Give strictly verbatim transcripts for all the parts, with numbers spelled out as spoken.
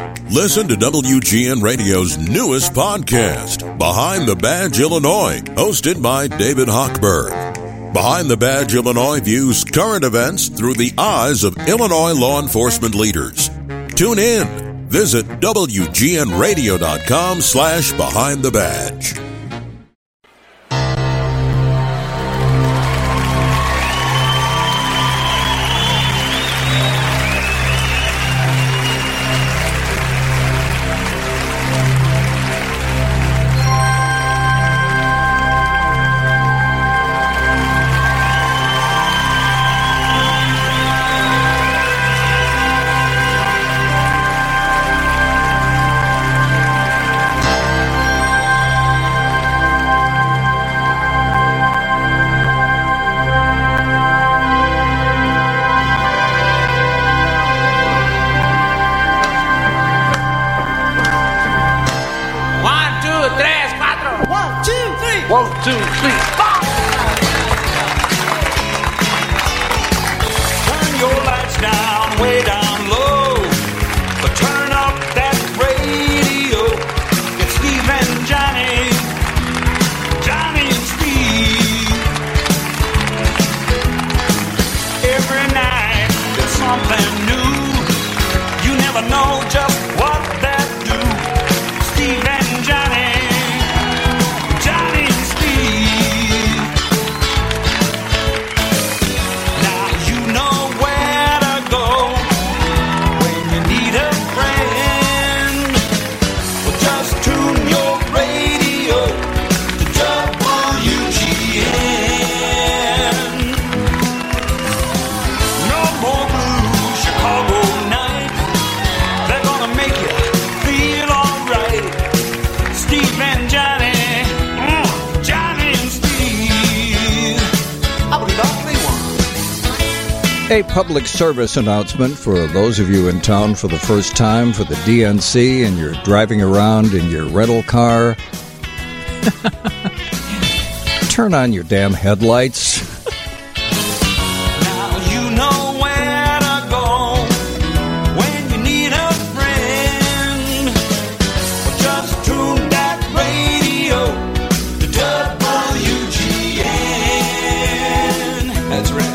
Listen to W G N Radio's newest podcast, Behind the Badge Illinois, hosted by David Hochberg. Behind the Badge Illinois views current events through the eyes of Illinois law enforcement leaders. Tune in. Visit W G N radio dot com slash Behind the Badge. One, two, three, four. Turn your lights down, way down low. But turn up that radio. It's Steve and Johnny. Johnny and Steve. Every night there's something new. You never know just what that do. Steve and Johnny. A public service announcement for those of you in town for the first time for the D N C and you're driving around in your rental car. Turn on your damn headlights. Now you know where to go when you need a friend. Well, just tune that radio to W G N. That's right.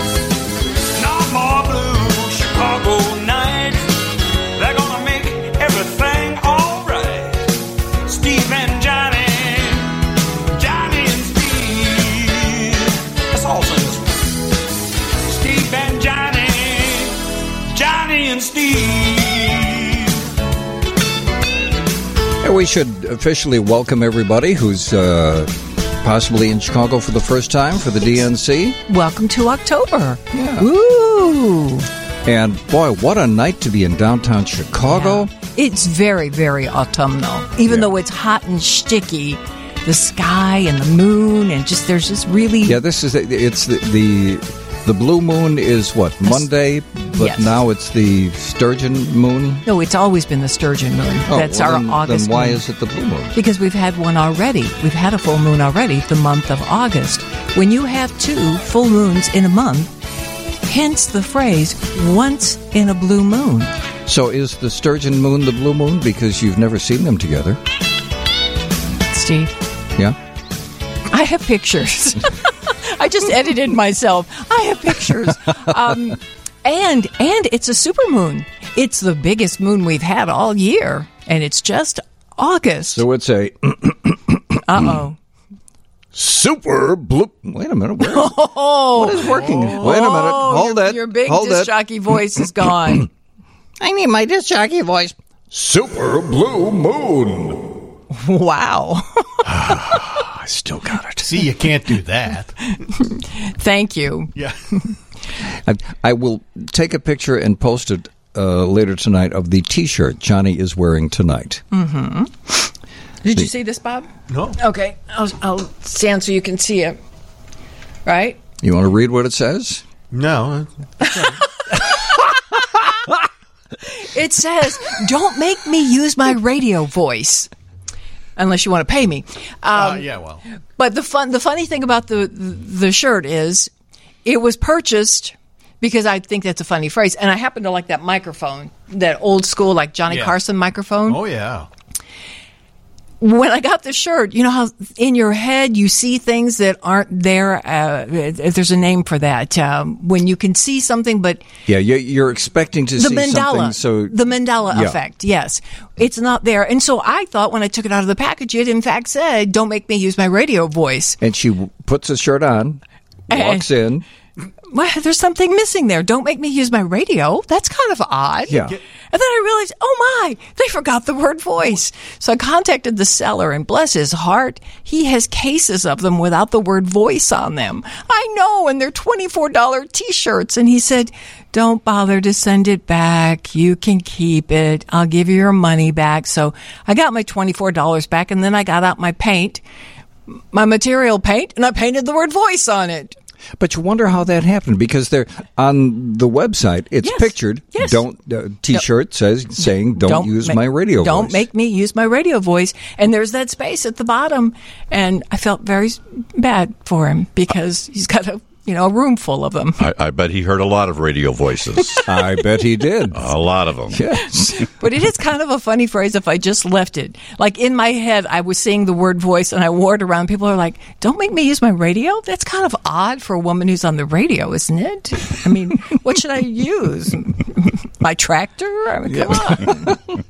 We should officially welcome everybody who's uh, possibly in Chicago for the first time for the D N C. Welcome to October. Yeah. Woo! And boy, what a night to be in downtown Chicago. Yeah. It's very, very autumnal. Even yeah. though it's hot and sticky, the sky and the moon and just there's just really... Yeah, this is, it's the... the The blue moon is what, Monday, but yes. now it's the sturgeon moon? No, it's always been the sturgeon moon. Oh, That's well, our then, August Then why moon. is it the blue moon? Because we've had one already. We've had a full moon already, the month of August. When you have two full moons in a month, hence the phrase, once in a blue moon. So is the sturgeon moon the blue moon because you've never seen them together? Steve? Yeah? I have pictures. I just edited myself. I have pictures. Um, and and it's a supermoon. It's the biggest moon we've had all year. And it's just August. So it's a... Uh-oh. Super blue... Wait a minute. Where is, oh, what is working? Oh, Wait a minute. Hold your, it. Your big Hold disc it. jockey voice is gone. I need my disc jockey voice. Super blue moon. Wow. I still got it. See, you can't do that. Thank you. Yeah. I, I will take a picture and post it uh, later tonight of the T-shirt Johnny is wearing tonight. Mm-hmm. Did you see this, Bob? No. Okay. I'll, I'll stand so you can see it. Right? You want to read what it says? No. It says, don't make me use my radio voice. Unless you want to pay me. Um, uh, yeah, well. But the fun, the funny thing about the the shirt is, it was purchased because I think that's a funny phrase. And I happen to like that microphone, that old school, like Johnny Yeah. Carson microphone. Oh, yeah. When I got the shirt, you know how in your head you see things that aren't there? Uh, there's a name for that. Um, when you can see something, but Yeah, you- you're expecting to the see something. Mandela, So the Mandela Yeah. effect, yes. It's not there. And so I thought when I took it out of the package, it in fact said, don't make me use my radio voice. And she w- puts the shirt on, walks in. Well, there's something missing there. Don't make me use my radio. That's kind of odd. Yeah. And then I realized, oh my, they forgot the word voice. So I contacted the seller, and bless his heart, he has cases of them without the word voice on them. I know, and they're twenty-four dollars T-shirts. And he said, don't bother to send it back. You can keep it. I'll give you your money back. So I got my twenty-four dollars back, and then I got out my paint, my material paint, and I painted the word voice on it. But you wonder how that happened because they're on the website. It's Yes. pictured. Yes. Don't uh, T-shirt says saying don't, use ma- my radio. Don't voice. make me use my radio voice. And there's that space at the bottom, and I felt very s- bad for him because he's got a you know a room full of them. I, I bet he heard a lot of radio voices. I bet he did. A lot of them. Yes. But it is kind of a funny phrase if I just left it. Like in my head, I was saying the word voice, and I wore it around. People are like, "Don't make me use my radio." That's kind of odd for a woman who's on the radio, isn't it? I mean, what should I use? My tractor? I mean, come on.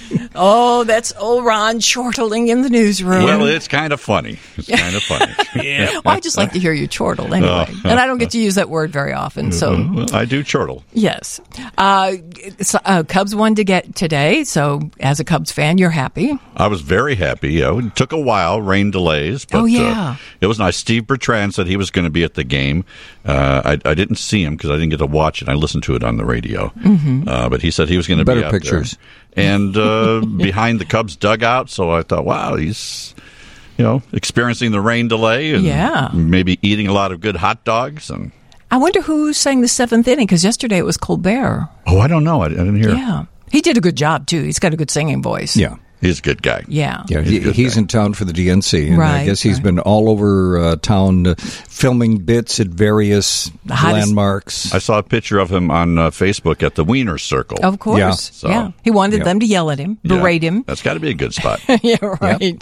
Oh, that's old Ron chortling in the newsroom. Well, it's kind of funny. It's kind of funny. Yeah. Well, I just like to hear you chortle anyway. And I don't get to use that word very often. So, Well, I do chortle. yes. Uh, it's, uh, Cubs won to get today. So, as a Cubs fan, you're happy. I was very happy. You know, it took a while, rain delays. But, Oh, yeah. Uh, it was nice. Steve Bertrand said he was going to be at the game. Uh, I, I didn't see him because I didn't get to watch it. I listened to it on the radio. Mm-hmm. Uh, but he said he was going to be Better out pictures. there. And uh, behind the Cubs dugout. So I thought, wow, he's, you know, experiencing the rain delay and Yeah. maybe eating a lot of good hot dogs. And I wonder who sang the seventh inning because yesterday it was Colbert. oh, I don't know. I, I didn't hear. Yeah. He did a good job, too. He's got a good singing voice. Yeah. He's a good guy. Yeah. Yeah, He's a he, good he's guy. in town for the D N C, and I Right, guess he's right. been all over uh, town uh, filming bits at various The hottest- landmarks. I saw a picture of him on uh, Facebook at the Wiener Circle. Of course. Yeah. So- yeah. He wanted Yeah. them to yell at him, Yeah. berate him. That's got to be a good spot. yeah, right.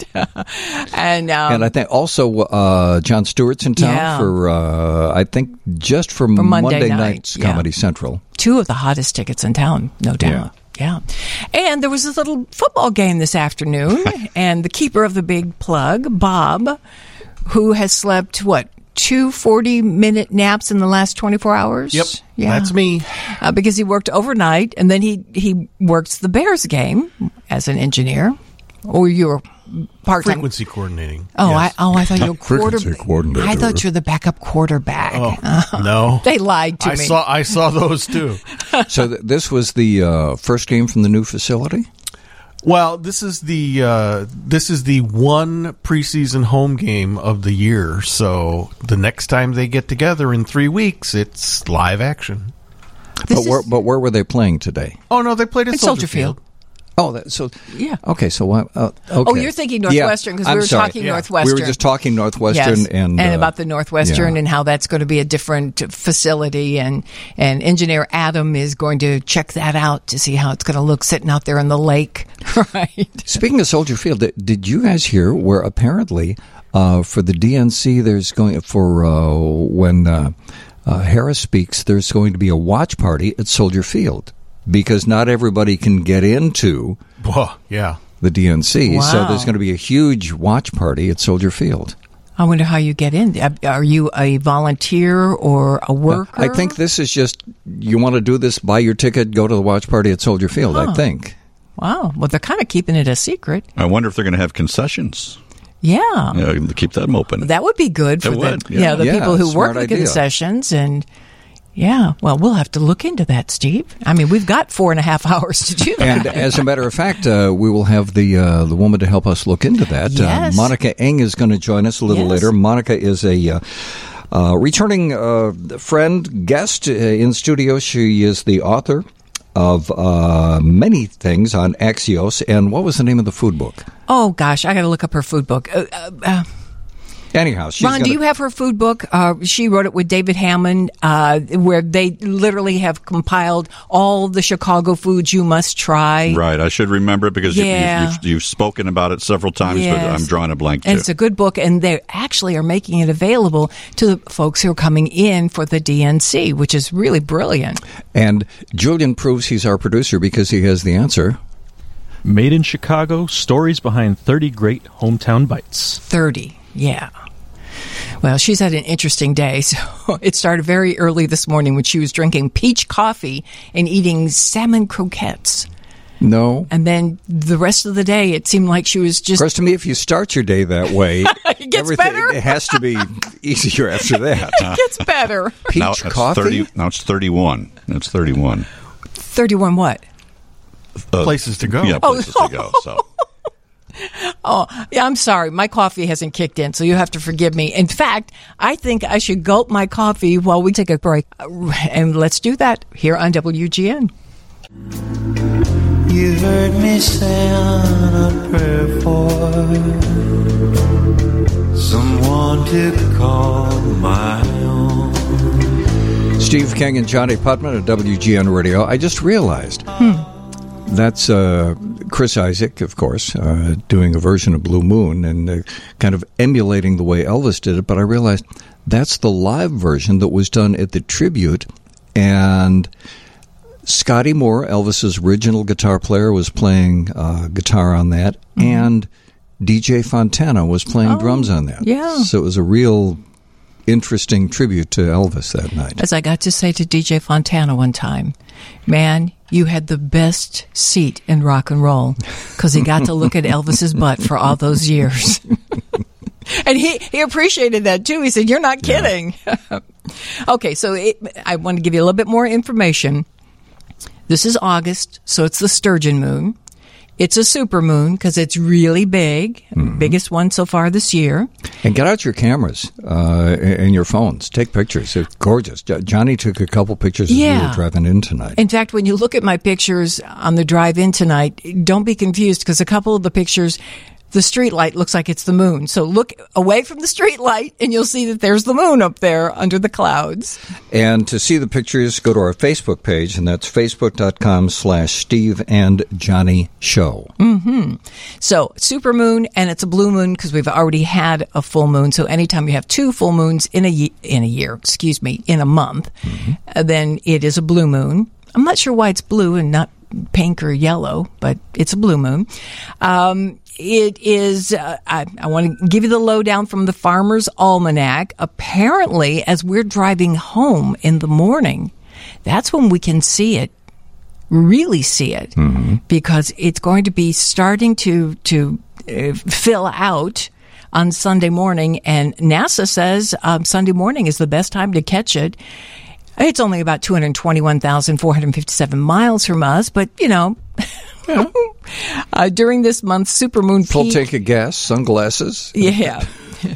and um, and I think also uh, Jon Stewart's in town Yeah. for, uh, I think, just for, Monday Monday, night, night's yeah. Comedy Central. two of the hottest tickets in town, no doubt. Yeah. And there was this little football game this afternoon, and the keeper of the big plug, Bob, who has slept, what, two forty-minute naps in the last twenty-four hours? Yep. Yeah. That's me. Uh, because he worked overnight, and then he, he works the Bears game as an engineer. Or you were part-time. Frequency coordinating. Oh, Yes. I oh I thought you were quarter. Frequency coordinator. I thought you were the backup quarterback. Oh, no. They lied to I me. saw I saw those too. So th- this was the uh, first game from the new facility? Well, this is the uh, this is the one preseason home game of the year. So the next time they get together in three weeks, it's live action. This But where, is- but where were they playing today? Oh no, they played at At Soldier, Soldier Field. Field. Oh, that, so Yeah. Okay, so what? Uh, okay. Oh, you're thinking Northwestern because Yeah, we I'm were sorry. talking Yeah. Northwestern. We were just talking Northwestern Yes, and uh, about the Northwestern yeah. and how that's going to be a different facility, and and engineer Adam is going to check that out to see how it's going to look sitting out there in the lake, right? Speaking of Soldier Field, did- did you guys hear where apparently uh, for the D N C there's going for uh, when uh, uh, Harris speaks, there's going to be a watch party at Soldier Field because not everybody can get into Whoa, yeah. the D N C, so Wow. there's going to be a huge watch party at Soldier Field. I wonder how you get in. Are you a volunteer or a worker? I think this is just you want to do this, buy your ticket, go to the watch party at Soldier Field. I Huh. think. Wow. Well, they're kind of keeping it a secret. I wonder if they're going to have concessions. Yeah. You know, to keep them open. That would be good for It the would, yeah. yeah. the Yeah, people who smart work the idea. concessions, and yeah, well, we'll have to look into that, Steve. I mean, we've got four and a half hours to do that. And as a matter of fact, uh, we will have the uh, the woman to help us look into that. Yes. Uh, Monica Eng is going to join us a little Yes. later. Monica is a uh, uh, returning uh, friend, guest uh, in studio. She is the author of uh, many things on Axios. And what was the name of the food book? Oh gosh, I got to look up her food book. Uh, uh, uh, Anyhow, she's Ron, gonna, do you have her food book? Uh, she wrote it with David Hammond, uh, where they literally have compiled all the Chicago foods you must try. Right. I should remember it because you, Yeah. you, you've, you've spoken about it several times, but Yes. I'm drawing a blank, too. And it's a good book, and they actually are making it available to the folks who are coming in for the D N C, which is really brilliant. And Julian proves he's our producer because he has the answer. Made in Chicago, stories behind thirty great hometown bites. thirty, yeah. Well, she's had an interesting day. So it started very early this morning when she was drinking peach coffee and eating salmon croquettes. No. And then the rest of the day, it seemed like she was Of just... course, to me, if you start your day that way, It gets everything better. it has to be easier after that. It gets better. Peach now, it's coffee? thirty, now it's thirty-one. It's thirty-one. thirty-one what? Uh, Places to go. Yeah, Oh. places to go. So. Oh, yeah, I'm sorry. My coffee hasn't kicked in, so you have to forgive me. In fact, I think I should gulp my coffee while we take a break. Uh, And let's do that here on W G N. You heard me say a prayer for someone to call my own. Steve King and Johnny Putman at W G N Radio. I just realized that's uh, Chris Isaak, of course, uh, doing a version of Blue Moon and uh, kind of emulating the way Elvis did it. But I realized that's the live version that was done at the tribute. And Scotty Moore, Elvis's original guitar player, was playing uh, guitar on that. And D J Fontana was playing drums on that. yeah. So it was a real interesting tribute to Elvis that night. As I got to say to D J Fontana one time, man, you had the best seat in rock and roll because he got to look at Elvis's butt for all those years. And he, he appreciated that, too. He said, you're not kidding. Yeah. Okay, so it, I want to give you a little bit more information. This is August, so it's the Sturgeon moon. It's a super moon because it's really big, mm-hmm. biggest one so far this year. And get out your cameras uh, and your phones. Take pictures. It's gorgeous. Jo- Johnny took a couple pictures as Yeah. we were driving in tonight. In fact, when you look at my pictures on the drive in tonight, don't be confused because a couple of the pictures, the street light looks like it's the moon. So look away from the street light and you'll see that there's the moon up there under the clouds. And to see the pictures, go to our Facebook page, and that's facebook.com slash Steve and Johnny Show. Mm-hmm. So super moon, and it's a blue moon because we've already had a full moon. So anytime you have two full moons in a, ye- in a year, excuse me, in a month, mm-hmm. uh, then it is a blue moon. I'm not sure why it's blue and not pink or yellow, but it's a blue moon. Um, It is, uh, I, I want to give you the lowdown from the Farmer's Almanac. Apparently, as we're driving home in the morning, that's when we can see it, really see it, mm-hmm. because it's going to be starting to, to uh, fill out on Sunday morning. And NASA says um, Sunday morning is the best time to catch it. It's only about two hundred twenty-one thousand four hundred fifty-seven miles from us, but, you know, yeah. uh, during this month's supermoon Full peak, tank of gas, sunglasses. yeah,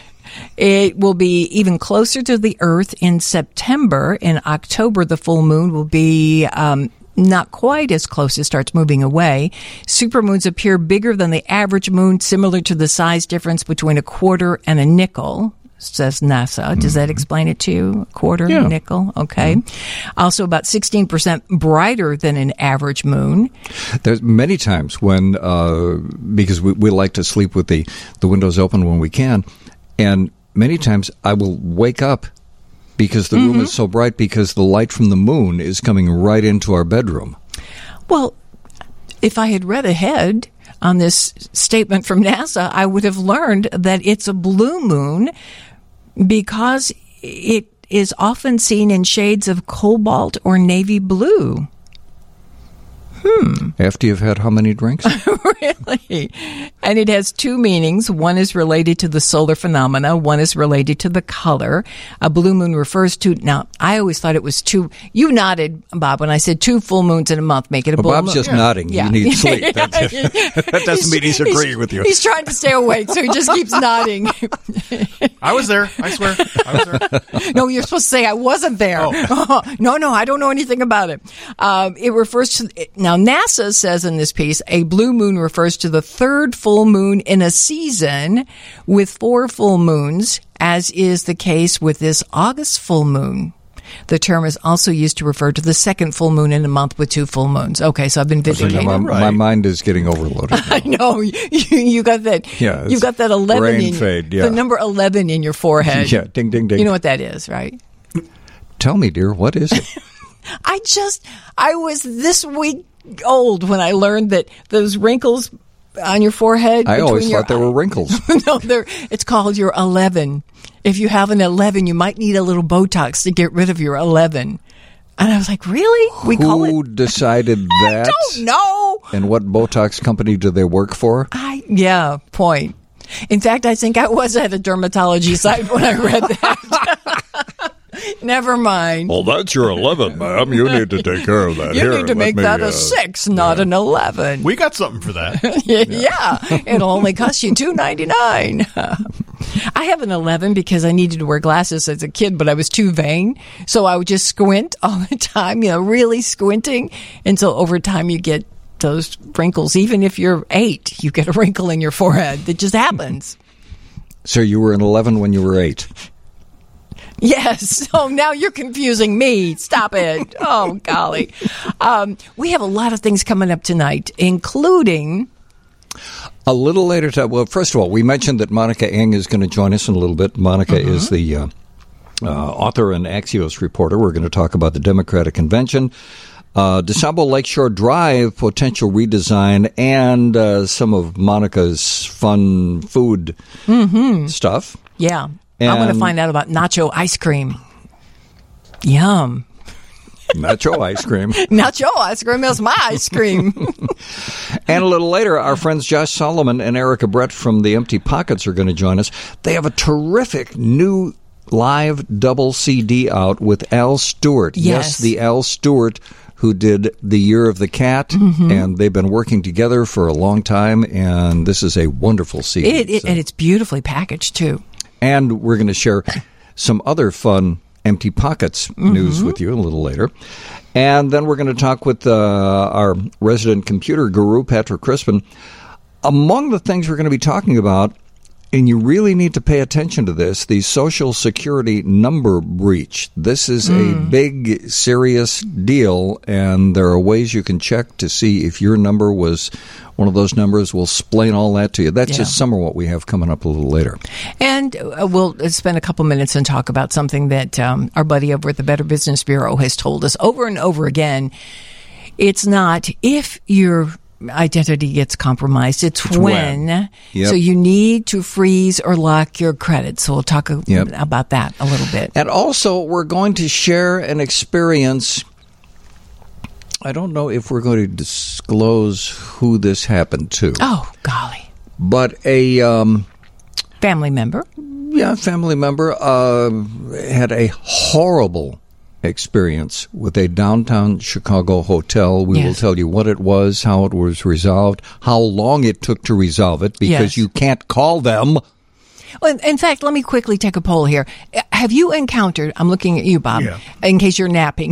it will be even closer to the Earth in September. In October, the full moon will be um, not quite as close. It starts moving away. Supermoons appear bigger than the average moon, similar to the size difference between a quarter and a nickel, says NASA. Does that explain it to you? A quarter, Yeah. nickel? Okay. Mm-hmm. Also about sixteen percent brighter than an average moon. There's many times when, uh, because we, we like to sleep with the, the windows open when we can, and many times I will wake up because the Mm-hmm. room is so bright because the light from the moon is coming right into our bedroom. Well, if I had read ahead on this statement from NASA, I would have learned that it's a blue moon because it is often seen in shades of cobalt or navy blue. Hmm. After you've had how many drinks? Really? And it has two meanings. One is related to the solar phenomena. One is related to the color. A blue moon refers to, now, I always thought it was two, you nodded, Bob, when I said two full moons in a month make it a Well, blue Bob's moon. just nodding. Yeah. You need sleep. That's it. That doesn't mean he's agreeing with you. He's trying to stay awake, so he just keeps nodding. I was there. I swear. I was there. No, you're supposed to say I wasn't there. Oh. no, no, I don't know anything about it. Um, it refers to, now NASA says in this piece, a blue moon refers to the third full full moon in a season with four full moons, as is the case with this August full moon. The term is also used to refer to the second full moon in a month with two full moons. Okay, so I've been vindicated. My, Right. my mind is getting overloaded now. I know you, you got that. Yeah, you got that eleven brain in fade, yeah. the number eleven in your forehead. Yeah, ding, ding, ding. You know what that is, right? Tell me, dear, what is it? I just I was this week old when I learned that those wrinkles on your forehead. I always between your thought there were wrinkles. no, they're, it's called your eleven. If you have an eleven, you might need a little Botox to get rid of your eleven. And I was like, really? We call Who it? decided that? I don't know. And what Botox company do they work for? I yeah, point. In fact, I think I was at a dermatology site when I read that. Never mind. Well, that's your eleven, ma'am. You need to take care of that. You Here, need to let make me, that uh, a six, not an eleven. We got something for that. yeah, it'll only cost you two ninety nine. I have an eleven because I needed to wear glasses as a kid, but I was too vain, so I would just squint all the time. You know, really squinting until over time you get those wrinkles. Even if you're eight, you get a wrinkle in your forehead. That just happens. So you were an eleven when you were eight. Yes. Oh, now you're confusing me. Stop it. Oh, golly. Um, we have a lot of things coming up tonight, including... A little later, to, well, first of all, we mentioned that Monica Eng is going to join us in a little bit. Monica mm-hmm. is the uh, uh, author and Axios reporter. We're going to talk about the Democratic Convention, uh, DeSable Lakeshore Drive potential redesign, and uh, some of Monica's fun food mm-hmm. stuff. Yeah. And I want to find out about nacho ice cream. Yum. Nacho ice cream. Nacho ice cream is my ice cream. And a little later, our friends Josh Solomon and Erica Brett from the Empty Pockets are going to join us. They have a terrific new live double C D out with Al Stewart. Yes, yes the Al Stewart who did The Year of the Cat, mm-hmm. and they've been working together for a long time, and this is a wonderful C D. It, it, so. And it's beautifully packaged, too. And we're going to share some other fun Empty Pockets mm-hmm. news with you a little later. And then we're going to talk with uh, our resident computer guru, Patrick Crispin. Among the things we're going to be talking about, and you really need to pay attention to this, the Social Security number breach. This is mm. a big, serious deal, and there are ways you can check to see if your number was one of those numbers. We'll explain all that to you. That's yeah. just some of what we have coming up a little later. And uh, we'll spend a couple minutes and talk about something that um, our buddy over at the Better Business Bureau has told us over and over again. It's not if you're identity gets compromised. It's, it's when. when. Yep. So you need to freeze or lock your credit. So we'll talk yep. about that a little bit. And also, we're going to share an experience. I don't know if we're going to disclose who this happened to. Oh, golly. But a... Um, family member. Yeah, family member uh, had a horrible experience with a downtown Chicago hotel. We yes. will tell you what it was, how it was resolved, how long it took to resolve it, because yes. you can't call them. Well, in fact, let me quickly take a poll here. Have you encountered, I'm looking at you, Bob, yeah. in case you're napping.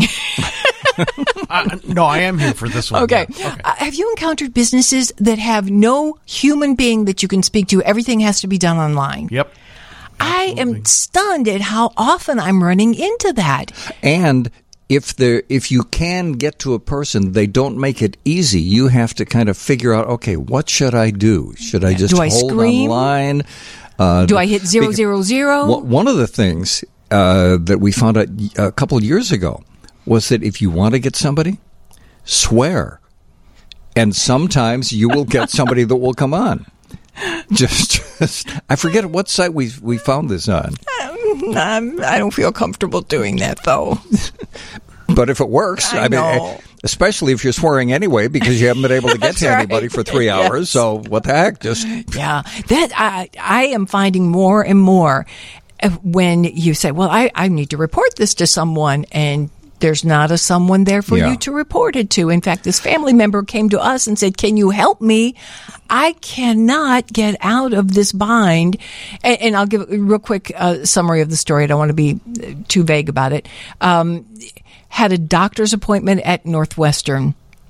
uh, no, I am here for this one. Okay. Yeah. okay. Uh, have you encountered businesses that have no human being that you can speak to? Everything has to be done online. Yep. Absolutely. I am stunned at how often I'm running into that. And if there, if you can get to a person, they don't make it easy. You have to kind of figure out, okay, what should I do? Should I just do I hold scream? online? Uh, do I hit zero, zero, zero? One of the things uh, that we found out a couple of years ago was that if you want to get somebody, swear. And sometimes you will get somebody that will come on. Just, just, I forget what site we we found this on. Um, I don't feel comfortable doing that, though. But if it works, I, I mean, know. especially if you're swearing anyway, because you haven't been able to get to right. anybody for three yes. hours. So what the heck? Just yeah, that I I am finding more and more when you say, "Well, I I need to report this to someone," and there's not a someone there for yeah. you to report it to. In fact, this family member came to us and said, "Can you help me? I cannot get out of this bind." And, and I'll give a real quick uh, summary of the story. I don't want to be too vague about it. Um, had a doctor's appointment at Northwestern.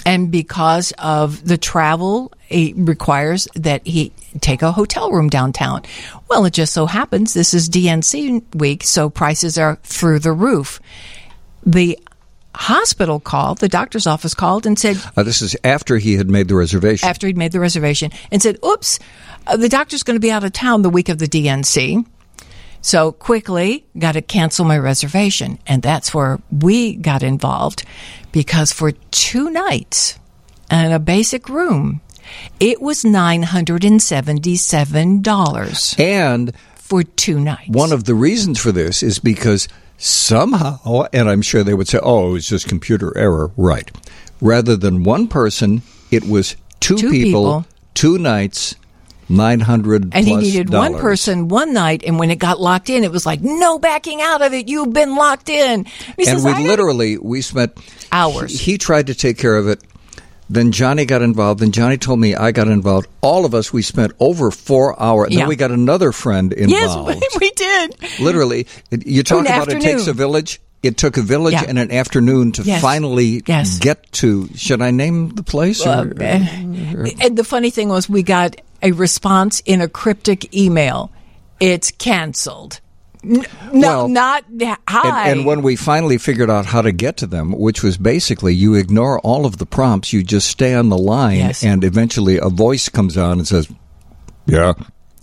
And because of the travel, it requires that he take a hotel room downtown. Well, it just so happens this is D N C week, so prices are through the roof. The hospital called, the doctor's office called and said... Uh, this is after he had made the reservation. After he'd made the reservation. And said, oops, uh, the doctor's going to be out of town the week of the D N C. So quickly, got to cancel my reservation. And that's where we got involved, because for two nights and a basic room, it was nine hundred seventy-seven dollars. And for two nights. One of the reasons for this is because somehow, and I'm sure they would say, oh, it was just computer error. Right. Rather than one person, it was two, two people, people, two nights, nine hundred and plus he needed dollars. one person one night, and when it got locked in, it was like, no backing out of it. You've been locked in. He and says, we I literally, we spent hours. He, he tried to take care of it. Then Johnny got involved. Then Johnny told me I got involved. All of us, we spent over four hours. Yeah. Then we got another friend involved. Yes, we did. Literally, you talk An about afternoon. it takes a village. It took a village Yeah. and an afternoon to Yes. finally Yes. get to. Should I name the place? Or, Uh, and the funny thing was, we got a response in a cryptic email. It's canceled. N- no, Well, not hi. and, and when we finally figured out how to get to them, which was basically you ignore all of the prompts, you just stay on the line, Yes. and eventually a voice comes on and says, "Yeah."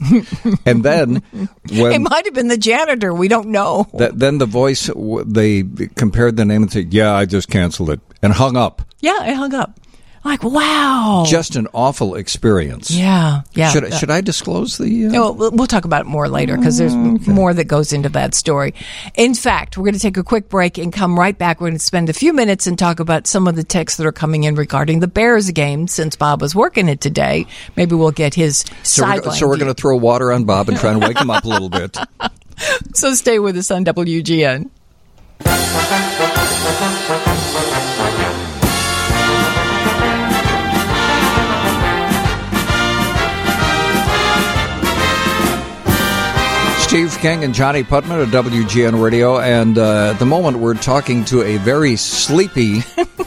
And then when it might have been the janitor. We don't know. th- then the voice w- they compared the name and said, "Yeah, I just canceled it," and hung up. Yeah, I hung up. Like, wow. Just an awful experience. yeah, yeah. Should I, should I disclose the? Uh, Oh, we'll we'll talk about it more later, because there's more that goes into that story. In fact, we're going to take a quick break and come right back. We're going to spend a few minutes and talk about some of the texts that are coming in regarding the Bears game. Since Bob was working it today, maybe we'll get his so we're, sideline. so we're going to throw water on Bob and try and wake him up a little bit. So stay with us on W G N. Steve King and Johnny Putman at W G N Radio, and uh, at the moment we're talking to a very sleepy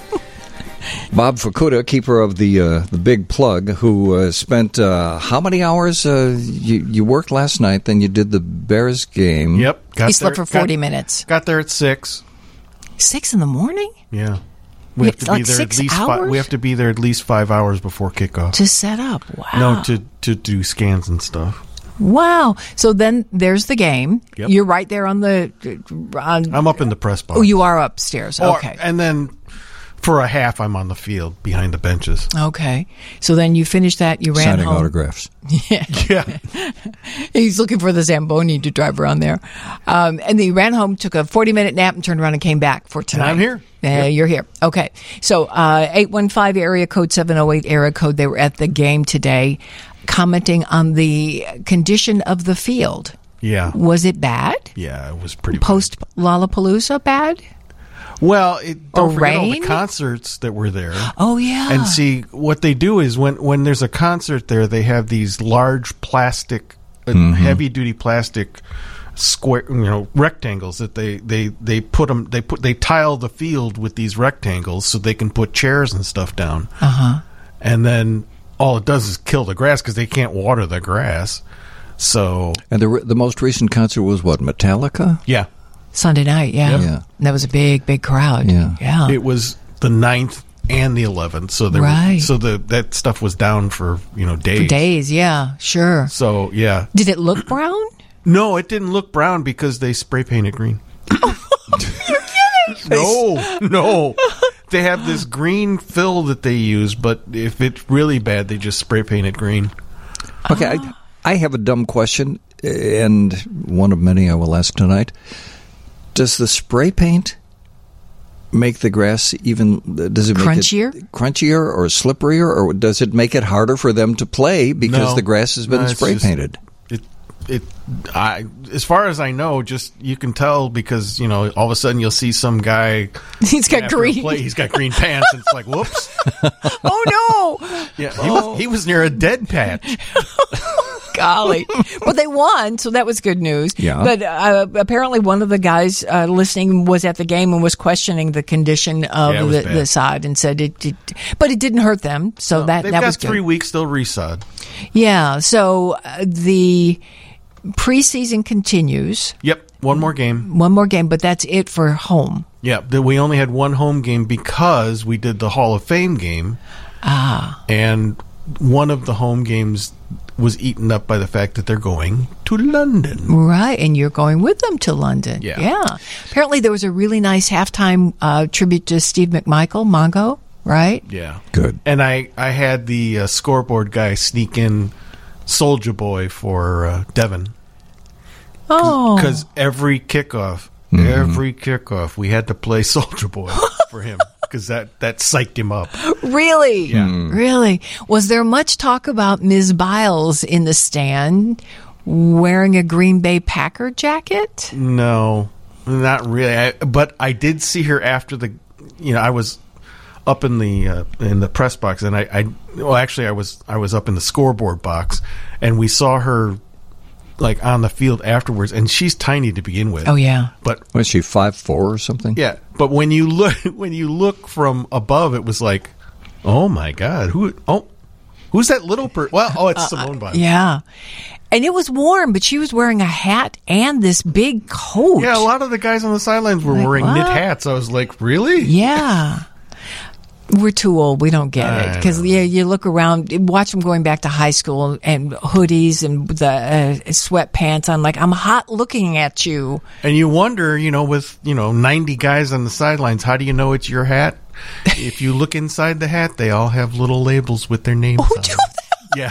Bob Fukuda, keeper of the uh, the Big Plug, who uh, spent uh, how many hours uh, you, you worked last night? Then you did the Bears game. Yep. Got He slept there- for forty got- minutes. Got there at six. Six in the morning Yeah. We have It's to like be there six at least hours? five, we have to be there at least five hours before kickoff. to set up. Wow. No, to to do scans and stuff. Wow. So then there's the game. Yep. You're right there on the. On, I'm up in the press box. oh, you are upstairs. Or- Okay. And then for a half, I'm on the field behind the benches. Okay. So then you finished that. You ran Signing home. autographs. Yeah. He's looking for the Zamboni to drive around there. Um, and then he ran home, took a forty-minute nap, and turned around and came back for tonight. I'm here. Uh, Yep. You're here. Okay. So uh, eight one five area code, seven oh eight area code. They were at the game today commenting on the condition of the field. Yeah. Was it bad? Yeah, it was pretty bad. Post Lollapalooza bad? Well, it, don't Or forget all the rain? concerts that were there. Oh, yeah. And see, what they do is when, when there's a concert there, they have these large plastic, uh, heavy-duty plastic square, you know, rectangles that they, they, they put them, they put, they tile the field with these rectangles so they can put chairs and stuff down. Uh-huh. And then all it does is kill the grass because they can't water the grass. So, And the re- the most recent concert was what, Metallica? yeah, Sunday night, yeah. Yep. Yeah. And that was a big, big crowd. Yeah. Yeah. it was the ninth and the eleventh. So there, Right. so the that stuff was down for you know days. For days, yeah, sure. So yeah, Did it look brown? no, it didn't look brown because they spray painted green. You're kidding. No, no. They have this green fill that they use, but if it's really bad, they just spray paint it green. Okay, I, I have a dumb question, and one of many I will ask tonight. Does the spray paint make the grass even, does it make Crunchier? it crunchier or slipperier, or does it make it harder for them to play because No. the grass has been No, it's spray just- painted? It, it, I, as far as I know, just you can tell because you know all of a sudden you'll see some guy. He's got after a green. play, he's got green pants, and it's like, whoops. Oh, no. Yeah, he was he was near a dead patch. Golly. But they won, so that was good news. Yeah. But uh, apparently one of the guys uh, listening was at the game and was questioning the condition of Yeah, it was the, bad. the sod and said it, it, but it didn't hurt them. So that, They've that got was good. three weeks till resod. Yeah. So uh, the preseason continues. Yep, one more game. One more game, but that's it for home. Yeah, that we only had one home game because we did the Hall of Fame game. Ah. And one of the home games was eaten up by the fact that they're going to London. Right, and you're going with them to London. Yeah. Yeah. Apparently there was a really nice halftime uh, tribute to Steve McMichael, Mongo, right? Yeah. Good. And I, I had the uh, scoreboard guy sneak in Soulja Boy for uh, Devin. Oh. Because every kickoff, Mm-hmm. every kickoff, we had to play Soulja Boy for him. Because that, that psyched him up. Really? Yeah. Really? Was there much talk about Miz Biles in the stand wearing a Green Bay Packer jacket? No, not really. I, but I did see her after the, you know, I was up in the uh, in the press box, and I, I, well, actually, I was I was up in the scoreboard box, and we saw her like on the field afterwards, and she's tiny to begin with. Oh, yeah. But Was she five four or something? yeah, but when you look when you look from above, it was like, oh my God, who? Oh, who's that little person? Well, oh, it's Simone Biles. Yeah. And it was warm, but she was wearing a hat and this big coat. Yeah, a lot of the guys on the sidelines were Like, wearing knit what? hats. I was like, really? Yeah. We're too old. We don't get it. I Because know. yeah, you look around, watch them going back to high school and hoodies and the uh, sweatpants. I'm like, I'm hot looking at you. And you wonder, you know, with, you know, ninety guys on the sidelines, how do you know it's your hat? If you look inside the hat, they all have little labels with their names Oh, on do them. Yeah.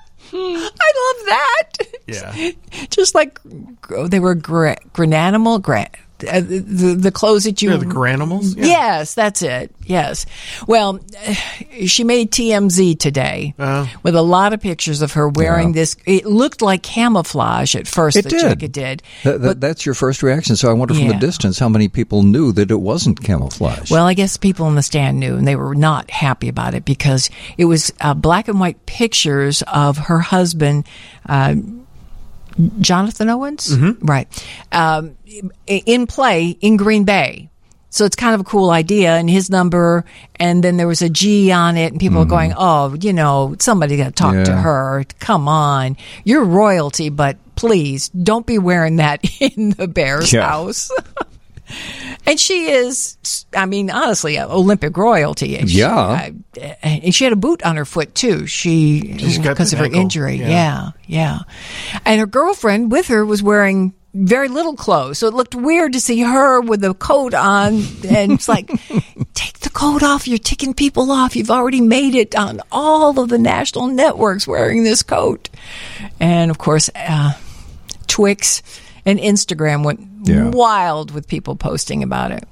I love that. Yeah. Just like they were gra- grananimal, gra- uh, the, the clothes that you... Yeah, the Granimals? Yeah. Yes, that's it. Yes. Well, she made T M Z today Uh. with a lot of pictures of her wearing Yeah. this. It looked like camouflage at first. It the did. jacket did. That, that, that's your first reaction. So I wonder from Yeah. the distance how many people knew that it wasn't camouflage. Well, I guess people in the stand knew, and they were not happy about it because it was uh, black and white pictures of her husband, uh, Jonathan Owens, right, um, in play in Green Bay. So it's kind of a cool idea, and his number, and then there was a G on it, and people were going, oh, you know, somebody got to talk to Yeah. her. Come on. You're royalty, but please don't be wearing that in the Bears Yeah. house. And she is, I mean, honestly, Olympic royalty. She, Yeah. I- and she had a boot on her foot, too. She, She's got because the of her ankle. injury. Yeah. Yeah, yeah. And her girlfriend with her was wearing very little clothes. So it looked weird to see her with a coat on. And it's like, take the coat off. You're ticking people off. You've already made it on all of the national networks wearing this coat. And, of course, uh, Twix and Instagram went Yeah. wild with people posting about it.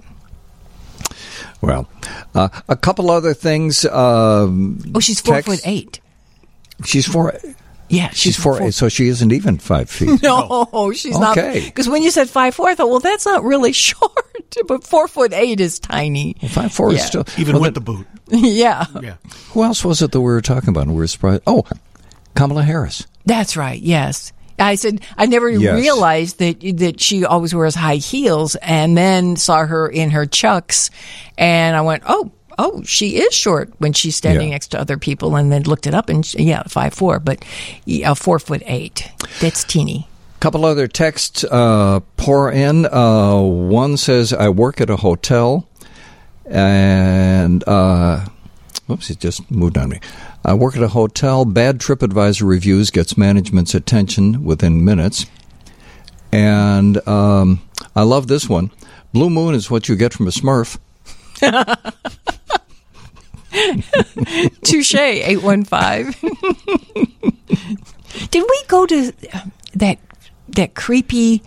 Well, uh, a couple other things. Um, Oh, she's four text- foot eight. She's four. Yeah, She's four, so she isn't even five feet. No, she's not. Okay. Because when you said five four, I thought, well, that's not really short. But four foot eight is tiny. Five four is Yeah. still Even well, with then- the boot. Yeah, Yeah. Who else was it that we were talking about? And we were surprised. Oh, Kamala Harris. that's right. Yes. I said I never Yes. realized that that she always wears high heels, and then saw her in her Chucks, and I went, oh, oh, she is short when she's standing Yeah. next to other people, and then looked it up, and she, yeah, five four, but yeah, four foot eight. That's teeny. Couple other texts uh, pour in. Uh, one says, I work at a hotel, and, uh, oops, it just moved on me. I work at a hotel. Bad TripAdvisor reviews gets management's attention within minutes. And um, I love this one. Blue Moon is what you get from a Smurf. Touche, eight one five. Did we go to that that creepy...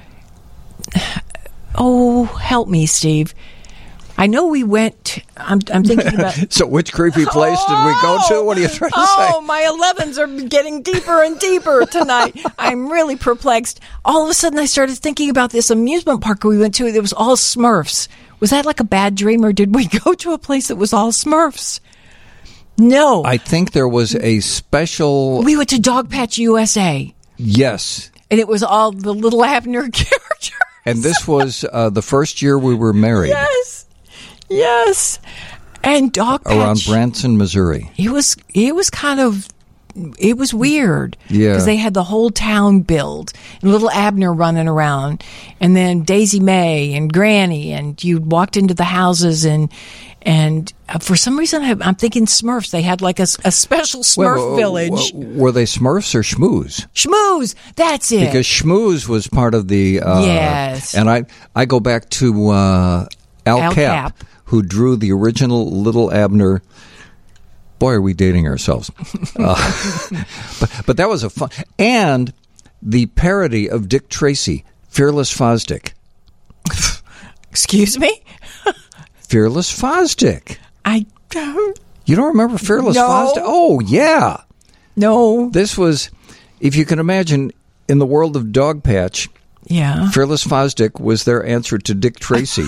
Oh, help me, Steve. I know we went... I'm, I'm thinking about... So which creepy place did we go to? What are you trying to Oh, say? my elevens are getting deeper and deeper tonight. I'm really perplexed. All of a sudden, I started thinking about this amusement park we went to. It was all Smurfs. Was that like a bad dream, or did we go to a place that was all Smurfs? No. I think there was a special. We went to Dog Patch U S A. Yes. And it was all the little Abner characters. And this was uh, the first year we were married. Yes. Yes. And Dog Patch. Around Branson, Missouri. It was, it was kind of, it was weird. Yeah. Because they had the whole town built. And little Abner running around. And then Daisy Mae and Granny. And you walked into the houses and, and for some reason I, I'm thinking Smurfs. They had like a, a special Smurf Well, uh, village. w- Were they Smurfs or Schmooze? Schmooze. That's it. Because Schmooze was part of the. Uh, Yes. And I, I go back to uh, Al, Al Cap, Cap. who drew the original Little Abner. Boy, are we dating ourselves. Uh, but, but that was a fun. And the parody of Dick Tracy, Fearless Fosdick. Excuse me? Fearless Fosdick. I don't. You don't remember Fearless No. Fosdick? Oh, yeah. No. This was, if you can imagine, in the world of Dog Patch, Yeah. Fearless Fosdick was their answer to Dick Tracy.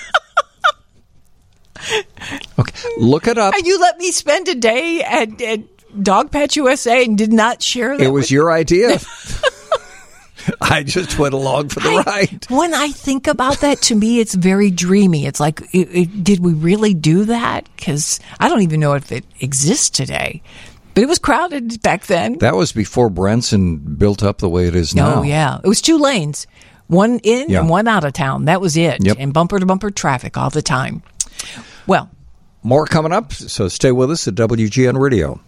Okay, look it up. And you let me spend a day at, at Dog Patch U S A and did not share that. It was with your idea. I just went along for the I- ride. When I think about that, to me, it's very dreamy. It's like, it, it, did we really do that? Because I don't even know if it exists today. But it was crowded back then. That was before Branson built up the way it is now. Oh, yeah. It was two lanes, one in Yeah. and one out of town. That was it. Yep. And bumper to bumper traffic all the time. Well, More coming up, so stay with us at W G N Radio.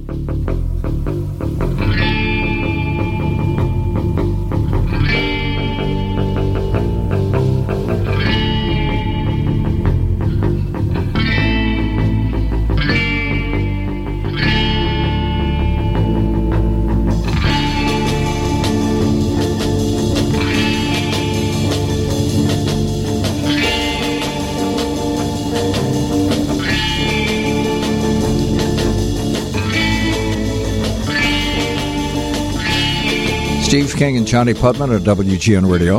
Steve King and Johnny Putman at W G N Radio.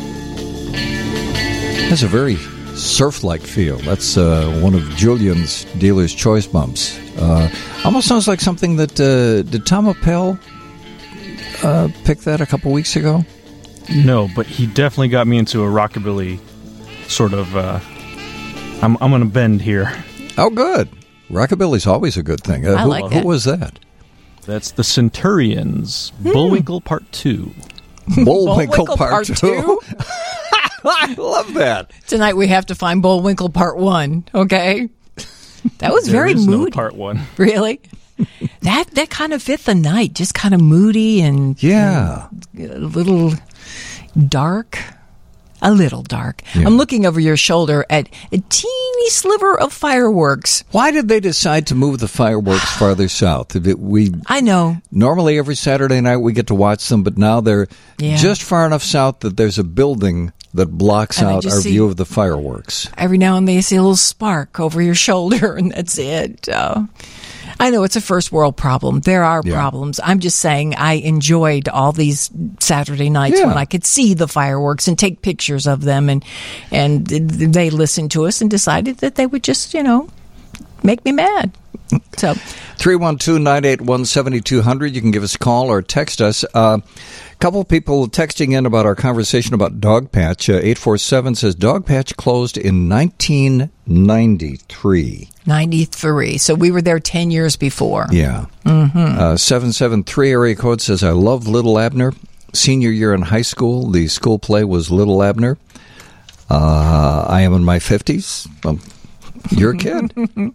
Has a very surf-like feel. That's uh, one of Julian's Dealer's Choice bumps. Uh, almost sounds like something that uh, did Tom Appel uh, pick that a couple weeks ago? No, but he definitely got me into a rockabilly sort of. Uh, I'm I'm going to bend here. Oh, good. Rockabilly's always a good thing. Uh, I who, like who that. was that? That's the Centurions, Bullwinkle Part Two. Bullwinkle, Bullwinkle Part Part Two. Two? I love that. tonight we have to find Bullwinkle Part One. Okay, that was There very is moody. no Part One. Really, that that kind of fit the night. Just kind of moody and Yeah. a little dark. A little dark. Yeah. I'm looking over your shoulder at a teeny sliver of fireworks. Why did they decide to move the fireworks farther south? If it- We I know. normally every Saturday night we get to watch them, but now they're Yeah. just far enough south that there's a building that blocks And I out just our see- view of the fireworks. Every now and then you see a little spark over your shoulder, and that's it. Uh, I know it's a first world problem. There are Yeah. problems. I'm just saying I enjoyed all these Saturday nights Yeah. when I could see the fireworks and take pictures of them, and and they listened to us and decided that they would just, you know, make me mad. So three one two, nine eight one, seven two zero zero. You can give us a call or text us. A uh, couple people texting in about our conversation about Dog Patch. Uh, eight four seven says Dog Patch closed in nineteen ninety-three. ninety-three. So we were there ten years before. Yeah. Mm-hmm. Uh, seven seven three area code says, I love Little Abner. Senior year in high school, the school play was Little Abner. Uh, I am in my fifties. Well, you're a kid.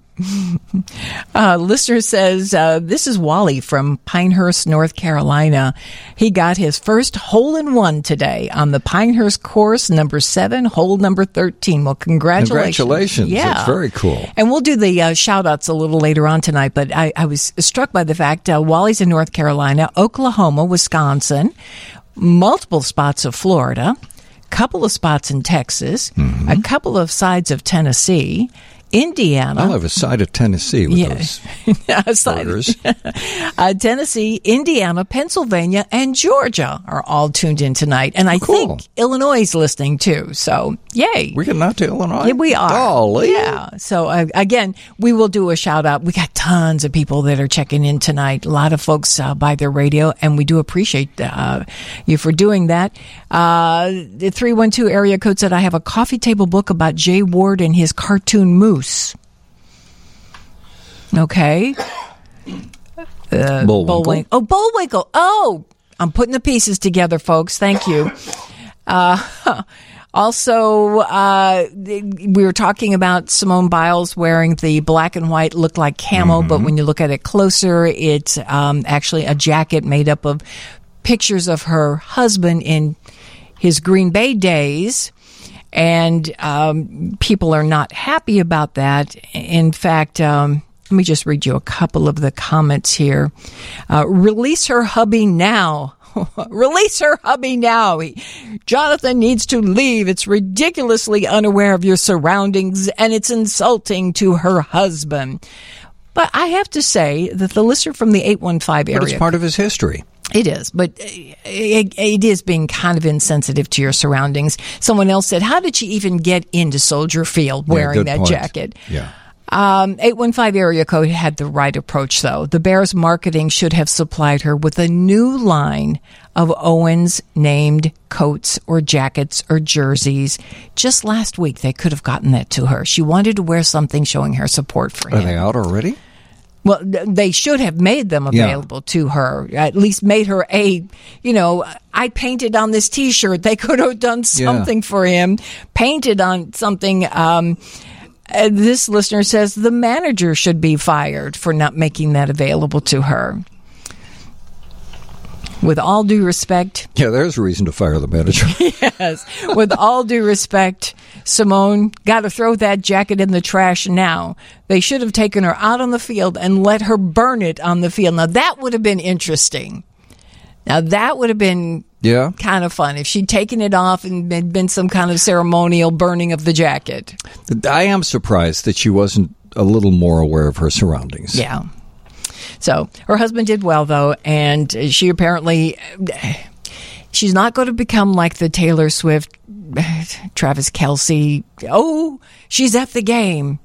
Uh, listener says, uh, this is Wally from Pinehurst, North Carolina. He got his first hole-in-one today on the Pinehurst course, number seven, hole number thirteen. Well, congratulations. Congratulations. Yeah. That's very cool. And we'll do the uh, shout-outs a little later on tonight, but I, I was struck by the fact uh, Wally's in North Carolina, Oklahoma, Wisconsin, multiple spots of Florida, couple of spots in Texas, Mm-hmm. a couple of sides of Tennessee, Indiana. I'll have a side of Tennessee with Yeah. those Aside- burgers. uh, Tennessee, Indiana, Pennsylvania, and Georgia are all tuned in tonight. And I Cool. think Illinois is listening too. So Yay. We're getting out to Illinois? Yeah, we are. Golly. Yeah. So, uh, again, we will do a shout out. We got tons of people that are checking in tonight. A lot of folks uh, by their radio, and we do appreciate uh, you for doing that. Uh, the three one two area code said, I have a coffee table book about Jay Ward and his cartoon moose. Okay. Uh, Bullwinkle. Bullwink- oh, Bullwinkle. Oh, I'm putting the pieces together, folks. Thank you. Uh, also, uh, we were talking about Simone Biles wearing the black and white look like camo, mm-hmm. but when you look at it closer, it's um, actually a jacket made up of pictures of her husband in his Green Bay days. And um, people are not happy about that. In fact, um, let me just read you a couple of the comments here. Uh, release her hubby now. Release her hubby now. He, Jonathan needs to leave. It's ridiculously unaware of your surroundings, and it's insulting to her husband. But I have to say that the listener from the eight one five area... But it's part of his history. It is, but it, it is being kind of insensitive to your surroundings. Someone else said, how did she even get into Soldier Field wearing yeah, that point. jacket? Yeah. Um, eight one five area code had the right approach, though. The Bears marketing should have supplied her with a new line of Owens named coats or jackets or jerseys. Just last week, they could have gotten that to her. She wanted to wear something showing her support for him. Are they out already? Well, they should have made them available yeah. to her, at least made her a, you know, I painted on this T-shirt. They could have done something yeah. for him, painted on something. Um, uh, this listener says the manager should be fired for not making that available to her. With all due respect. Yeah, there's a reason to fire the manager. Yes. With all due respect, Simone, got to throw that jacket in the trash now. They should have taken her out on the field and let her burn it on the field. Now, that would have been interesting. Now, that would have been yeah. kind of fun if she'd taken it off and had been some kind of ceremonial burning of the jacket. I am surprised that she wasn't a little more aware of her surroundings. Yeah. So her husband did well, though, and she apparently, she's not going to become like the Taylor Swift, Travis Kelce. Oh, she's at the game.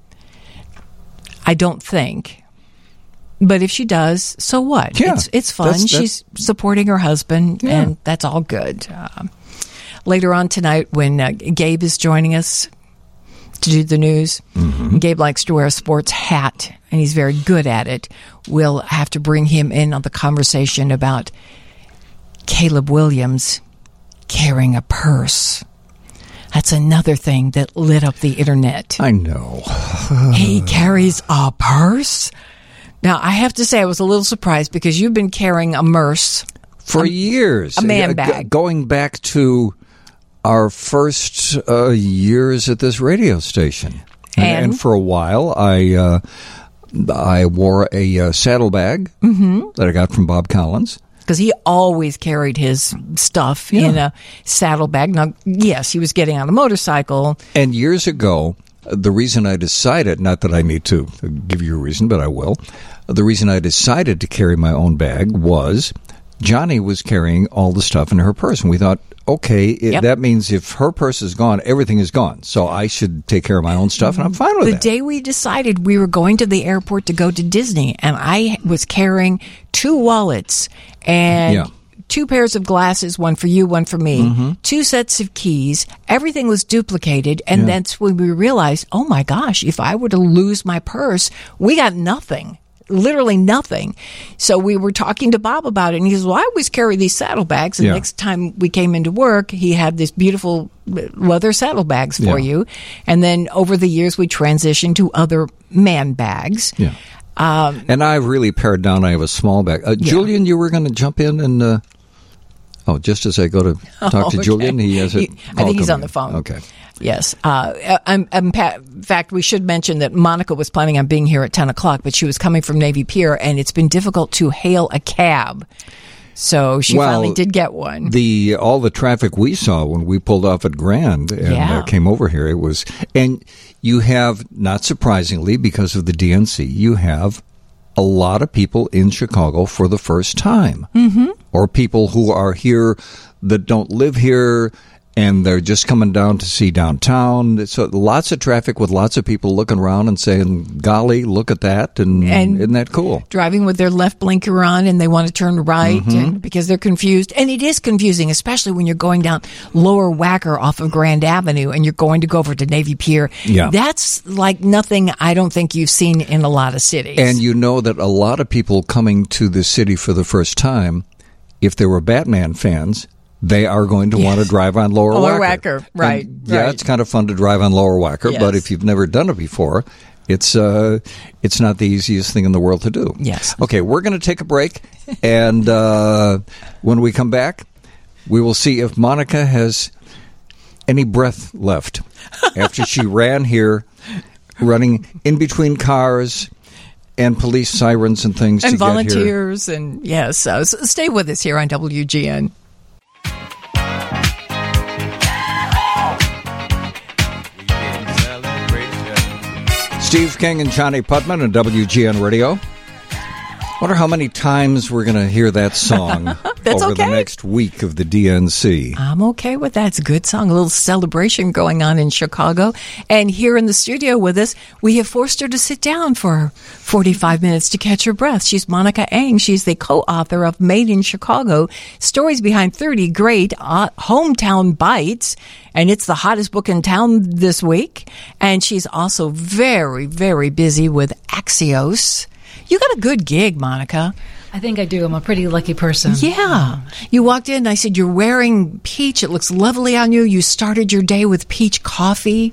I don't think. But if she does, so what? Yeah, it's it's fun. That's, that's, she's supporting her husband, yeah. and that's all good. Uh, later on tonight, when uh, Gabe is joining us to do the news, mm-hmm. Gabe likes to wear a sports hat, and he's very good at it. We'll have to bring him in on the conversation about Caleb Williams carrying a purse. That's another thing that lit up the internet. I know. He carries a purse? Now, I have to say I was a little surprised because you've been carrying a Merce. For a, years. A man G- bag. Going back to our first uh, years at this radio station. And, and? and for a while, I uh, I wore a uh, saddlebag mm-hmm. that I got from Bob Collins. Because he always carried his stuff yeah. in a saddlebag. Now, yes, he was getting on a motorcycle. And years ago, the reason I decided, not that I need to give you a reason, but I will, the reason I decided to carry my own bag was Johnny was carrying all the stuff in her purse. And we thought, okay, it, yep. that means if her purse is gone, everything is gone. So I should take care of my own stuff, and I'm fine with the that. The day we decided we were going to the airport to go to Disney, and I was carrying two wallets and yeah. two pairs of glasses, one for you, one for me, mm-hmm. two sets of keys. Everything was duplicated, and yeah. that's when we realized, oh my gosh, if I were to lose my purse, we got nothing. Literally nothing. So we were talking to Bob about it, and he says, well, I always carry these saddlebags. And yeah. next time we came into work, he had this beautiful leather saddlebags for yeah. you. And then over the years, we transitioned to other man bags. Yeah. Um, and I've really pared down. I have a small bag. Uh, yeah. Julian, you were going to jump in and... Uh, oh, just as I go to talk oh, to okay. Julian, he has it. He, I think he's on the phone. Okay. Yes. Uh, I'm, I'm, in fact, we should mention that Monica was planning on being here at ten o'clock, but she was coming from Navy Pier, and it's been difficult to hail a cab. So she well, finally did get one. The all the traffic we saw when we pulled off at Grand and yeah. uh, came over here, it was, and you have, not surprisingly, because of the D N C, you have a lot of people in Chicago for the first time, mm-hmm. or people who are here that don't live here. and they're just coming down to see downtown. So lots of traffic with lots of people looking around and saying, golly, look at that, and, And isn't that cool? Driving with their left blinker on and they want to turn right Mm-hmm. and because they're confused. And it is confusing, especially when you're going down Lower Wacker off of Grand Avenue and you're going to go over to Navy Pier. Yeah. That's like nothing I don't think you've seen in a lot of cities. And you know that a lot of people coming to the city for the first time, if they were Batman fans, they are going to Yes. want to drive on Lower, Lower Wacker. Wacker, right, And, yeah, right. it's kind of fun to drive on Lower Wacker, Yes. but if you've never done it before, it's uh, it's not the easiest thing in the world to do. Yes. Okay, we're going to take a break, and uh, when we come back, we will see if Monica has any breath left after she ran here, running in between cars and police sirens and things and to get here. volunteers and yes, so s- stay with us here on W G N. Steve King and Johnny Putman on W G N Radio. Wonder how many times we're going to hear that song That's over okay. the next week of the D N C. I'm okay with that. It's a good song. A little celebration going on in Chicago. And here in the studio with us, we have forced her to sit down for forty-five minutes to catch her breath. She's Monica Eng. She's the co-author of Made in Chicago, Stories Behind thirty Great uh, Hometown Bites. And it's the hottest book in town this week. And she's also very, very busy with Axios. You got a good gig, Monica. I think I do. I'm a pretty lucky person. Yeah. You walked in and I said, you're wearing peach. It looks lovely on you. You started your day with peach coffee.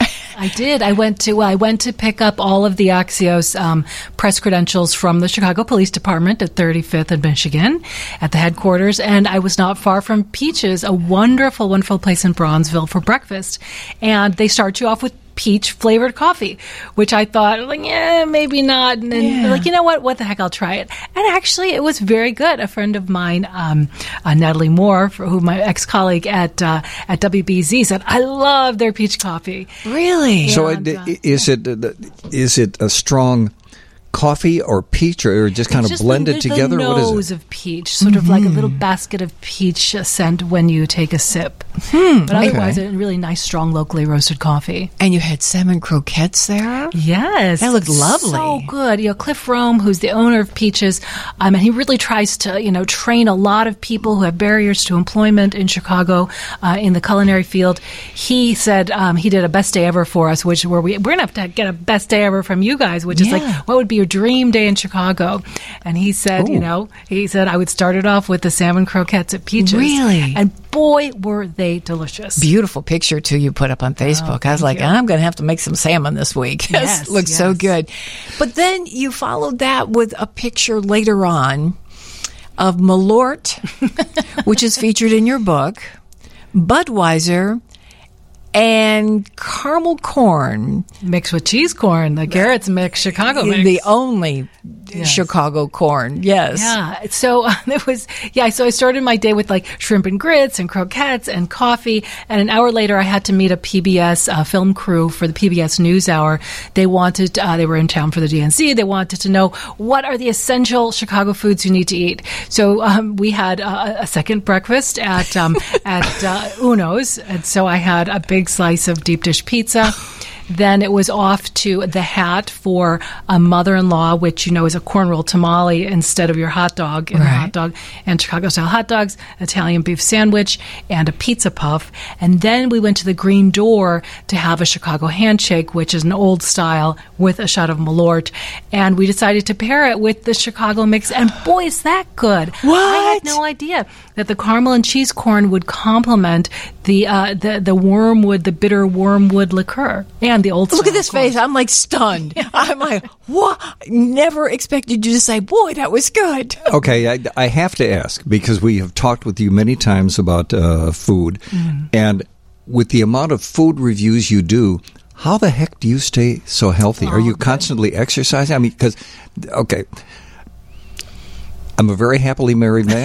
I did. I went to well, I went to pick up all of the Axios um, press credentials from the Chicago Police Department at thirty-fifth and Michigan at the headquarters, and I was not far from Peaches, a wonderful, wonderful place in Bronzeville for breakfast. And they start you off with peach flavored coffee, which I thought, like, yeah, maybe not. And then, Yeah. like, you know what? What the heck? I'll try it. And actually, it was very good. A friend of mine, um, uh, Natalie Moore, for who my ex colleague at uh, at W B Z, said, I love their peach coffee. Really? So And, it, uh, is it is it a strong coffee or peach, or just kind It's of just blended the, together? The What is nose it? of peach, sort of like a little basket of peach scent when you take a sip. Hmm, but otherwise, a really nice, strong, locally roasted coffee. And you had salmon croquettes there? Yes, That looked lovely. So good. You know, Cliff Rome, who's the owner of Peaches, um, and he really tries to, you know, train a lot of people who have barriers to employment in Chicago uh, in the culinary field. He said um, he did a best day ever for us, which where we we're gonna have to get a best day ever from you guys, which is Yeah. like, what would be your dream day in Chicago? And he said, Ooh. you know, he said I would start it off with the salmon croquettes at Peaches. Really? And boy, were they delicious. Beautiful picture, too, you put up on Facebook. I was thank like, you. I'm going to have to make some salmon this week. Yes, It looks so yes. good. But then you followed that with a picture later on of Malort, which is featured in your book, Budweiser, and caramel corn, Mixed with cheese corn, the Garrett's mix, Chicago mix. the only Yes. Chicago corn. Yes. Yeah. So uh, it was, yeah. So I started my day with like shrimp and grits and croquettes and coffee. And an hour later, I had to meet a P B S uh, film crew for the P B S NewsHour. They wanted, uh, they were in town for the D N C. They wanted to know what are the essential Chicago foods you need to eat. So um, we had uh, a second breakfast at um, at uh, Uno's, and so I had a big slice of deep dish pizza. Then it was off to the Hat for a mother-in-law, which, you know, is a corn roll tamale instead of your hot dog in a Right. hot dog, and Chicago-style hot dogs, Italian beef sandwich, and a pizza puff. And then we went to the Green Door to have a Chicago handshake, which is an old style with a shot of Malort. And we decided to pair it with the Chicago mix. And boy, is that good. I What? had no idea that the caramel and cheese corn would complement the uh, the the wormwood, the bitter wormwood liqueur, and the old. Look style, at this of course. face. I'm like stunned. I'm like, what? Never expected you to say, boy, that was good. Okay, I, I have to ask, because we have talked with you many times about uh, food, Mm-hmm. and with the amount of food reviews you do, how the heck do you stay so healthy? Are Oh, you good. constantly exercising? I mean, because, okay, I'm a very happily married man,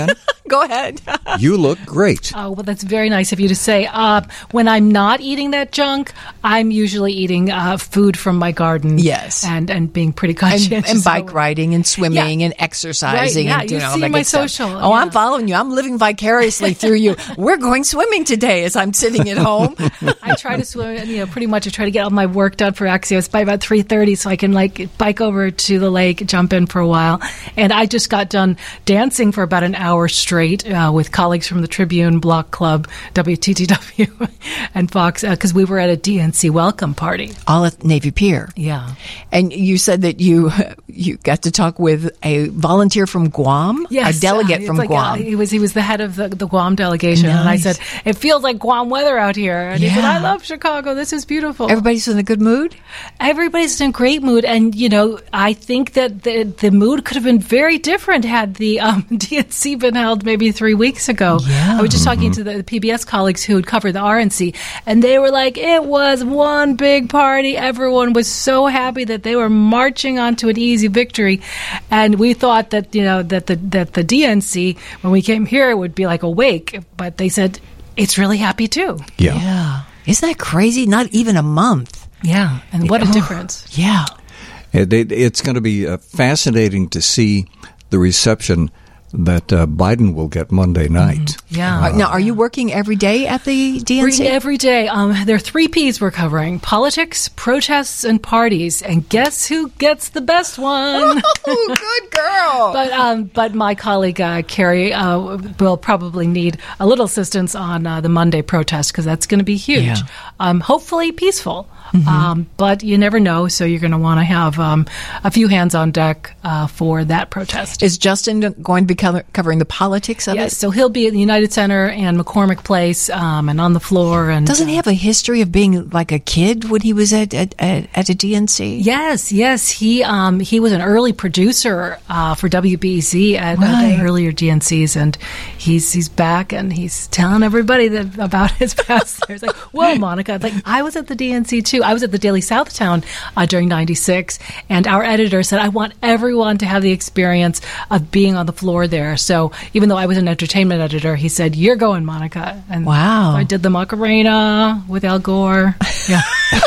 Go ahead. You look great. Oh, well, that's very nice of you to say. Uh, when I'm not eating that junk, I'm usually eating uh, food from my garden. Yes. And, and being pretty And, conscientious. and bike about- riding and swimming Yeah. and exercising. Right, yeah, and, you you've know, seen that my good stuff. social, Oh, I'm yeah. following you. I'm living vicariously through you. We're going swimming today as I'm sitting at home. I try to swim, you know, pretty much I try to get all my work done for Axios by about three thirty so I can, like, bike over to the lake, jump in for a while. And I just got done dancing for about an hour straight uh, with colleagues from the Tribune, Block Club, W T T W, and Fox, because uh, we were at a D N C welcome party. All at Navy Pier. Yeah. And you said that you you got to talk with a volunteer from Guam, Yes, a delegate uh, from it's like, Guam. uh, he was he was the head of the, the Guam delegation, and I Nice. said, "It feels like Guam weather out here." And he said, Yeah. "I love Chicago. This is beautiful." Everybody's in a good mood. Everybody's in a great mood, and you know, I think that the the mood could have been very different had the um, D N C been held maybe three weeks ago. Yeah. I was just talking to the, the P B S colleagues who had covered the R N C, and they were like, "It was one big party. Everyone was so happy that they were marching on to an easy victory." And we thought that you know that the that the D N C when we came here would be like a wake, but they said it's really happy too. Yeah. Yeah. Isn't that crazy? Not even a month. Yeah, and what a Oh, difference. Yeah. It, it, it's going to be uh, fascinating to see the reception that uh, Biden will get Monday night. Yeah. Uh, now, are you working every day at the D N We're C? every day. Um, there are three P's we're covering: politics, protests, and parties. And guess who gets the best one? Oh, good girl. But um, but my colleague uh, Carrie uh, will probably need a little assistance on uh, the Monday protest because that's going to be huge. Yeah. Um, hopefully peaceful. Um, but you never know, so you're going to want to have um, a few hands on deck uh, for that protest. Is Justin going to be cover- covering the politics of Yes, it? so he'll be at the United Center and McCormick Place um, and on the floor. And Doesn't he have a history of being like a kid when he was at at, at, at a D N C? Yes, yes. He um, he was an early producer uh, for W B E Z at, Right. at earlier D N Cs, and he's he's back and he's telling everybody that about his past. There's like, whoa, Monica! It's like I was at the D N C too. I was at the Daily Southtown uh, during ninety-six, and our editor said, I want everyone to have the experience of being on the floor there. So even though I was an entertainment editor, he said, you're going, Monica. And Wow. I did the Macarena with Al Gore. Yeah.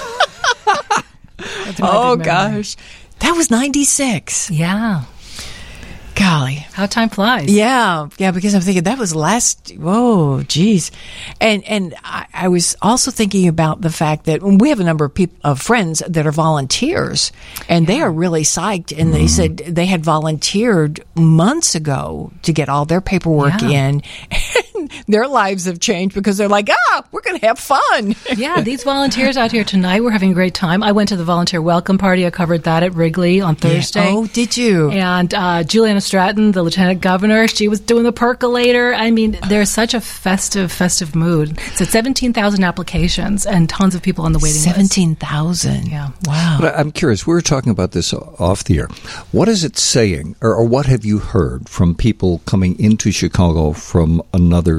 That's my Oh, big memory. gosh. That was ninety-six. Yeah. Golly. How time flies. Yeah, yeah, because I'm thinking that was last. Whoa, geez, and and I, I was also thinking about the fact that we have a number of people, of friends that are volunteers, and they are really psyched. And they said they had volunteered months ago to get all their paperwork Yeah. in. And their lives have changed because they're like, ah, we're going to have fun. Yeah, these volunteers out here tonight, we're having a great time. I went to the volunteer welcome party. I covered that at Wrigley on Thursday. Oh, did you? And uh, Juliana Stratton, the lieutenant governor, she was doing the percolator. I mean, there's such a festive, festive mood. It's at seventeen thousand applications and tons of people on the waiting list. Seventeen thousand. Yeah. Wow. But I- I'm curious, we were talking about this off the air. What is it saying, or, or what have you heard from people coming into Chicago from another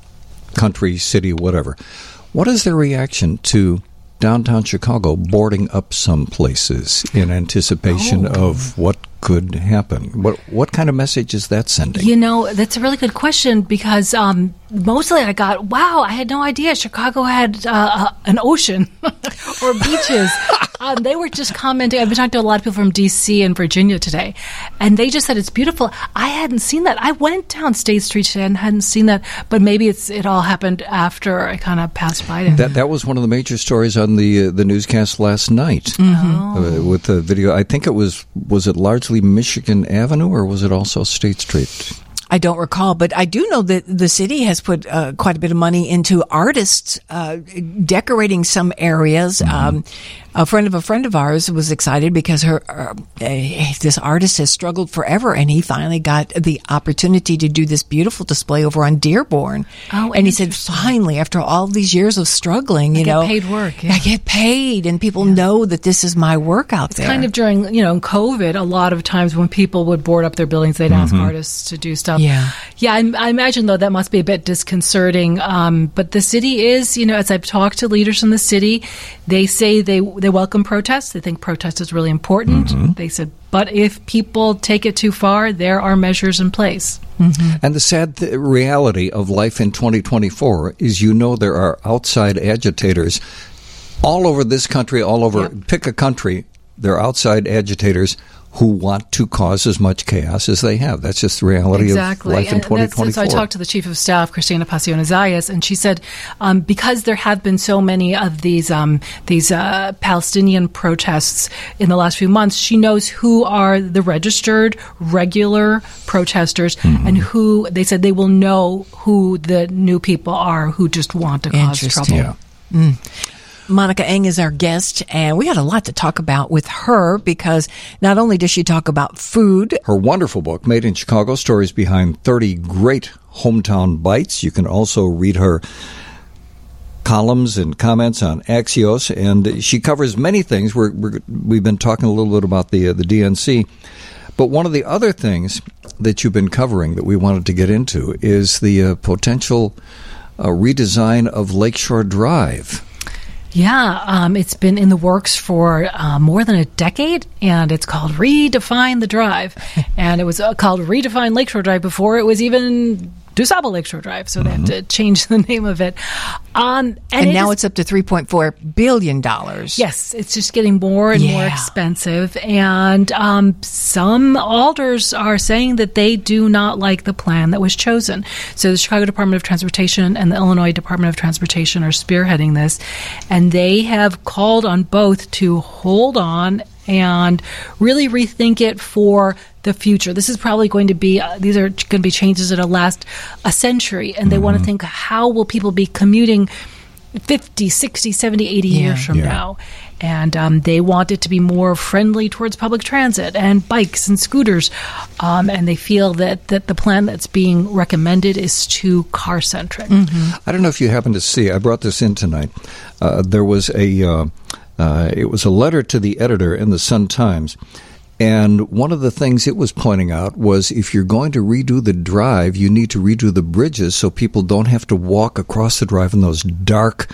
country, city, whatever? What is their reaction to downtown Chicago boarding up some places in anticipation Oh. of what could happen? What what kind of message is that sending? You know, that's a really good question because um, mostly I got, wow, I had no idea Chicago had uh, uh, an ocean or beaches. um, they were just commenting. I've been talking to a lot of people from D C and Virginia today, and they just said it's beautiful. I hadn't seen that. I went down State Street today and hadn't seen that, but maybe it's it all happened after I kind of passed by there. That that was one of the major stories on the uh, the newscast last night uh, with the video. I think it was was it largely Michigan Avenue or was it also State Street? I don't recall, but I do know that the city has put uh, quite a bit of money into artists uh, decorating some areas. Mm-hmm. Um, a friend of a friend of ours was excited because her uh, uh, this artist has struggled forever, and he finally got the opportunity to do this beautiful display over on Dearborn. Oh, and he said, interesting. finally, after all these years of struggling, you get know, paid work, yeah. I get paid, and people know that this is my work out there. Kind of during, you know, in COVID, a lot of times when people would board up their buildings, they'd ask artists to do stuff. Yeah. Yeah, I, I imagine, though, that must be a bit disconcerting. Um, but the city is, you know, as I've talked to leaders from the city, they say they they they welcome protests. They think protest is really important. Mm-hmm. They said, but if people take it too far, there are measures in place. Mm-hmm. And the sad th- reality of life in twenty twenty-four is, you know, there are outside agitators all over this country, all over, Yep. pick a country, there are outside agitators who want to cause as much chaos as they have. That's just the reality Exactly. of life in And twenty that's- twenty-four. So I talked to the chief of staff, Christina Pacione-Zayas, and she said um, because there have been so many of these um, these uh, Palestinian protests in the last few months, she knows who are the registered, regular protesters, Mm-hmm. and who, they said they will know who the new people are who just want to cause Interesting. trouble. Yeah. Monica Eng is our guest, and we had a lot to talk about with her because not only does she talk about food. Her wonderful book, Made in Chicago, Stories Behind thirty Great Hometown Bites. You can also read her columns and comments on Axios, and she covers many things. We're, we're, we've been talking a little bit about the, uh, the D N C. But one of the other things that you've been covering that we wanted to get into is the uh, potential uh, redesign of Lakeshore Drive. Yeah, um, it's been in the works for uh, more than a decade, and it's called Redefine the Drive. And it was uh, called Redefine Lakeshore Drive before it was even DuSable Lakeshore Drive, so they have to change the name of it. Um, and And it now is- it's up to three point four billion dollars. Yes, it's just getting more and more Yeah. expensive. And um, some alders are saying that they do not like the plan that was chosen. So the Chicago Department of Transportation and the Illinois Department of Transportation are spearheading this. And they have called on both to hold on and really rethink it for the future. This is probably going to be, uh, these are going to be changes that'll last a century. And they want to think, how will people be commuting fifty, sixty, seventy, eighty Yeah. years from Yeah. now? And um, they want it to be more friendly towards public transit and bikes and scooters. Um, and they feel that, that the plan that's being recommended is too car-centric. I don't know if you happen to see, I brought this in tonight. Uh, there was a, uh, uh, it was a letter to the editor in the Sun-Times. And one of the things it was pointing out was, if you're going to redo the drive, you need to redo the bridges so people don't have to walk across the drive in those dark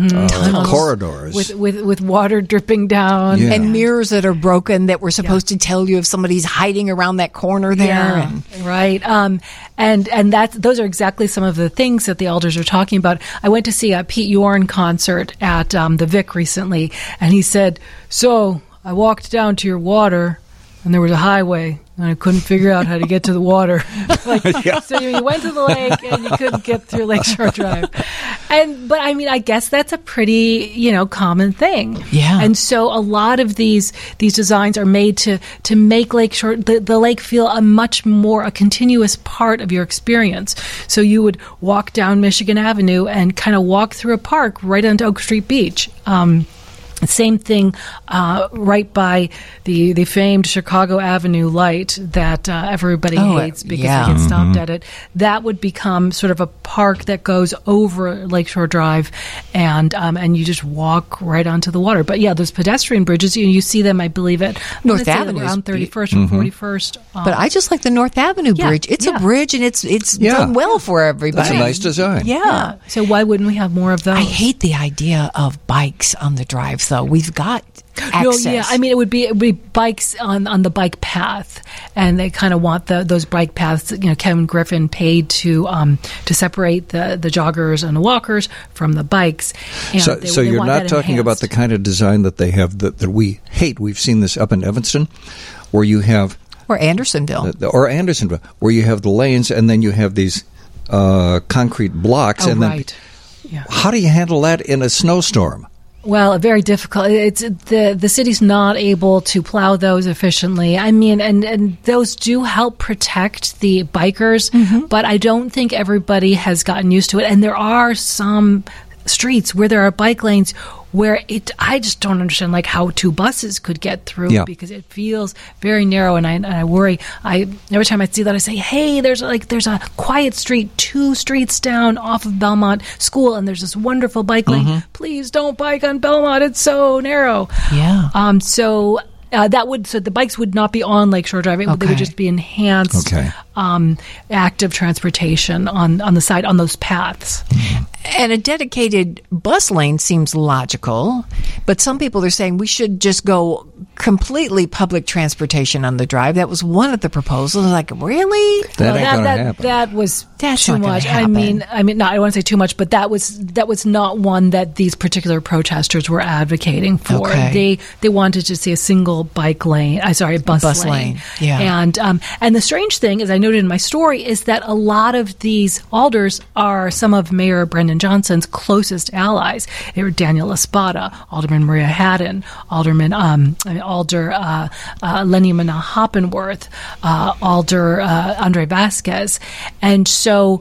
uh, corridors. With, with with water dripping down. Yeah. And mirrors that are broken that were supposed to tell you if somebody's hiding around that corner there. Yeah, And right. Um, and and that's those are exactly some of the things that the elders are talking about. I went to see a Pete Yorn concert at um, the Vic recently, and he said, "So I walked down to your water, and there was a highway, and I couldn't figure out how to get to the water." Like, so you went to the lake and you couldn't get through Lakeshore Drive. And but I mean, I guess that's a pretty, you know, common thing. Yeah. And so a lot of these these designs are made to to make Lakeshore the, the lake feel a much more a continuous part of your experience. So you would walk down Michigan Avenue and kind of walk through a park right onto Oak Street Beach. Um, Same thing uh, right by the, the famed Chicago Avenue light that uh, everybody Oh, hates because yeah. they get stopped at it. That would become sort of a park that goes over Lakeshore Drive, and um, and you just walk right onto the water. But yeah, those pedestrian bridges, you, you see them, I believe, at I'm North gonna say Avenue is around be- thirty-first or forty-first. Um, But I just like the North Avenue Yeah, Bridge. It's yeah. a bridge, and it's it's Yeah. done well for everybody. That's a nice design. Yeah. yeah. So why wouldn't we have more of those? I hate the idea of bikes on the drives, though. We've got access. No, yeah. I mean, it would be it would be bikes on, on the bike path, and they kind of want the those bike paths. You know, Kevin Griffin paid to um, to separate the, the joggers and the walkers from the bikes. And So, they, so they you're want not that talking about the enhanced. kind of design that they have that, that we hate. We've seen this up in Evanston, where you have, Or Andersonville. uh, or Andersonville, where you have the lanes, and then you have these uh, concrete blocks. Oh, and then, right. Yeah. how do you handle that in a snowstorm? Well, very difficult. It's the the city's not able to plow those efficiently. I mean, and, and those do help protect the bikers, but I don't think everybody has gotten used to it. And there are some streets where there are bike lanes where it I just don't understand like how two buses could get through Yeah. because it feels very narrow, and I, and I worry. I every time I see that I say, hey, there's like there's a quiet street two streets down off of Belmont School, and there's this wonderful bike lane. Please don't bike on Belmont; it's so narrow. Yeah. Um. So. Uh, that would so the bikes would not be on Lakeshore Drive. It, They Okay. would just be enhanced. Okay. um, active transportation on, on the side, on those paths. And a dedicated bus lane seems logical, but some people are saying we should just go completely public transportation on the drive. That was one of the proposals. Like, really? That Well, ain't that, going to that, happen. that was That's too not gonna much. I happen. mean, I mean, no, I don't want to say too much, but that was that was not one that these particular protesters were advocating for. Okay. They they wanted to see a single bike lane. I sorry, bus, Bus lane, yeah. And um, and the strange thing, as I noted in my story, is that a lot of these alders are some of Mayor Brendan Johnson's closest allies. They were Daniel Espada, Alderman Maria Haddon, Alderman um, I mean, Alder uh, uh, Lenny Mana Hoppenworth, uh, Alder uh, Andre Vasquez, and so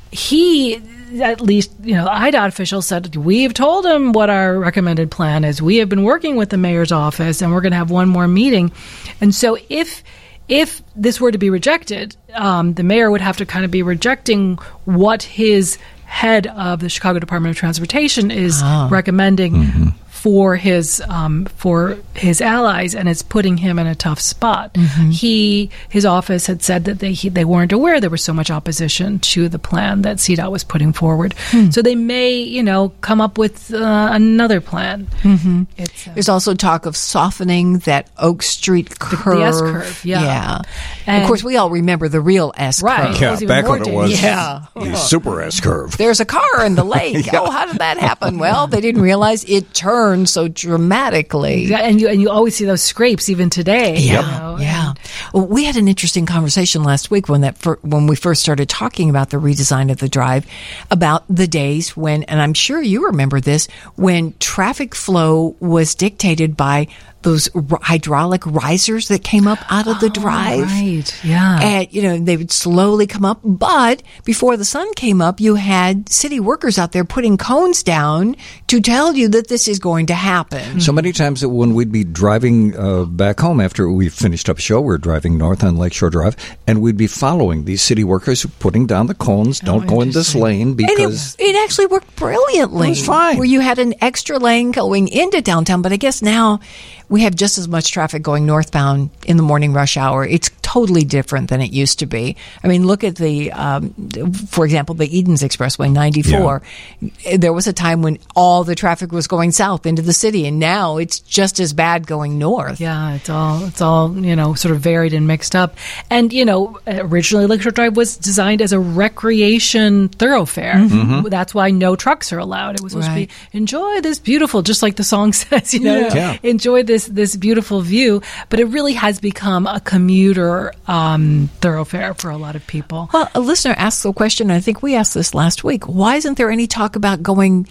he. At least, you know, I D O T officials said, we've told him what our recommended plan is. We have been working with the mayor's office, and we're going to have one more meeting. And so if if this were to be rejected, um, the mayor would have to kind of be rejecting what his head of the Chicago Department of Transportation is Ah. recommending Mm-hmm. for his um, for his allies, and it's putting him in a tough spot. Mm-hmm. He his office had said that they he, they weren't aware there was so much opposition to the plan that C DOT was putting forward. Hmm. So they may, you know, come up with uh, another plan. Mm-hmm. It's, uh, There's also talk of softening that Oak Street curve. the S-curve, yeah. Yeah. And- of course, we all remember the real S Right. curve. It was even more dangerous. Yeah. the super S curve. There's a car in the lake. Oh, how did that happen? Well, they didn't realize it turned so dramatically. Yeah, and you and you always see those scrapes even today. you know, Yeah. and- Well, we had an interesting conversation last week when that fir- when we first started talking about the redesign of the drive, about the days when, and I'm sure you remember this, when traffic flow was dictated by those r- hydraulic risers that came up out of the drive. right, yeah. And, you know, they would slowly come up. But before the sun came up, you had city workers out there putting cones down to tell you that this is going to happen. So many times that when we'd be driving uh, back home after we finished up a show, we were driving north on Lakeshore Drive, and we'd be following these city workers putting down the cones. Don't go in this lane And because it, it actually worked brilliantly. It was fine. Where you had an extra lane going into downtown, but I guess now we have just as much traffic going northbound in the morning rush hour. It's totally different than it used to be. I mean, look at the, um, for example, the Edens Expressway, ninety-four. There was a time when all the traffic was going south into the city, and now it's just as bad going north. Yeah, it's all it's all you know, sort of varied and mixed up. And you know, originally Lakeshore Drive was designed as a recreation thoroughfare. Mm-hmm. That's why no trucks are allowed. It was supposed Right. to be enjoy this beautiful, just like the song says. You know, Yeah. enjoy this this beautiful view. But it really has become a commuter um, thoroughfare for a lot of people. Well, a listener asked the question, and I think we asked this last week, why isn't there any talk about going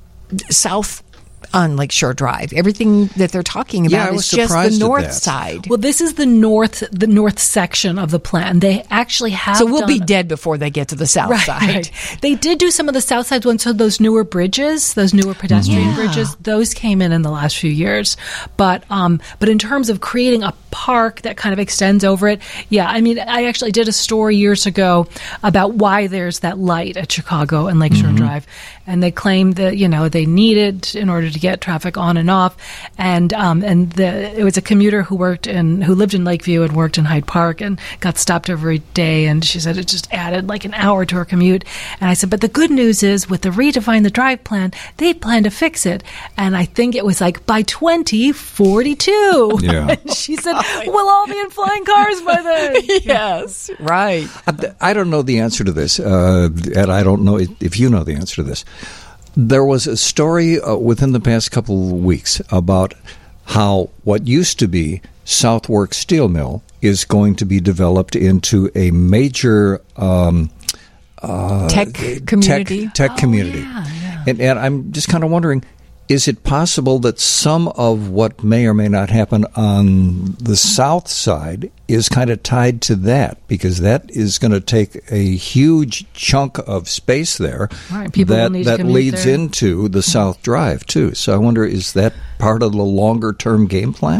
south on Lakeshore Drive? Everything that they're talking about Yeah, I is was just the surprised at north that. side. Well, this is the north the north section of the plan. They actually have So we'll be done- dead before they get to the south Right, side. right. They did do some of the south side ones, so those newer bridges, those newer pedestrian Yeah. bridges, those came in in the last few years. But um, but in terms of creating a park that kind of extends over it, yeah, I mean, I actually did a story years ago about why there's that light at Chicago and Lakeshore Drive, and they claimed that you know they need it in order to get traffic on and off, and um, and the, it was a commuter who worked in who lived in Lakeview and worked in Hyde Park and got stopped every day, and she said it just added like an hour to her commute. And I said, but the good news is with the redefine the drive plan, they plan to fix it, and I think it was like by twenty forty-two. Yeah. And she said, we'll all be in flying cars by then. Yes, right. I don't know the answer to this, uh, and I don't know if you know the answer to this. There was a story uh, within the past couple of weeks about how what used to be Southworks Steel Mill is going to be developed into a major um, uh, Tech community. Tech, tech community. yeah, yeah. And, and I'm just kind of wondering, is it possible that some of what may or may not happen on the south side is kind of tied to that? Because that is going to take a huge chunk of space there Right, people will that, need to that commute leads there. into the South Drive, too. So I wonder, is that part of the longer-term game plan?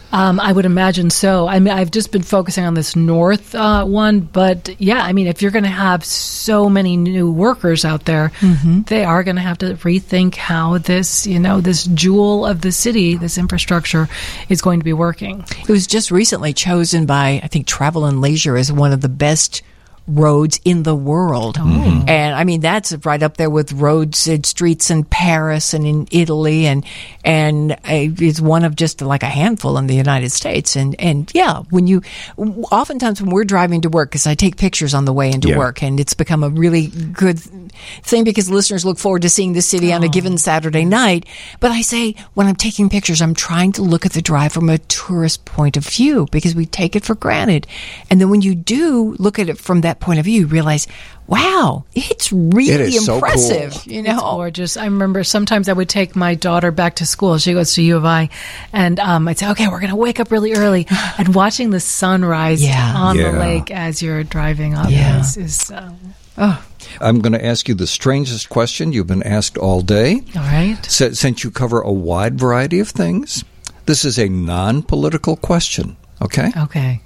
Um, I would imagine so. I mean, I've just been focusing on this north uh, one, but yeah, I mean, if you're going to have so many new workers out there, mm-hmm. they are going to have to rethink how this, you know, this jewel of the city, this infrastructure, is going to be working. It was just recently chosen by, I think, Travel and Leisure as one of the best roads in the world. Oh. And I mean, that's right up there with roads and streets in Paris and in Italy, and and it's one of just like a handful in the United States. And and yeah, when you oftentimes when we're driving to work, because I take pictures on the way into Yeah. work, and it's become a really good thing because listeners look forward to seeing the city on a given Saturday night. But I say, when I'm taking pictures, I'm trying to look at the drive from a tourist point of view, because we take it for granted. And then when you do look at it from that point of view, you realize, wow, it's really It is so impressive. cool. You know, It's gorgeous. I remember sometimes I would take my daughter back to school. She goes to U of I, and um, I'd say, "Okay, we're going to wake up really early." And watching the sunrise Yeah. on Yeah. the lake as you're driving up Yeah. is, is uh, oh, I'm going to ask you the strangest question you've been asked all day. all right. S- Since you cover a wide variety of things, this is a non-political question, okay? Okay.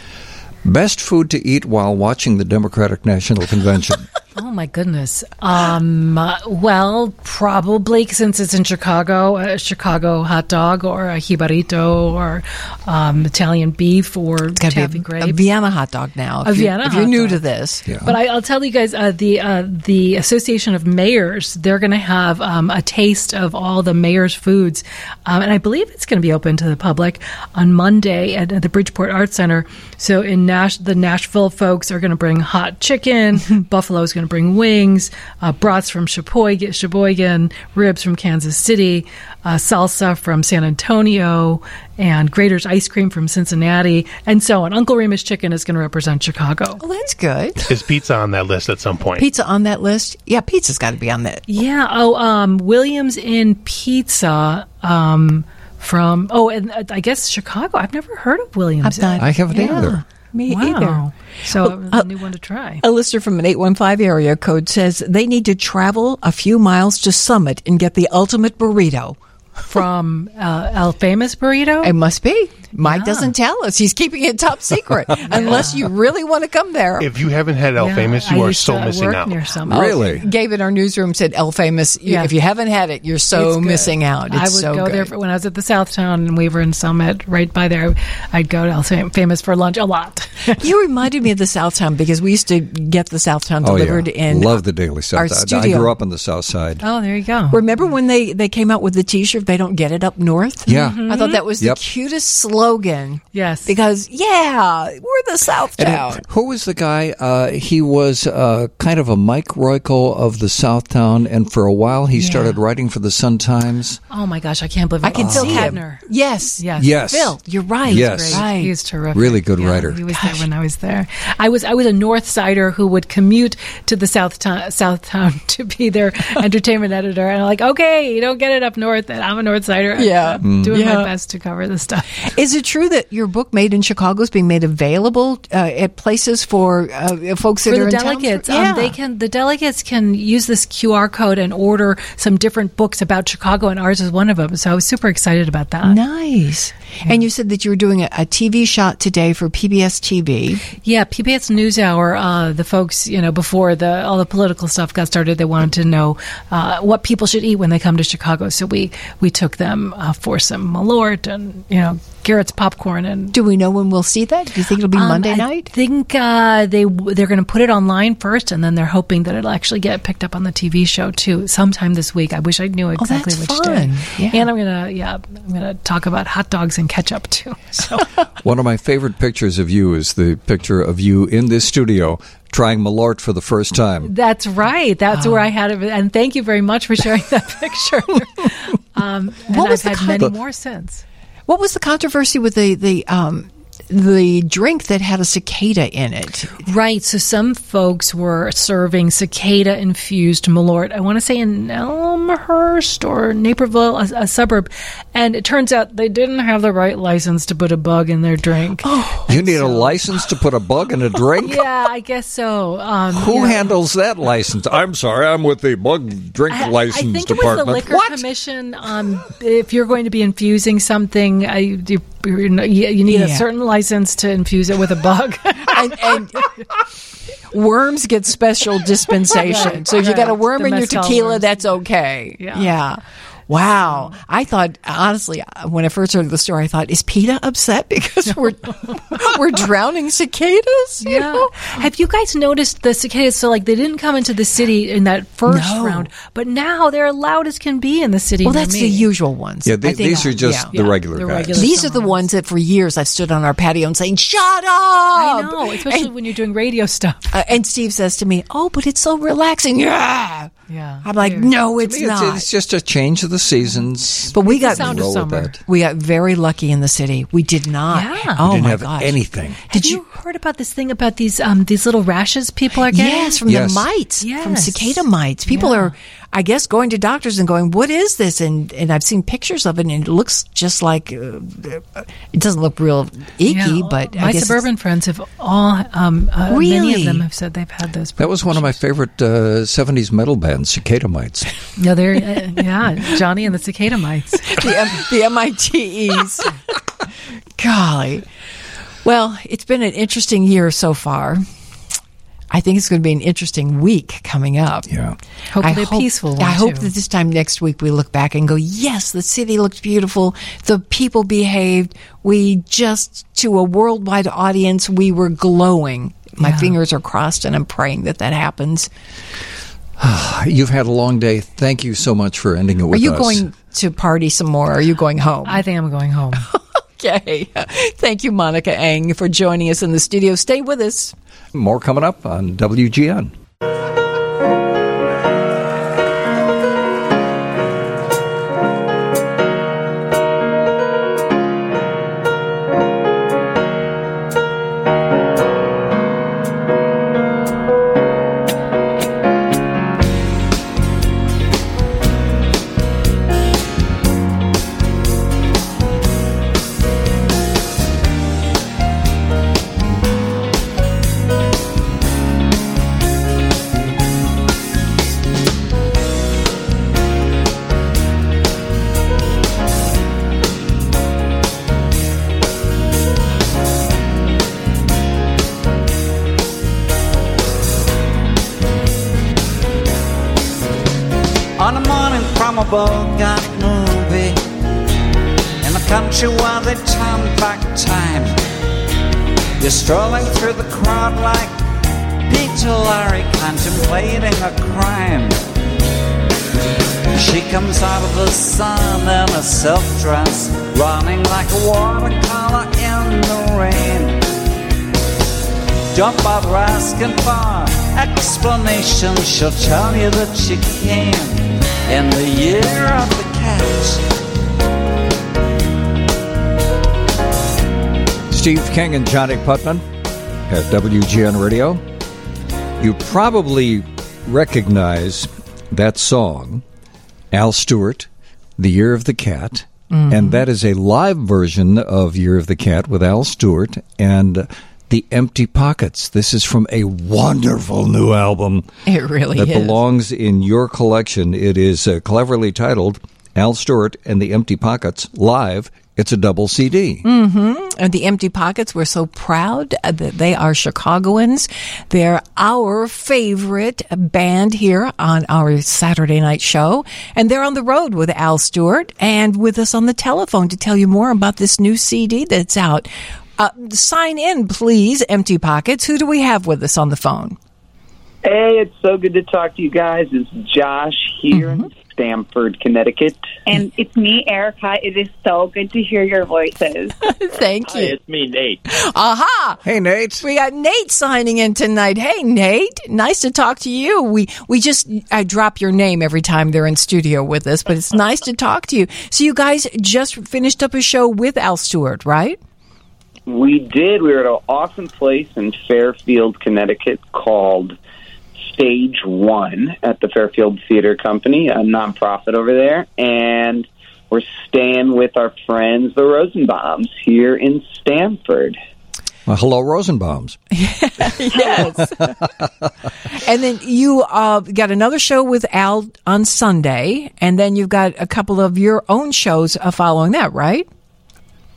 Best food to eat while watching the Democratic National Convention. Oh my goodness. Um, uh, well, probably since it's in Chicago, a Chicago hot dog or a jibarito or um, Italian beef or it's got to taffy be a, grapes. a Vienna hot dog now. A if you- Vienna If you're hot new dog. to this, Yeah. But I, I'll tell you guys, uh, the uh, the Association of Mayors, they're going to have um, a taste of all the mayor's foods, um, and I believe it's going to be open to the public on Monday at, at the Bridgeport Arts Center. So in Nash, the Nashville folks are going to bring hot chicken. Buffalo's going to bring wings, uh, brats from Sheboygan, Sheboygan, ribs from Kansas City, uh, salsa from San Antonio, and Grater's ice cream from Cincinnati, and so on. Uncle Remus Chicken is going to represent Chicago. well, that's good. Is pizza on that list at some point? Pizza on that list? Yeah, pizza's got to be on that. Yeah. Oh, um, Williams Inn Pizza um, from, oh, and uh, I guess Chicago. I've never heard of Williams I've not- Inn. I haven't Yeah. either. Me Wow. either. So Well, it was uh, a new one to try. A listener from an eight one five area code says they need to travel a few miles to Summit and get the ultimate burrito. From uh, El Famous Burrito? It must be. Mike Yeah. doesn't tell us. He's keeping it top secret. Unless you really want to come there. If you haven't had El Yeah, Famous, I you are used so to missing work out. near Summit. Really? Gabe in our newsroom said El Famous. you- Yeah. If you haven't had it, you're so It's good. missing out. It's I would so go good. there for, when I was at the Southtown and we were in Summit, right by there. I'd go to El Fam- Famous for lunch a lot. You reminded me of the Southtown because we used to get the Southtown Oh, delivered yeah. in. Love the Daily South. our I- I studio. grew up on the South Side. Oh, there you go. Remember when they, they came out with the T-shirt? They don't get it up north. Yeah. I thought that was Yep. the cutest slogan. Yes. Because yeah, we're the Southtown. And who was the guy? Uh, he was uh, kind of a Mike Royko of the Southtown, and for a while he started writing for the Sun-Times. Oh my gosh, I can't believe it. I can Phil see him. Cadner. Yes, Yes. Yes. Phil, you're right. Yes. Great. Right. He's terrific. Really good Yeah, writer. He was there when I was there. I was I was a North Sider who would commute to the Southtown Southtown to be their entertainment editor, and I'm like, okay, you don't get it up north, and I'm a North Sider. Yeah. I'm doing Yeah. my best to cover this stuff. Is it true that your book, Made in Chicago, is being made available uh, at places for uh, folks that For are the in town? delegates, Yeah. um, they can the delegates can use this Q R code and order some different books about Chicago, and ours is one of them. So I was super excited about that. Nice. And you said that you were doing a, a T V shot today for P B S T V. Yeah, P B S NewsHour. Uh, the folks, you know, before the all the political stuff got started, they wanted to know uh, what people should eat when they come to Chicago. So we we took them uh, for some Malort and you know Garrett's popcorn and. Do we know when we'll see that? Do you think it'll be Um, Monday I night? think uh, they they're going to put it online first, and then they're hoping that it'll actually get picked up on the T V show too sometime this week. I wish I knew exactly that's which fun. day. Yeah. And I'm gonna yeah I'm gonna talk about hot dogs and ketchup too. So One of my favorite pictures of you is the picture of you in this studio trying Malort for the first time. that's right. That's where I had it. And thank you very much for sharing that picture. um, and What was I've the had con- many more since. What was the controversy with the the um, the drink that had a cicada in it? Right. So some folks were serving cicada infused Malort. I want to say in Elmhurst or Naperville, a, a suburb. And it turns out they didn't have the right license to put a bug in their drink. Oh, You need a license to put a bug in a drink? yeah, I guess so. Um, Who yeah. handles that license? I'm sorry, I'm with the bug drink I, license I think department. it was the Liquor What? Commission. Um, if you're going to be infusing something, I, you you you need a Yeah. certain license to infuse it with a bug. and, and worms get special dispensation. Right, So if you got a right. worm The in your mescal tequila, worms. that's okay. Yeah. Yeah. Wow. I thought, honestly, when I first heard the story, I thought, is PETA upset because we're we're drowning cicadas? You Yeah. know? Have you guys noticed the cicadas? So, like, they didn't come into the city in that first No. round, but now they're loud as can be in the city. Well, near that's me. the usual ones. Yeah, I th- think- these are just yeah. the regular the guys. regular- These are the summer ones that for years I've stood on our patio and saying, shut up! I know, especially And, when you're doing radio stuff. uh, and Steve says to me, oh, but it's so relaxing. Yeah. Yeah. I'm like, Yeah. no, it's It's, not. it's just a change of the seasons. But we got sound of Roll with summer. that. we got very lucky in the city. We did not. Yeah. Oh We didn't my have gosh. anything. Did you heard about this thing about these um these little rashes people are getting? Yes, from Yes. the mites, from Yes. cicada mites. People Yeah. are, I guess, going to doctors and going, "What is this?" And and I've seen pictures of it, and it looks just like uh, it doesn't look real icky, Yeah. but my I guess suburban friends have all um uh, many Really? of them have said they've had those. That was one of my favorite uh, seventies metal bands, Cicada Mites. Yeah, they're uh, yeah, Johnny and the cicada mites. the, M- the M I T Es. Golly. Well, it's been an interesting year so far. I think it's going to be an interesting week coming up. Yeah. Hopefully I a hope, peaceful one, I hope too. that this time next week we look back and go, yes, the city looked beautiful. The people behaved. We just, to a worldwide audience, we were glowing. My Yeah. fingers are crossed, and I'm praying that that happens. You've had a long day. Thank you so much for ending it Are with you us. going to party some more? Or are you going home? I think I'm going home. Okay. Thank you, Monica Eng, for joining us in the studio. Stay with us. More coming up on W G N. On a morning from a Bogart movie, in the country where they turn back time, you're strolling through the crowd like Peter Larry contemplating a crime. She comes out of the sun in a silk dress, running like a watercolor in the rain. Don't bother asking for explanations, she'll tell you that she came in the year of the cat. Steve King and Johnny Putman at W G N Radio. You probably recognize that song, Al Stewart, The Year of the Cat, Mm-hmm. and that is a live version of Year of the Cat with Al Stewart and The Empty Pockets. This is from a wonderful new album It really that is. belongs in your collection. It is uh, cleverly titled Al Stewart and the Empty Pockets Live. It's a double C D. And the Empty Pockets, we're so proud that they are Chicagoans. They're our favorite band here on our Saturday night show. And they're on the road with Al Stewart and with us on the telephone to tell you more about this new C D that's out. Uh, sign in, please, Empty Pockets. Who do we have with us on the phone? Hey, it's so good to talk to you guys. It's Josh here in Stamford, Connecticut. And it's me, Erica. It is so good to hear your voices. Thank you. It's me, Nate. Aha! Hey, Nate. We got Nate signing in tonight. Hey, Nate. Nice to talk to you. We we just I drop your name every time they're in studio with us, but it's nice to talk to you. So you guys just finished up a show with Al Stewart, right? We did. We were at an awesome place in Fairfield, Connecticut called Stage One at the Fairfield Theater Company, a nonprofit over there. And we're staying with our friends, the Rosenbaums, here in Stamford. Well, hello, Rosenbaums. Yes. And then you uh, got another show with Al on Sunday, and then you've got a couple of your own shows uh, following that, right?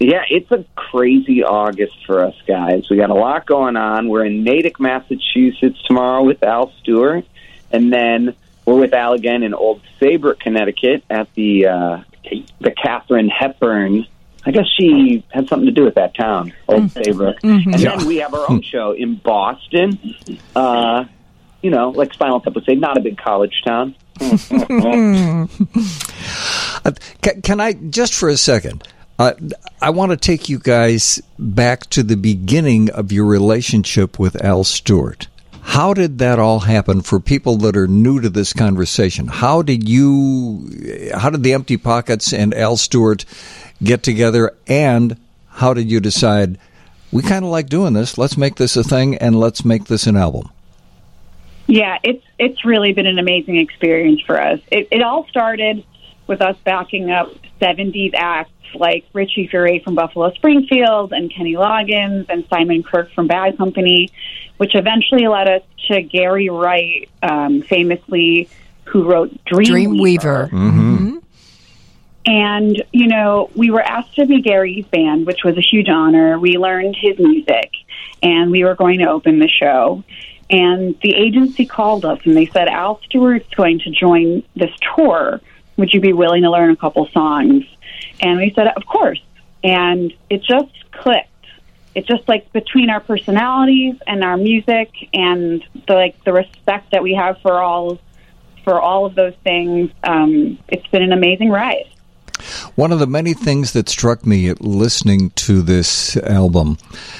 Yeah, it's a crazy August for us guys. We got a lot going on. We're in Natick, Massachusetts tomorrow with Al Stewart, and then we're with Al again in Old Saybrook, Connecticut at the uh, the Katharine Hepburn. I guess she had something to do with that town, Old Saybrook. Mm-hmm. And Yeah. then we have our own show in Boston. Uh, you know, like Spinal Tap would say, not a big college town. Uh, can, can I, just for a second, uh, I want to take you guys back to the beginning of your relationship with Al Stewart. How did that all happen for people that are new to this conversation? How did you, how did the Empty Pockets and Al Stewart get together, and how did you decide, we kind of like doing this, let's make this a thing, and let's make this an album? Yeah, it's it's really been an amazing experience for us. It, it all started with us backing up seventies acts like Richie Furay from Buffalo Springfield and Kenny Loggins and Simon Kirke from Bad Company, which eventually led us to Gary Wright, um, famously, who wrote Dreamweaver. Dreamweaver. Mm-hmm. And, you know, we were asked to be Gary's band, which was a huge honor. We learned his music, and we were going to open the show. And the agency called us, and they said, Al Stewart's going to join this tour. Would you be willing to learn a couple songs? And we said, of course. And it just clicked. It just, like, between our personalities and our music and, the, like, the respect that we have for all for all of those things, um, it's been an amazing ride. One of the many things that struck me listening to this album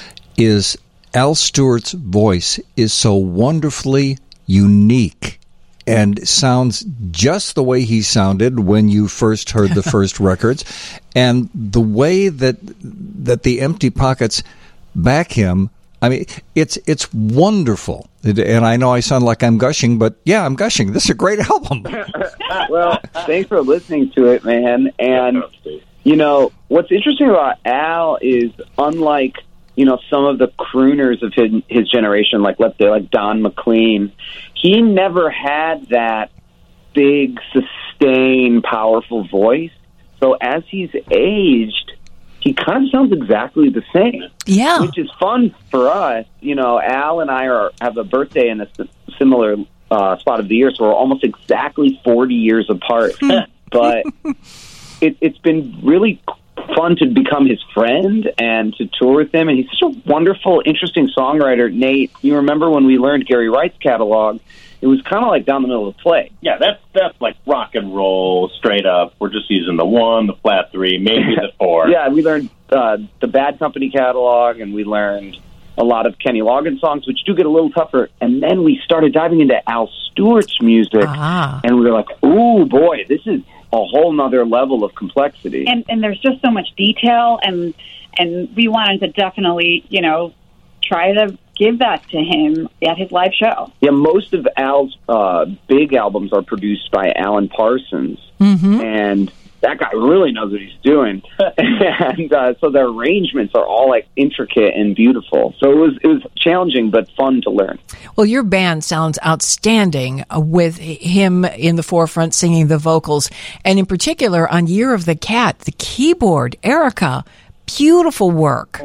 is Al Stewart's voice is so wonderfully unique and sounds just the way he sounded when you first heard the first records, and the way that that the Empty Pockets back him. I mean, it's it's wonderful. And I know I sound like I'm gushing, but yeah, I'm gushing. This is a great album. Well, thanks for listening to it, man. And, you know, what's interesting about Al is, unlike, you know, some of the crooners of his, his generation, like, let's say, like Don McLean, he never had that big, sustained, powerful voice. So as he's aged, he kind of sounds exactly the same. Yeah. Which is fun for us. You know, Al and I are have a birthday in a s- similar uh, spot of the year, so we're almost exactly forty years apart. But it, it's been really fun to become his friend and to tour with him. And he's such a wonderful, interesting songwriter. Nate, you remember when we learned Gary Wright's catalog? It was kind of like down the middle of the play. Yeah, that's that's like rock and roll, straight up. We're just using the one, the flat three, maybe the four. Yeah, we learned uh, the Bad Company catalog, and we learned a lot of Kenny Loggins songs, which do get a little tougher. And then we started diving into Al Stewart's music, Ah. and we were like, ooh, boy, this is a whole nother level of complexity. And and there's just so much detail, and and we wanted to definitely, you know, try to give that to him at his live show. Yeah, most of Al's uh, big albums are produced by Alan Parsons, Mm-hmm. and that guy really knows what he's doing. And uh, so the arrangements are all like intricate and beautiful. So it was it was challenging but fun to learn. Well, your band sounds outstanding uh, with him in the forefront singing the vocals. And in particular, on Year of the Cat, the keyboard, Erica, beautiful work.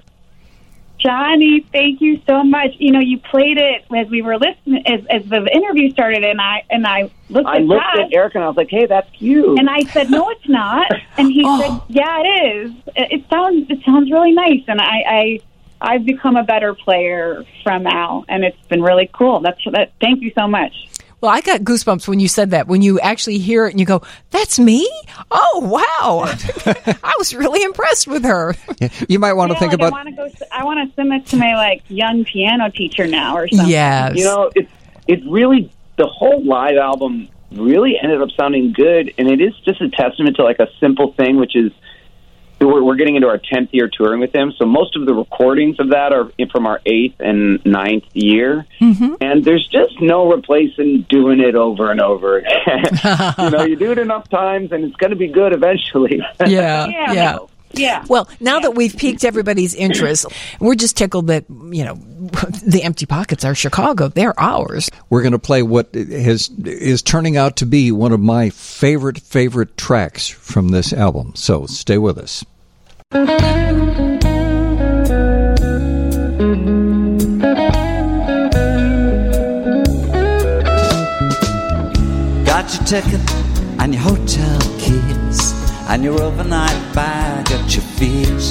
Johnny, thank you so much. You know, you played it as we were listening, as, as the interview started, and I and I looked I at looked Josh, at Eric and I was like, hey, that's you. and I said, no, it's not. And he Oh. said, yeah, it is. It, it sounds it sounds really nice, and I, I I've become a better player from Al, and it's been really cool. That's that. Thank you so much. Well, I got goosebumps when you said that. When you actually hear it and you go, that's me? Oh, wow. I was really impressed with her. Yeah, you might want to Yeah, think like about. I want to go. I want to send it to my like young piano teacher now or something. Yes. You know, it's it's really, the whole live album really ended up sounding good, and it is just a testament to like a simple thing, which is we're, we're getting into our tenth year touring with him, so most of the recordings of that are from our eighth and ninth year, Mm-hmm. and there's just no replacing doing it over and over again. You know, you do it enough times, and it's going to be good eventually. Yeah, Yeah. yeah. Yeah. Well, now that we've piqued everybody's interest, we're just tickled that, you know, the Empty Pockets are Chicago. They're ours. We're going to play what has, is turning out to be one of my favorite, favorite tracks from this album. So stay with us. Got your ticket and your hotel keys and your overnight bag at your feet.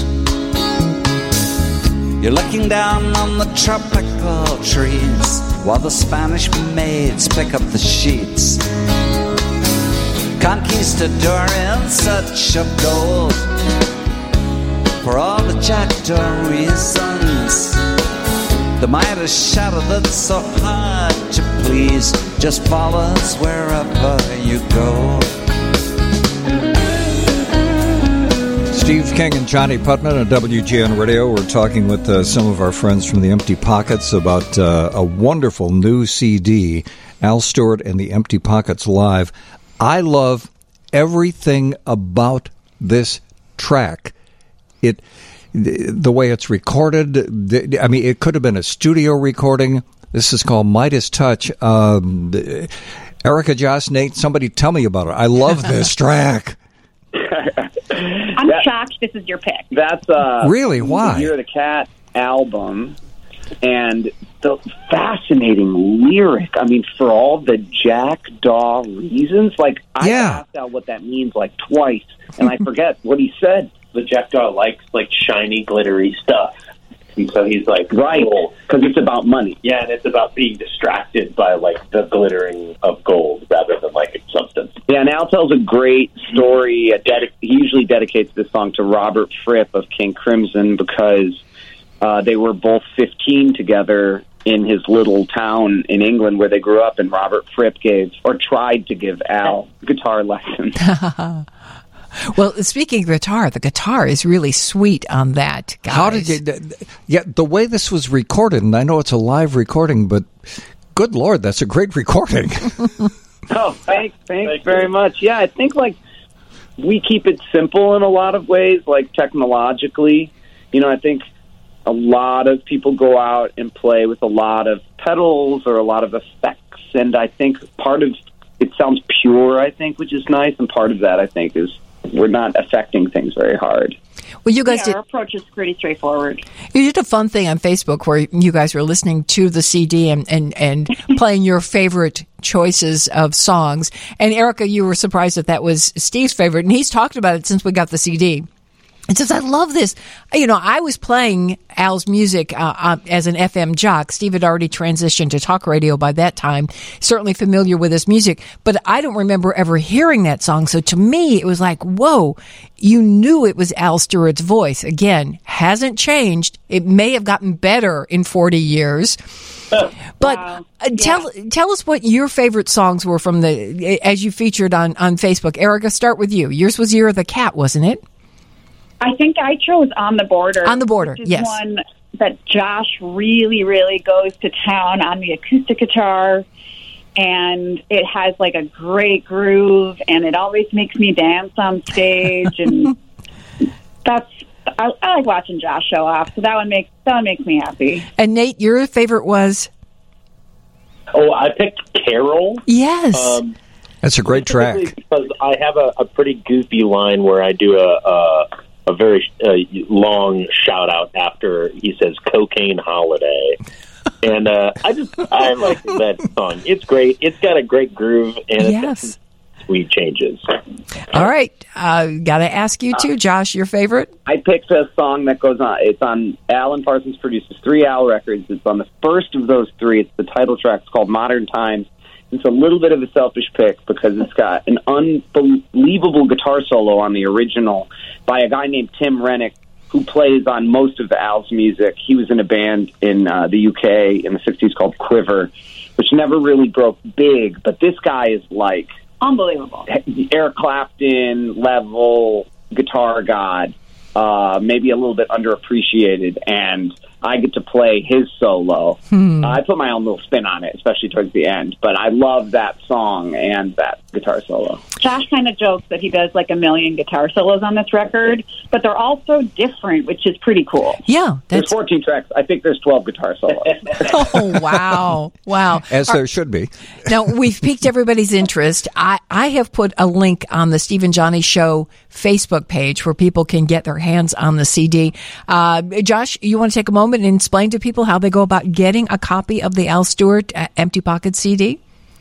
You're looking down on the tropical trees while the Spanish maids pick up the sheets. Conquistador in search of gold for all the jackdaw reasons. The Midas shadow that's so hard to please just follows wherever you go. Steve King and Johnny Putman on W G N Radio. We're talking with uh, some of our friends from the Empty Pockets about uh, a wonderful new C D, Al Stewart and the Empty Pockets Live. I love everything about this track. It, the way it's recorded, I mean, it could have been a studio recording. This is called Midas Touch. Um, Erica, Joss, Nate, somebody tell me about it. I love this track. I'm That- shocked this is your pick. That's uh, Really? Why? The Year of the Cat album, and the fascinating lyric. I mean, for all the jackdaw reasons, like I Yeah. asked out what that means like twice, and I forget what he said. The jackdaw likes like shiny, glittery stuff. And so he's like, Right, gold. because it's about money. Yeah, and it's about being distracted by like the glittering of gold rather than like its substance. Yeah, and Al tells a great story. A dedi- he usually dedicates this song to Robert Fripp of King Crimson because uh, they were both fifteen together in his little town in England where they grew up, and Robert Fripp gave, or tried to give, Al guitar lessons. Well, speaking of guitar, the guitar is really sweet on that, guys. How did you? Yeah, the way this was recorded, and I know it's a live recording, but good Lord, that's a great recording. Oh, thanks, thanks very much. Yeah, I think like we keep it simple in a lot of ways, like technologically. You know, I think a lot of people go out and play with a lot of pedals or a lot of effects, and I think part of it sounds pure, I think, which is nice, and part of that, I think, is we're not affecting things very hard. Well, you guys Yeah, did. our approach is pretty straightforward. You did a fun thing on Facebook where you guys were listening to the C D and, and, and playing your favorite choices of songs. And Erica, you were surprised that that was Steve's favorite, and he's talked about it since we got the C D. It says, I love this. You know, I was playing Al's music uh, uh, as an F M jock. Steve had already transitioned to talk radio by that time, certainly familiar with his music, but I don't remember ever hearing that song. So to me, it was like, whoa, you knew it was Al Stewart's voice. Again, hasn't changed. It may have gotten better in forty years. But Wow. uh, tell tell us what your favorite songs were from the, as you featured on, on Facebook. Erica, start with you. Yours was Year of the Cat, wasn't it? I think I chose On the Border. On the Border, which is yes. one that Josh really, really goes to town on the acoustic guitar. And it has like a great groove, and it always makes me dance on stage. And that's, I, I like watching Josh show off. So that one makes, that one makes me happy. And Nate, your favorite was? Oh, I picked Carol. Yes. Um, That's a great track. Because I have a, a pretty goofy line where I do a a, a very uh, long shout out after he says "Cocaine Holiday," and uh, I just I like that song. It's great. It's got a great groove and it's got some sweet changes. All right. Uh, got to ask you too, Josh, your favorite? I picked a song that goes on. It's on Alan Parsons produces three Al records. It's on the first of those three. It's the title track. It's called Modern Times. It's a little bit of a selfish pick because it's got an unbelievable guitar solo on the original by a guy named Tim Rennick, who plays on most of Al's music. He was in a band in uh, the U K in the sixties called Quiver, which never really broke big, but this guy is like unbelievable. Eric Clapton level guitar god, uh, maybe a little bit underappreciated, and I get to play his solo. Hmm. Uh, I put my own little spin on it, especially towards the end, but I love that song and that guitar solo. Josh kind of jokes that he does like a million guitar solos on this record, but they're all so different, which is pretty cool. Yeah. There's fourteen tracks. I think there's twelve guitar solos. Oh, wow. Wow. As there should be. Now, we've piqued everybody's interest. I, I have put a link on the Steve and Johnny Show Facebook page where people can get their hands on the C D. Uh, Josh, you want to take a moment and explain to people how they go about getting a copy of the Al Stewart uh, Empty Pockets C D?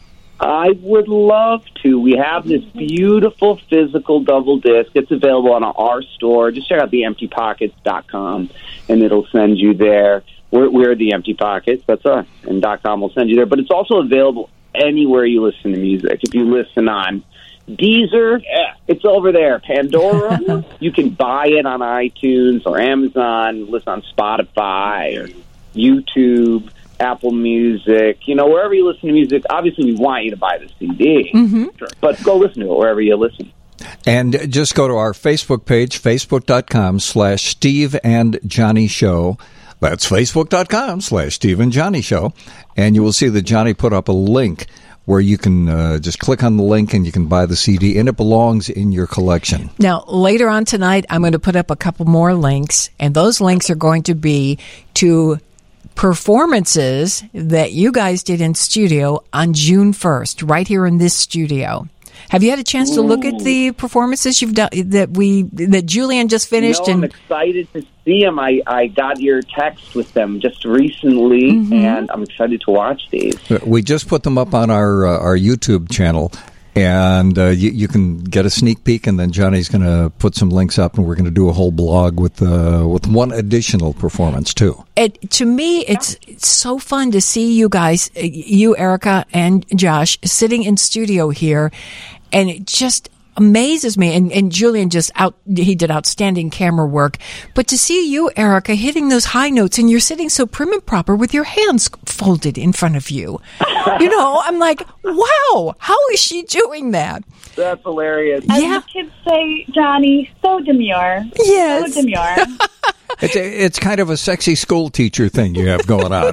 I would love to. We have this beautiful physical double disc. It's available on our store. Just check out the empty pockets dot com, and it'll send you there. We're, we're the Empty Pockets. That's us. And .com will send you there. But it's also available anywhere you listen to music. If you listen on Deezer, it's over there. Pandora, you can buy it on iTunes or Amazon, listen on Spotify or YouTube, Apple Music, you know, wherever you listen to music. Obviously, we want you to buy the C D, mm-hmm. but go listen to it wherever you listen. And just go to our Facebook page, facebook.com slash Steve and Johnny Show. That's facebook.com slash Steve and Johnny Show. And you will see that Johnny put up a link where you can uh, just click on the link and you can buy the C D, and it belongs in your collection. Now, later on tonight, I'm going to put up a couple more links, and those links are going to be to performances that you guys did in studio on June first, right here in this studio. Have you had a chance to look at the performances you've done that we that Julian just finished? No, and I'm excited to see them. I, I got your text with them just recently, mm-hmm. and I'm excited to watch these. We just put them up on our uh, our YouTube channel, and uh, you, you can get a sneak peek. And then Johnny's going to put some links up, and we're going to do a whole blog with uh, with one additional performance too. It, to me, it's, it's so fun to see you guys, you, Erica, and Josh, sitting in studio here, and it just amazes me. And, and Julian just out, he did outstanding camera work. But to see you, Erica, hitting those high notes, and you're sitting so prim and proper with your hands folded in front of you. You know, I'm like, wow, how is she doing that? That's hilarious. As Yeah. the kids say, Johnny, so demure. Yes. So demure. It's a, it's kind of a sexy school teacher thing you have going on.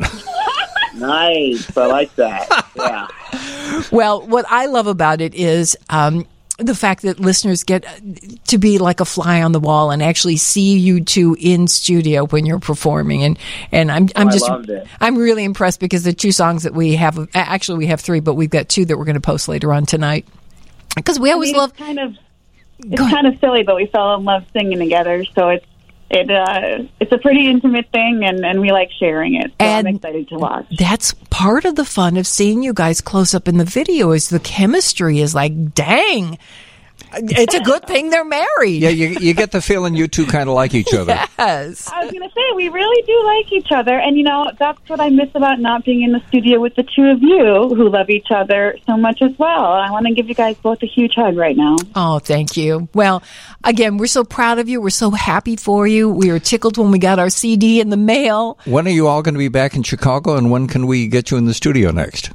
Nice. I like that. Yeah. Well, what I love about it is um, the fact that listeners get to be like a fly on the wall and actually see you two in studio when you're performing. And, and I'm, I'm Oh, I just, loved it. I'm really impressed because the two songs that we have, actually we have three, but we've got two that we're going to post later on tonight. Because we always I mean, love. It's kind of, it's kind of silly, but we fell in love singing together, so it's it uh, it's a pretty intimate thing, and, and we like sharing it. So And I'm excited to watch. That's part of the fun of seeing you guys close up in the video is the chemistry is like, dang, it's a good thing they're married. Yeah, you you get the feeling you two kind of like each other. Yes. I was going to say, we really do like each other. And, you know, that's what I miss about not being in the studio with the two of you who love each other so much as well. I want to give you guys both a huge hug right now. Oh, thank you. Well, again, we're so proud of you. We're so happy for you. We were tickled when we got our C D in the mail. When are you all going to be back in Chicago, and when can we get you in the studio next?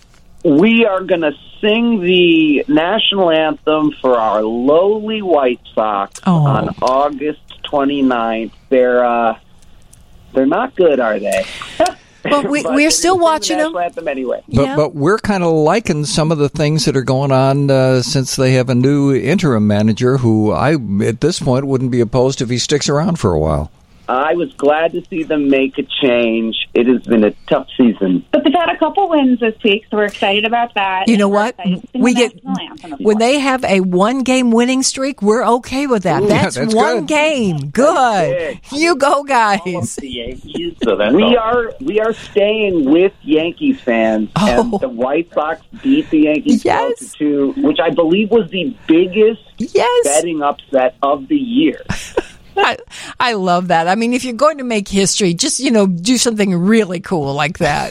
We are going to sing the national anthem for our lowly White Sox Oh. on August twenty-ninth. They're uh, they're not good, are they? But we, But we're still sing the watching them. national anthem anyway. But Yeah. but we're kind of liking some of the things that are going on uh, since they have a new interim manager who I, at this point, wouldn't be opposed if he sticks around for a while. I was glad to see them make a change. It has been a tough season. But they've had a couple wins this week, so we're excited about that. You know And we're what? excited to sing We the get national anthem, of when course. they have a one-game winning streak, we're okay with that. Ooh, that's, yeah, that's one good. game. Good. You go, guys. The Yankees, so that's We all. are we are staying with Yankees fans, and Oh. the White Sox beat the Yankees twelve Yes. to two, which I believe was the biggest Yes. betting upset of the year. I, I love that. I mean, if you're going to make history, just, you know, do something really cool like that.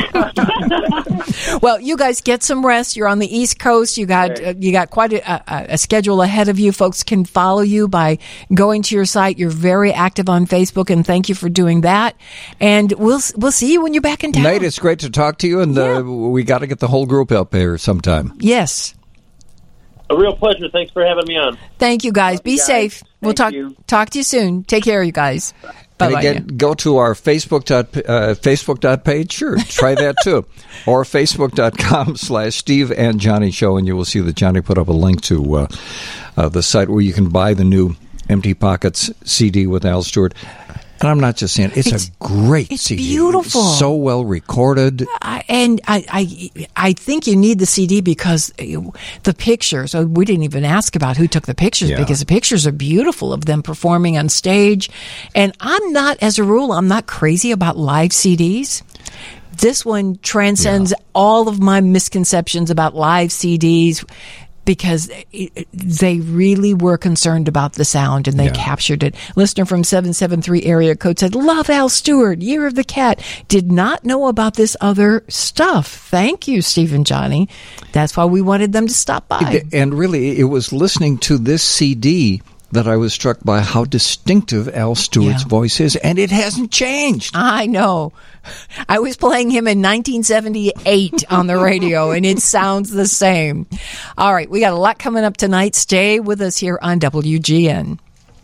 Well, you guys get some rest. You're on the East Coast. You got uh, you got quite a, a, a schedule ahead of you. Folks can follow you by going to your site. You're very active on Facebook, and thank you for doing that. And we'll we'll see you when you're back in town. Nate, it's great to talk to you, and uh, we got to get the whole group up here sometime. Yes. A real pleasure. Thanks for having me on. Thank you, guys. Be guys. safe. We'll Thank talk you. talk to you soon. Take care, you guys. And Bye-bye again, go to our Facebook dot, uh, Facebook dot page. Sure, try that too. Or Facebook.com slash Steve and Johnny Show, and you will see that Johnny put up a link to uh, uh, the site where you can buy the new Empty Pockets C D with Al Stewart. And I'm not just saying, it's, it's a great it's C D. Beautiful. So well recorded. I, and I, I I think you need the C D because the pictures, oh, we didn't even ask about who took the pictures Yeah. because the pictures are beautiful of them performing on stage. And I'm not, as a rule, I'm not crazy about live C Ds. This one transcends yeah. all of my misconceptions about live C Ds. Because they really were concerned about the sound and they yeah. captured it. Listener from seven seven three area code said, love Al Stewart, Year of the Cat. Did not know about this other stuff. Thank you, Steve and Johnny. That's why we wanted them to stop by. And really, it was listening to this C D that I was struck by how distinctive Al Stewart's Yeah. voice is. And it hasn't changed. I know. I was playing him in nineteen seventy-eight on the radio, and it sounds the same. All right, we got a lot coming up tonight. Stay with us here on W G N.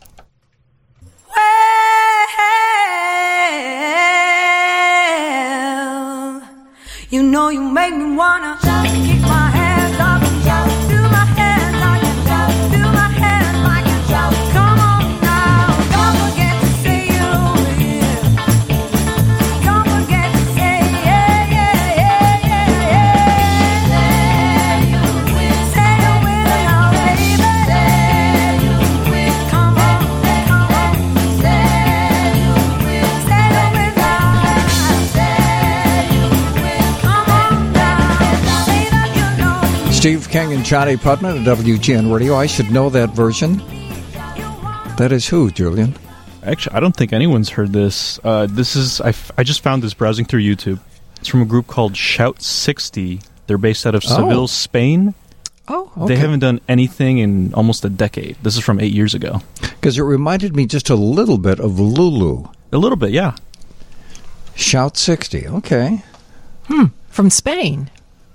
Well, you know you make me wanna keep my hands up and shout, do my hands like a shout, do my hands like a shout. Come on now, don't forget to say you're over here. Don't forget to say yeah, yeah, yeah, yeah, yeah. Say you will, say you will now, baby. Say you will, come on, come on. Say you will, say you will now. Say you will, come on now. Say that you know. Steve King and Johnny Putnam at W G N Radio. I should know that version. That is who, Julian? Actually, I don't think anyone's heard this. Uh, this is I, f- I just found this browsing through YouTube. It's from a group called Shout sixty. They're based out of Oh. Seville, Spain. Oh, They haven't done anything in almost a decade. This is from eight years ago. Because it reminded me just a little bit of Lulu. A little bit, yeah. Shout sixty, okay. Hmm, from Spain.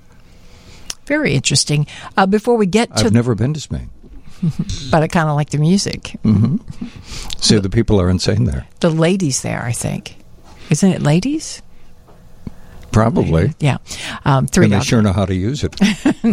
Very interesting. Uh, before we get to... I've never been to Spain. but I kind of like the music. Mm-hmm. See, the people are insane there. The ladies there, I think. Isn't it ladies? Probably. Yeah. Um, three and they out- sure know how to use it.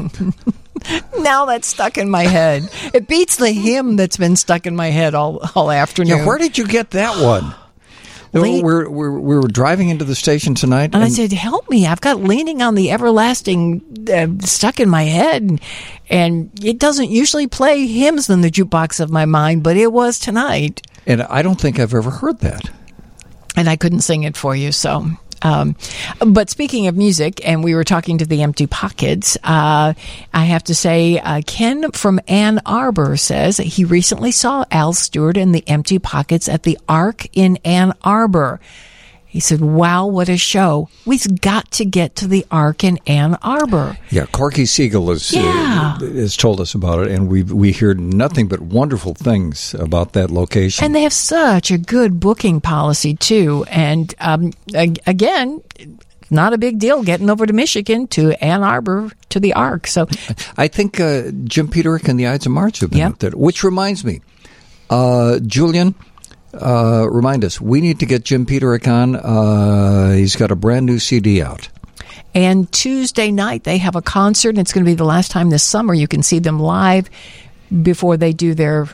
Now that's stuck in my head. It beats the hymn that's been stuck in my head all, all afternoon. Yeah, where did you get that one? Late- We're, we're, we were driving into the station tonight. And I said, help me. I've got Leaning on the Everlasting uh, stuck in my head. And, and it doesn't usually play hymns in the jukebox of my mind, but it was tonight. And I don't think I've ever heard that. And I couldn't sing it for you, so... Um, but speaking of music, and we were talking to the Empty Pockets, uh, I have to say, uh, Ken from Ann Arbor says he recently saw Al Stewart and the Empty Pockets at the Ark in Ann Arbor. He said, wow, what a show. We've got to get to the Ark in Ann Arbor. Yeah, Corky Siegel has, Yeah. uh, has told us about it, and we we hear nothing but wonderful things about that location. And they have such a good booking policy, too. And um, ag- again, not a big deal getting over to Michigan, to Ann Arbor, to the Ark. So I think uh, Jim Peterick and the Ides of March have been Yep. up there. Which reminds me, uh, Julian, uh, remind us, we need to get Jim Peterick on. Uh, he's got a brand new C D out. And Tuesday night, they have a concert, and it's going to be the last time this summer you can see them live before they do their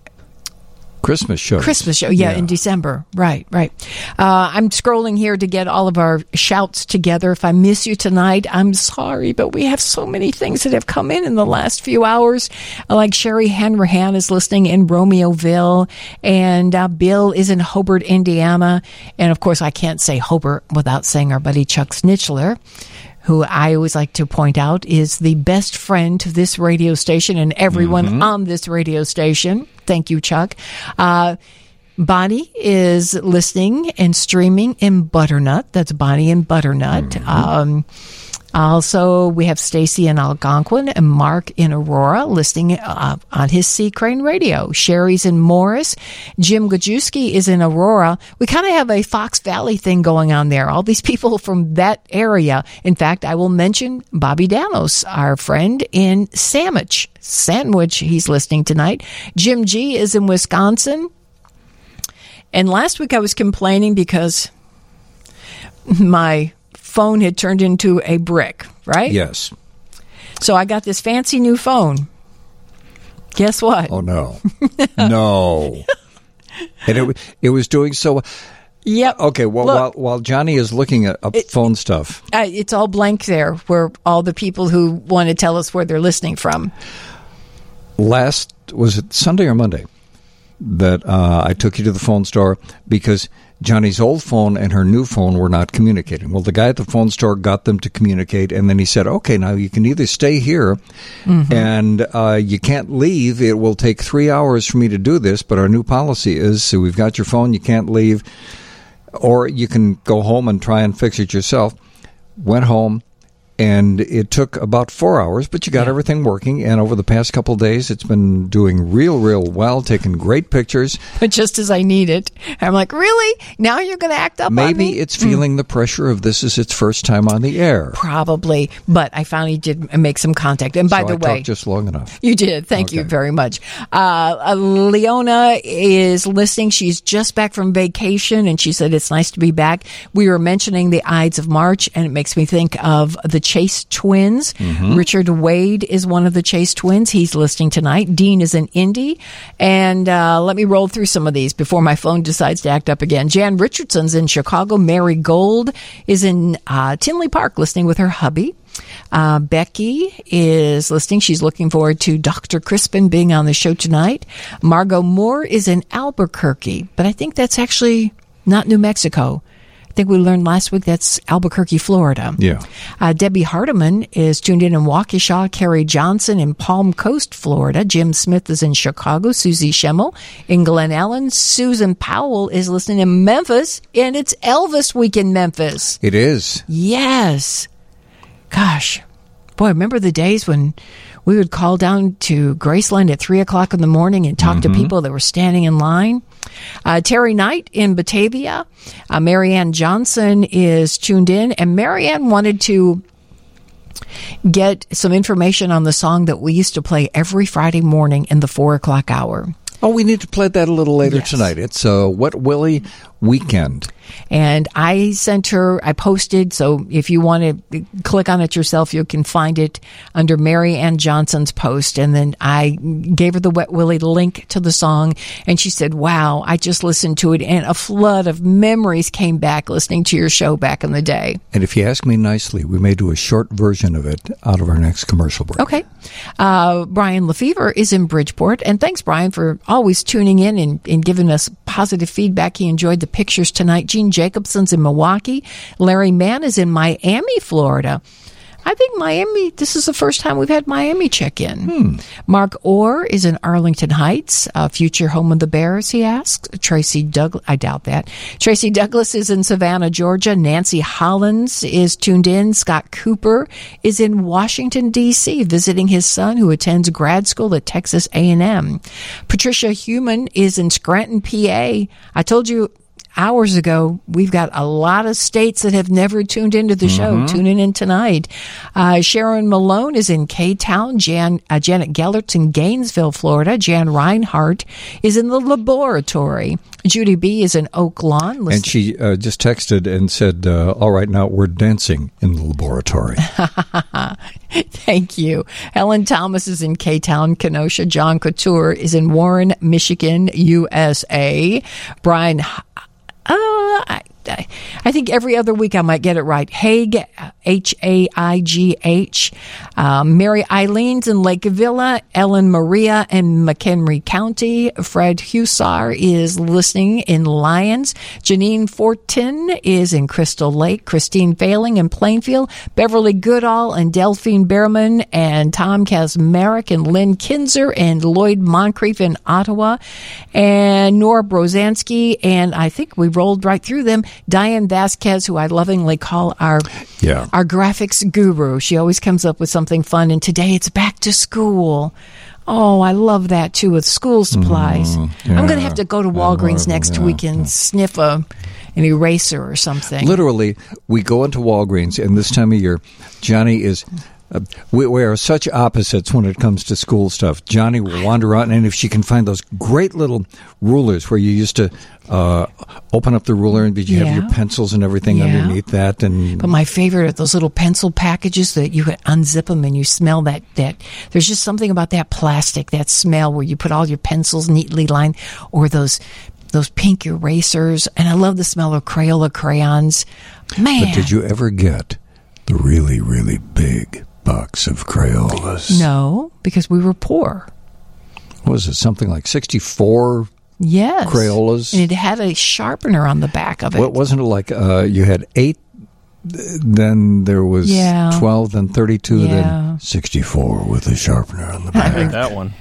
Christmas show. Christmas show. Yeah, in December. Right, right. Uh, I'm scrolling here to get all of our shouts together. If I miss you tonight, I'm sorry, but we have so many things that have come in in the last few hours. Like Sherry Hanrahan is listening in Romeoville, and uh, Bill is in Hobart, Indiana. And, of course, I can't say Hobart without saying our buddy Chuck Snitchler, who I always like to point out is the best friend to this radio station and everyone Mhm. on this radio station. Thank you, Chuck. Uh, Bonnie is listening and streaming in Butternut. That's Bonnie in Butternut. Um, also, we have Stacy in Algonquin and Mark in Aurora listening uh, on his Sea Crane radio. Sherry's in Morris. Jim Gajewski is in Aurora. We kind of have a Fox Valley thing going on there. All these people from that area. In fact, I will mention Bobby Danos, our friend in Sandwich. Sandwich, he's listening tonight. Jim G is in Wisconsin. And last week I was complaining because my phone had turned into a brick, right? Yes. So I got this fancy new phone. Guess what? Oh, no. No. And it, it was doing so... Yep. Okay, well, Look, while, while Johnny is looking at up it, phone stuff... Uh, it's all blank there, where all the people who want to tell us where they're listening from. Last, was it Sunday or Monday, that uh, I took you to the phone store because Johnny's old phone and her new phone were not communicating. Well, the guy at the phone store got them to communicate, and then he said, okay, now you can either stay here mm-hmm. and uh, you can't leave. It will take three hours for me to do this, but our new policy is, so we've got your phone, you can't leave, or you can go home and try and fix it yourself. Went home. And it took about four hours, but you got yeah. everything working. And over the past couple of days, it's been doing real, real well, taking great pictures. But just as I need it, I'm like, really? Now you're going to act up Maybe on me? it's feeling mm. the pressure of this is its first time on the air. Probably. But I finally did make some contact. And by so the I way, talked just long enough. You did. Thank okay. you very much. Uh, Leona is listening. She's just back from vacation, and she said it's nice to be back. We were mentioning the Ides of March, and it makes me think of the Chase twins. Mm-hmm. Richard Wade is one of the Chase twins. He's listening tonight. Dean is in Indy. And uh, let me roll through some of these before my phone decides to act up again. Jan Richardson's in Chicago. Mary Gold is in uh, Tinley Park listening with her hubby. Uh, Becky is listening. She's looking forward to Doctor Crispin being on the show tonight. Margot Moore is in Albuquerque, but I think that's actually not New Mexico. I think we learned last week that's Albuquerque, Florida. Yeah. Uh, Debbie Hardiman is tuned in in Waukesha. Carrie Johnson in Palm Coast, Florida. Jim Smith is in Chicago. Susie Schemmel in Glen Ellen. Susan Powell is listening in Memphis, and it's Elvis Week in Memphis. It is. Yes. Gosh. Boy, remember the days when we would call down to Graceland at three o'clock in the morning and talk mm-hmm. to people that were standing in line? Uh, Terry Knight in Batavia. Uh, Marianne Johnson is tuned in. And Marianne wanted to get some information on the song that we used to play every Friday morning in the four o'clock hour. Oh, we need to play that a little later yes. tonight. It's uh, Wet Willie Weekend. And I sent her, I posted, so if you want to click on it yourself, you can find it under Mary Ann Johnson's post. And then I gave her the Wet Willie link to the song, and she said, wow, I just listened to it, and a flood of memories came back listening to your show back in the day. And if you ask me nicely, we may do a short version of it out of our next commercial break. Okay. Uh, Brian Lefevre is in Bridgeport, and thanks, Brian, for always tuning in and, and giving us positive feedback. He enjoyed the pictures tonight. Gene Jacobson's in Milwaukee. Larry Mann is in Miami, Florida. I think Miami, this is the first time we've had Miami check in. Hmm. Mark Orr is in Arlington Heights, uh, future home of the Bears, he asks. Tracy Douglas, I doubt that. Tracy Douglas is in Savannah, Georgia. Nancy Hollins is tuned in. Scott Cooper is in Washington, D C, visiting his son who attends grad school at Texas A and M. Patricia Human is in Scranton, P A. I told you hours ago, we've got a lot of states that have never tuned into the show, mm-hmm. tuning in tonight. Uh, Sharon Malone is in K-Town. Jan, uh, Janet Gellert's in Gainesville, Florida. Jan Reinhardt is in the laboratory. Judy B. is in Oak Lawn. And she uh, just texted and said, uh, all right, now we're dancing in the laboratory. Thank you. Helen Thomas is in K-Town, Kenosha. John Couture is in Warren, Michigan, U S A. Brian Uh, I, I think every other week I might get it right. Haig, H A I G H. Um, Mary Eileen's in Lake Villa. Ellen Maria in McHenry County. Fred Hussar is listening in Lyons. Janine Fortin is in Crystal Lake. Christine Failing in Plainfield. Beverly Goodall and Delphine Behrman and Tom Kazmarek and Lynn Kinzer and Lloyd Moncrief in Ottawa. And Nora Brozansky, and I think we rolled right through them. Diane Vasquez, who I lovingly call our yeah. our graphics guru. She always comes up with something fun, and today it's back to school. Oh, I love that, too, with school supplies. Mm, yeah. I'm going to have to go to Walgreens yeah, next yeah, week and yeah. sniff a, an eraser or something. Literally, we go into Walgreens, and this time of year, Johnny is Uh, we, we are such opposites when it comes to school stuff. Johnny will wander out, and if she can find those great little rulers where you used to uh, open up the ruler and you Yeah. have your pencils and everything Yeah. underneath that. And But my favorite are those little pencil packages that you could unzip them and you smell that, that. There's just something about that plastic, that smell where you put all your pencils neatly lined, or those those pink erasers. And I love the smell of Crayola crayons. Man. But did you ever get the really, really big box of Crayolas? No, because we were poor. What was it, something like sixty-four Yes. Crayolas? And it had a sharpener on the back of it. What wasn't it like uh, you had eight, th- then there was Yeah. twelve, then thirty-two, Yeah. then sixty-four with a sharpener on the I back. had that one.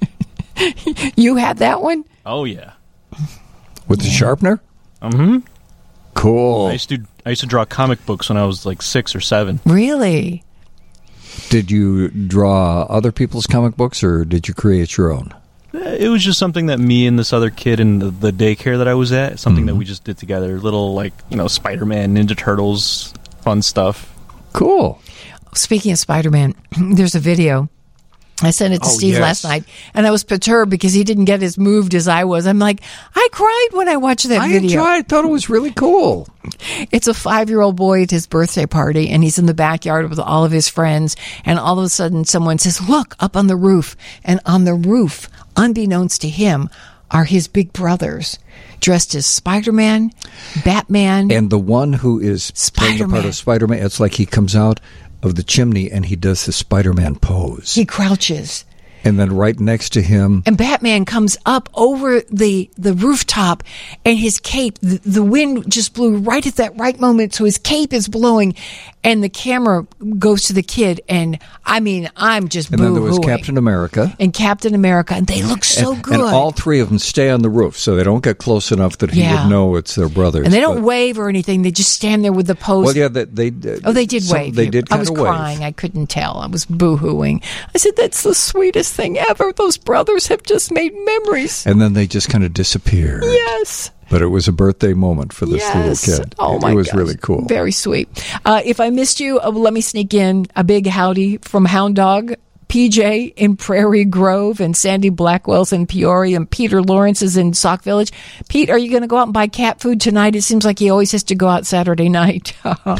You had that one? Oh yeah. With the sharpener? Mm-hmm. Cool. I used to I used to draw comic books when I was like six or seven. Really? Did you draw other people's comic books, or did you create your own? It was just something that me and this other kid in the, the daycare that I was at, something that we just did together. Little, like, you know, Spider-Man, Ninja Turtles, fun stuff. Cool. Speaking of Spider-Man, there's a video. I sent it to Oh, Steve yes. last night, and I was perturbed because he didn't get as moved as I was. I'm like, I cried when I watched that I video. enjoyed it. Thought it was really cool. It's a five-year-old boy at his birthday party, and he's in the backyard with all of his friends, and all of a sudden someone says, look, up on the roof. And on the roof, unbeknownst to him, are his big brothers, dressed as Spider-Man, Batman. And the one who is playing the part Spider-Man. of Spider-Man, it's like he comes out of the chimney and he does the Spider-Man pose. He crouches. And then right next to him, And Batman comes up over the, the rooftop, and his cape, the, the wind just blew right at that right moment, so his cape is blowing, and the camera goes to the kid, and I mean, I'm just and then there was boo-hooing. Captain America. And Captain America, and they look so and, good. And all three of them stay on the roof, so they don't get close enough that he Yeah. would know it's their brothers. And they don't But- wave or anything, they just stand there with the pose. Well, yeah, they, they Oh, they did some- wave. They did I kind was of wave. crying. I couldn't tell. I was boo-hooing. I said, that's the sweetest thing ever. Those brothers have just made memories. And then they just kind of disappeared. Yes. But it was a birthday moment for this Yes. little kid. Oh, it, my it was gosh. really cool. Very sweet. Uh, if I missed you, uh, let me sneak in a big howdy from Hound Dog, P J in Prairie Grove, and Sandy Blackwell's in Peoria, and Peter Lawrence is in Sauk Village. Pete, are you going to go out and buy cat food tonight? It seems like he always has to go out Saturday night.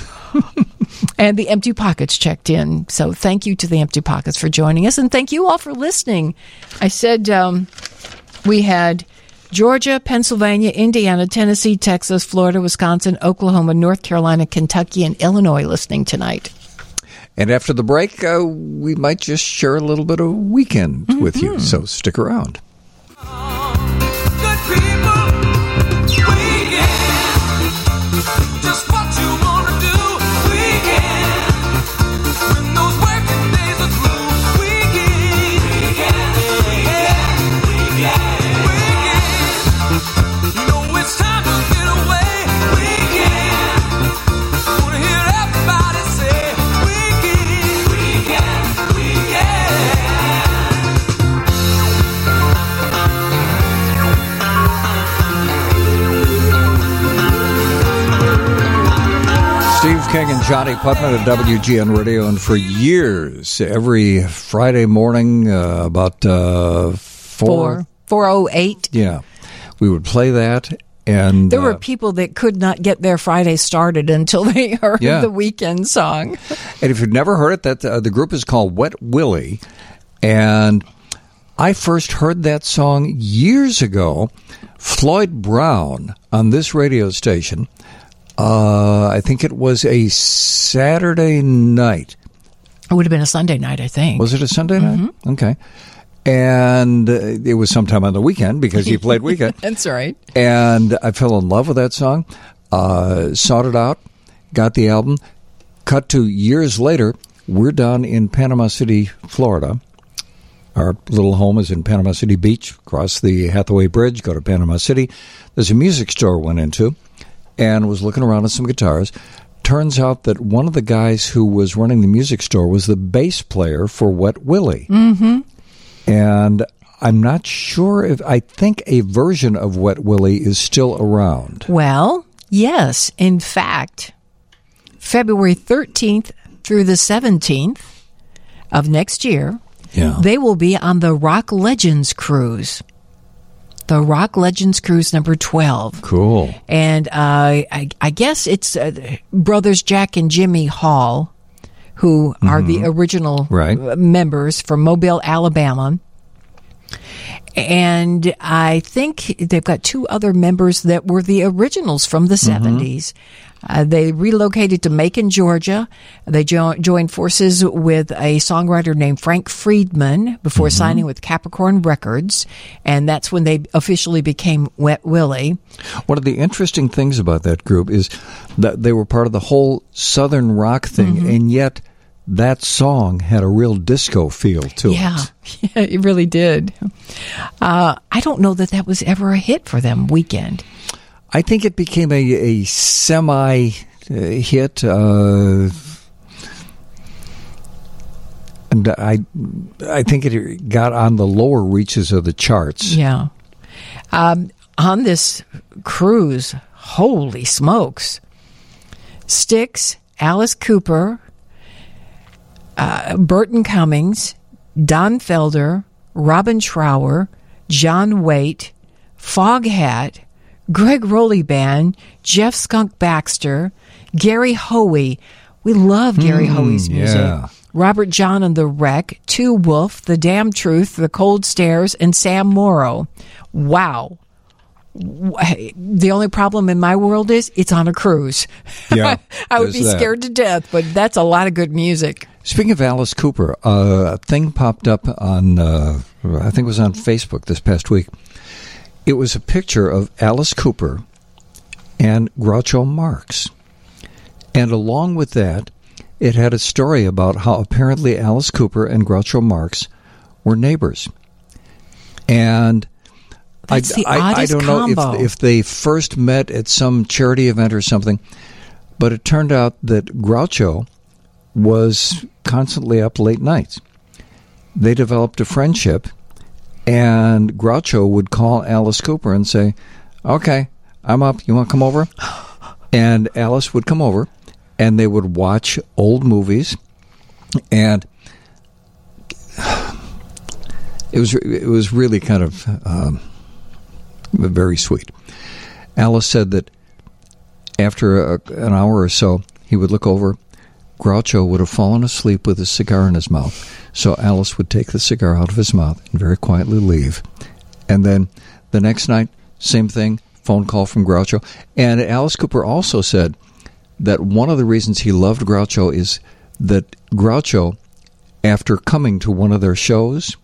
And the Empty Pockets checked in. So thank you to the Empty Pockets for joining us, and thank you all for listening. I said um, we had Georgia, Pennsylvania, Indiana, Tennessee, Texas, Florida, Wisconsin, Oklahoma, North Carolina, Kentucky, and Illinois listening tonight. And after the break, uh, we might just share a little bit of weekend Mm-hmm. with you. So stick around. Just what you wanna do, weekend. When those working days are through, weekend, weekend, weekend, weekend. You know it's time to get away, weekend. Wanna hear everybody say, weekend, weekend, weekend. Steve King and Johnny Putman at W G N Radio, and for years, every Friday morning, uh, about uh, four, Four. four oh eight. yeah, we would play that. And There uh, were people that could not get their Friday started until they heard Yeah. the weekend song. And if you've never heard it, that uh, the group is called Wet Willie, and I first heard that song years ago. Floyd Brown on this radio station. Uh, I think it was a Saturday night. It would have been a Sunday night, I think. Was it a Sunday night? Okay. And uh, it was sometime on the weekend because he played weekend. That's right. And I fell in love with that song, uh, sought it out, got the album. Cut to years later, we're down in Panama City, Florida. Our little home is in Panama City Beach, across the Hathaway Bridge, go to Panama City. There's a music store I went into and was looking around at some guitars. Turns out that one of the guys who was running the music store was the bass player for Wet Willie. Mm-hmm. And I'm not sure if, I think a version of Wet Willie is still around. Well, yes. In fact, February thirteenth through the seventeenth, of next year, Yeah. they will be on the Rock Legends Cruise. The Rock Legends Cruise number twelve. Cool. And uh, I, I guess it's uh, brothers Jack and Jimmy Hall, who are the original Right. members from Mobile, Alabama. And I think they've got two other members that were the originals from the seventies. Uh, they relocated to Macon, Georgia. They jo- joined forces with a songwriter named Frank Friedman before signing with Capricorn Records, and that's when they officially became Wet Willie. One of the interesting things about that group is that they were part of the whole Southern rock thing, Mm-hmm. and yet that song had a real disco feel to Yeah, it. yeah, it really did. Uh, I don't know that that was ever a hit for them, Weekend. I think it became a, a semi-hit, uh, and I, I think it got on the lower reaches of the charts. Yeah. Um, on this cruise, holy smokes. Styx, Alice Cooper, uh, Burton Cummings, Don Felder, Robin Trower, John Waite, Foghat, Greg Rowley Band, Jeff Skunk Baxter, Gary Hoey. We love Gary Mm, Hoey's music. yeah. Robert John and the Wreck, Two Wolf, The Damn Truth, The Cold Stairs, and Sam Morrow. Wow. The only problem in my world is it's on a cruise. Yeah, I would there's be that. scared to death, but that's a lot of good music. Speaking of Alice Cooper, uh, a thing popped up on, uh, I think it was on Facebook this past week. It was a picture of Alice Cooper and Groucho Marx. And along with that, it had a story about how apparently Alice Cooper and Groucho Marx were neighbors. And That's I, the I, I oddest don't know combo. if, if they first met at some charity event or something, but it turned out that Groucho was constantly up late nights. They developed a friendship, and Groucho would call Alice Cooper and say, okay, I'm up. You want to come over? And Alice would come over, and they would watch old movies, and it was it was really kind of um, very sweet. Alice said that after a, an hour or so, he would look over. Groucho would have fallen asleep with a cigar in his mouth. So Alice would take the cigar out of his mouth and very quietly leave. And then the next night, same thing, phone call from Groucho. And Alice Cooper also said that one of the reasons he loved Groucho is that Groucho, after coming to one of their shows,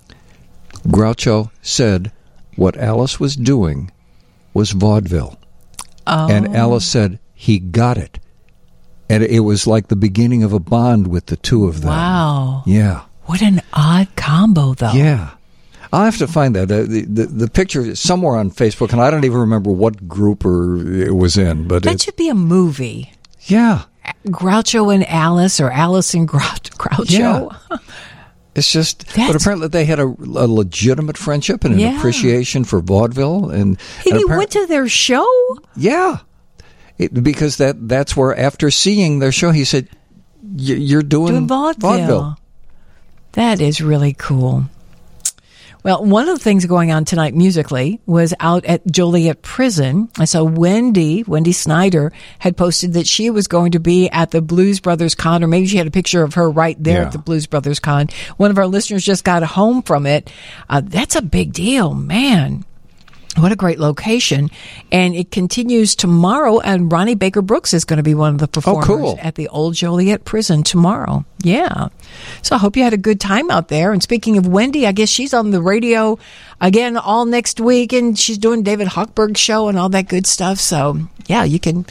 Groucho said what Alice was doing was vaudeville. Oh. And Alice said he got it. And it was like the beginning of a bond with the two of them. Wow. Yeah. What an odd combo, though. Yeah. I'll have to find that. Uh, the, the the picture is somewhere on Facebook, and I don't even remember what group or it was in. But That it, should be a movie. yeah. Groucho and Alice, or Alice and Grou- Groucho. Yeah. It's just, but That's- apparently they had a, a legitimate friendship and an Yeah. appreciation for vaudeville. And, He and appar- went to their show? Yeah. It, because that that's where, after seeing their show, he said, "Y- you're doing, Doing vaudeville. That is really cool. Well, one of the things going on tonight musically was out at Joliet Prison. I saw Wendy, Wendy Snyder, had posted that she was going to be at the Blues Brothers Con, or maybe she had a picture of her right there Yeah. at the Blues Brothers Con. One of our listeners just got home from it. Uh, that's a big deal, man. What a great location. And it continues tomorrow, and Ronnie Baker Brooks is going to be one of the performers cool. at the Old Joliet Prison tomorrow. Yeah. So I hope you had a good time out there. And speaking of Wendy, I guess she's on the radio again all next week, and she's doing David Hochberg's show and all that good stuff. So, yeah, you can...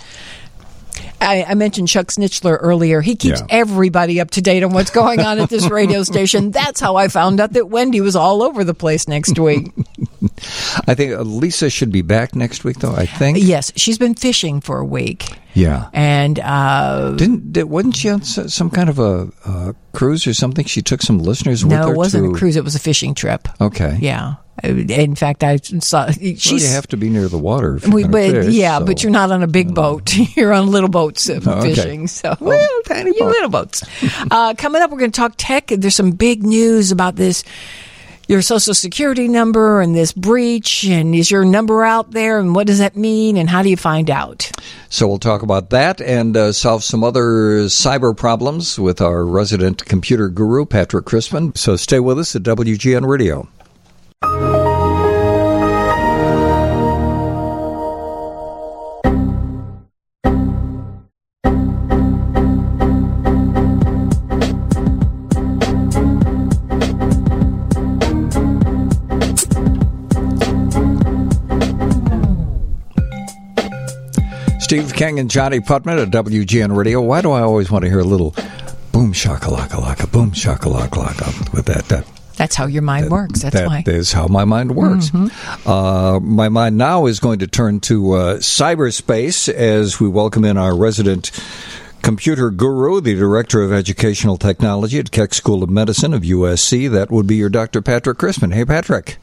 I, I mentioned Chuck Snitchler earlier. He keeps Yeah. everybody up to date on what's going on at this radio station. That's how I found out that Wendy was all over the place next week. I think Lisa should be back next week, though, I think. Yes, she's been fishing for a week. Yeah. And uh, Didn't did, wasn't she on s- some kind of a uh, cruise or something? She took some listeners with no, her it wasn't to... a cruise. It was a fishing trip. Okay. Yeah. In fact, I saw she's. Well, you have to be near the water. If you're We, gonna but fish, yeah, so. but you're not on a big boat. You're on little boats uh, Oh, okay. fishing. So, Well, tiny you boat. little boats. Uh, coming up, we're going to talk tech. There's some big news about this. Your social security number and this breach, and is your number out there, and what does that mean, and how do you find out? So we'll talk about that and uh, solve some other cyber problems with our resident computer guru, Patrick Crispin. So stay with us at W G N Radio. Steve King and Johnny Putman at W G N Radio. Why do I always want to hear a little boom shakalaka laka, boom shakalaka laka with that? that That's how your mind works. That's that why. is how my mind works. Mm-hmm. Uh, my mind now is going to turn to uh, cyberspace as we welcome in our resident computer guru, the Director of Educational Technology at Keck School of Medicine of U S C. That would be your Doctor Patrick Crispin. Hey, Patrick.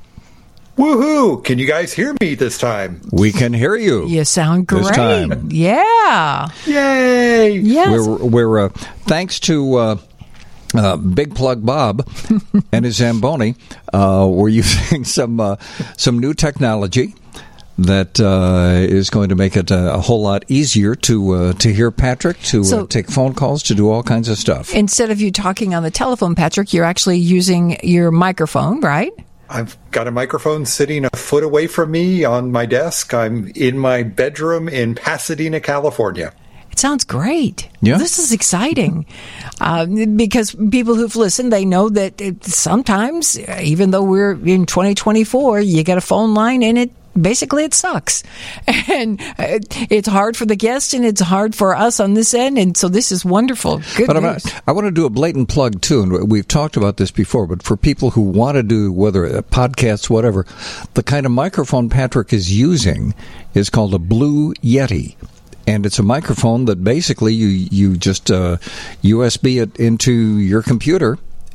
Woohoo! Can you guys hear me this time? We can hear you. You sound This great. time. Yeah. Yay! Yes. We're, we're uh, thanks to uh, uh, Big Plug Bob and his Zamboni, uh, we're using some uh, some new technology that uh, is going to make it a, a whole lot easier to uh, to hear Patrick, to So- uh, take phone calls, to do all kinds of stuff. Instead of you talking on the telephone, Patrick, you're actually using your microphone, right? I've got a microphone sitting a foot away from me on my desk. I'm in my bedroom in Pasadena, California. It sounds great. Yeah. This is exciting uh, because people who've listened, they know that it, sometimes, even though we're in twenty twenty-four, you get a phone line and it basically it sucks. And uh, it's hard for the guest and it's hard for us on this end. And so this is wonderful. Good But I'm news. not, I want to do a blatant plug, too, and we've talked about this before, but for people who want to do, whether uh, podcasts, whatever, the kind of microphone Patrick is using is called a Blue Yeti. And it's a microphone that basically you, you just uh, U S B it into your computer,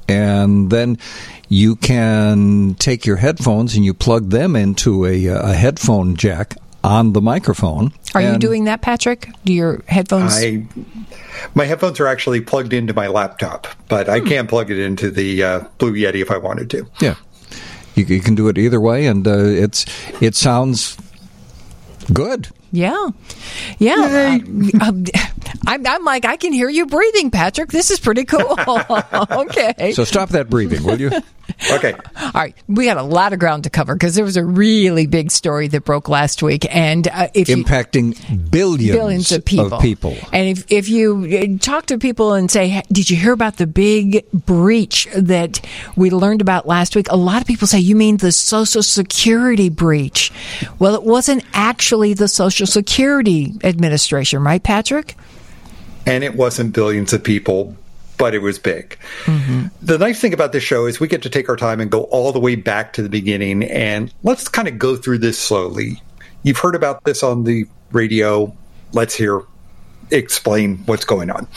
and then you can take your headphones and you plug them into a, a headphone jack on the microphone. Are you And- doing that, Patrick? Do your headphones? I, my headphones are actually plugged into my laptop, but I can plug it into the uh, Blue Yeti if I wanted to. Yeah, you, you can do it either way, and uh, it's it sounds good. Yeah. Yeah. Um, I'm, I'm like, I can hear you breathing, Patrick. This is pretty cool. Okay. So stop that breathing, will you? Okay. All right. We got a lot of ground to cover because there was a really big story that broke last week. And uh, if you, Impacting billions, billions of people. Of people. And if, if you uh, talk to people and say, "Hey, did you hear about the big breach that we learned about last week?" A lot of people say, you mean the Social Security breach. Well, it wasn't actually the Social Security Administration, right, Patrick? And it wasn't billions of people, but it was big. Mm-hmm. The nice thing about this show is we get to take our time and go all the way back to the beginning, and let's kind of go through this slowly. You've heard about this on the radio. Let's hear explain what's going on.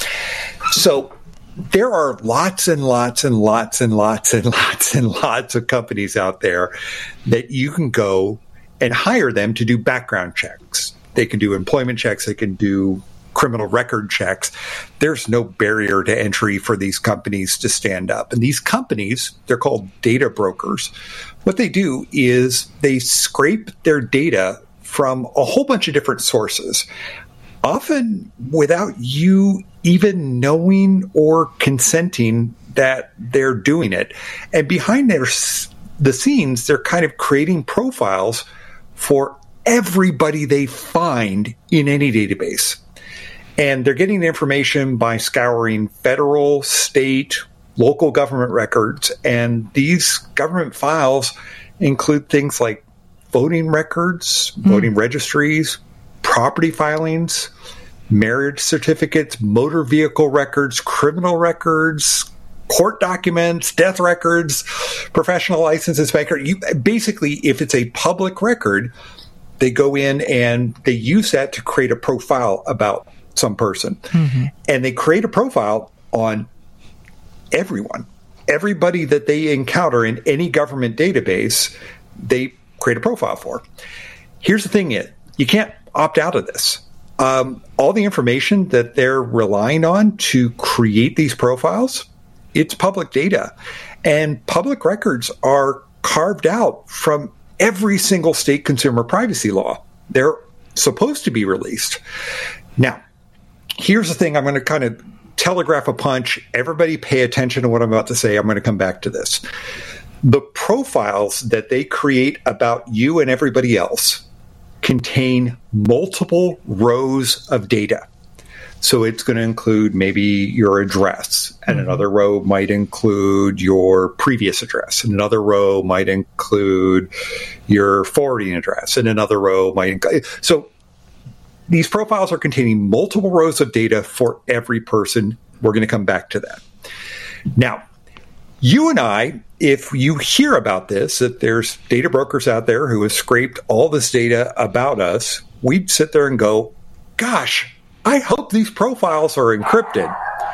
So there are lots and lots and lots and lots and lots and lots of companies out there that you can go and hire them to do background checks. They can do employment checks. They can do criminal record checks. There's no barrier to entry for these companies to stand up. And these companies, they're called data brokers. What they do is they scrape their data from a whole bunch of different sources, often without you even knowing or consenting that they're doing it. And behind their, the scenes, they're kind of creating profiles for everybody they find in any database. And they're getting the information by scouring federal, state, local government records. And these government files include things like voting records, mm. voting registries, property filings, marriage certificates, motor vehicle records, criminal records, court documents, death records, professional licenses, banker. You, basically, if it's a public record, they go in and they use that to create a profile about some person. Mm-hmm. And they create a profile on everyone. Everybody that they encounter in any government database, they create a profile for. Here's the thing, it you can't opt out of this. Um, all the information that they're relying on to create these profiles, it's public data. And public records are carved out from every single state consumer privacy law. They're supposed to be released. Now, here's the thing. I'm going to kind of telegraph a punch. Everybody pay attention to what I'm about to say. I'm going to come back to this. The profiles that they create about you and everybody else contain multiple rows of data. So it's going to include maybe your address, and mm-hmm. another row might include your previous address, and another row might include your forwarding address, and another row might include. So these profiles are containing multiple rows of data for every person. We're going to come back to that. Now, you and I, if you hear about this, that there's data brokers out there who have scraped all this data about us, we'd sit there and go, gosh, I hope these profiles are encrypted.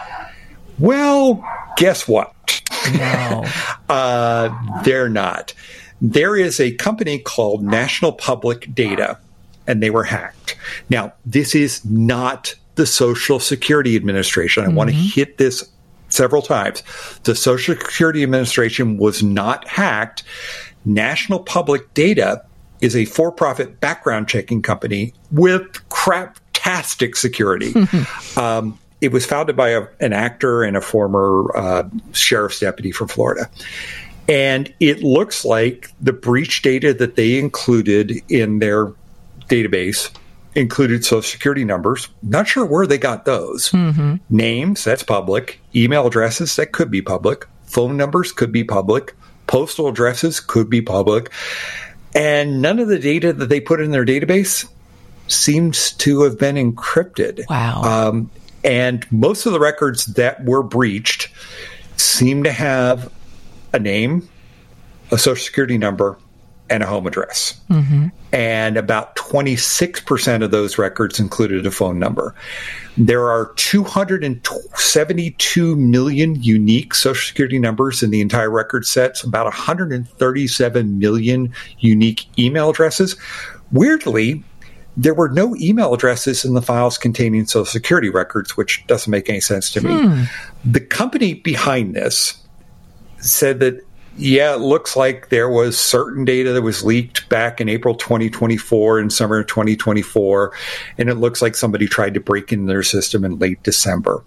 Well, guess what? No. uh, they're not. There is a company called National Public Data, and they were hacked. Now, this is not the Social Security Administration. I mm-hmm. want to hit this several times. The Social Security Administration was not hacked. National Public Data is a for-profit background checking company with craptastic security. um, it was founded by a, an actor and a former uh, sheriff's deputy from Florida. And it looks like the breach data that they included in their database included Social Security numbers. Not sure where they got those. Mm-hmm. Names, that's public. Email addresses, that could be public. Phone numbers could be public. Postal addresses could be public. And none of the data that they put in their database seems to have been encrypted. Wow. Um, and most of the records that were breached seem to have a name, a Social Security number, and a home address. Mm-hmm. And about twenty-six percent of those records included a phone number. There are two hundred seventy-two million unique Social Security numbers in the entire record set, so about one hundred thirty-seven million unique email addresses. Weirdly, there were no email addresses in the files containing Social Security records, which doesn't make any sense to me. Hmm. The company behind this said that, yeah, it looks like there was certain data that was leaked back in April twenty twenty-four and summer of twenty twenty-four, and it looks like somebody tried to break into their system in late December.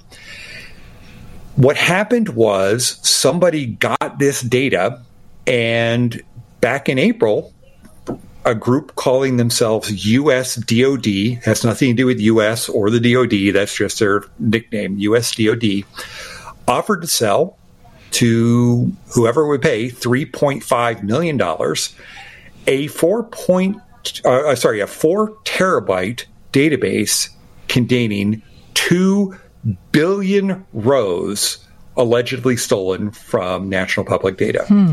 What happened was somebody got this data, and back in April, a group calling themselves U S D O D, has nothing to do with U S or the D O D, that's just their nickname, U S D O D, offered to sell to whoever would pay three point five million dollars, a four point, uh, sorry, a four terabyte database containing two billion rows allegedly stolen from National Public Data. Hmm.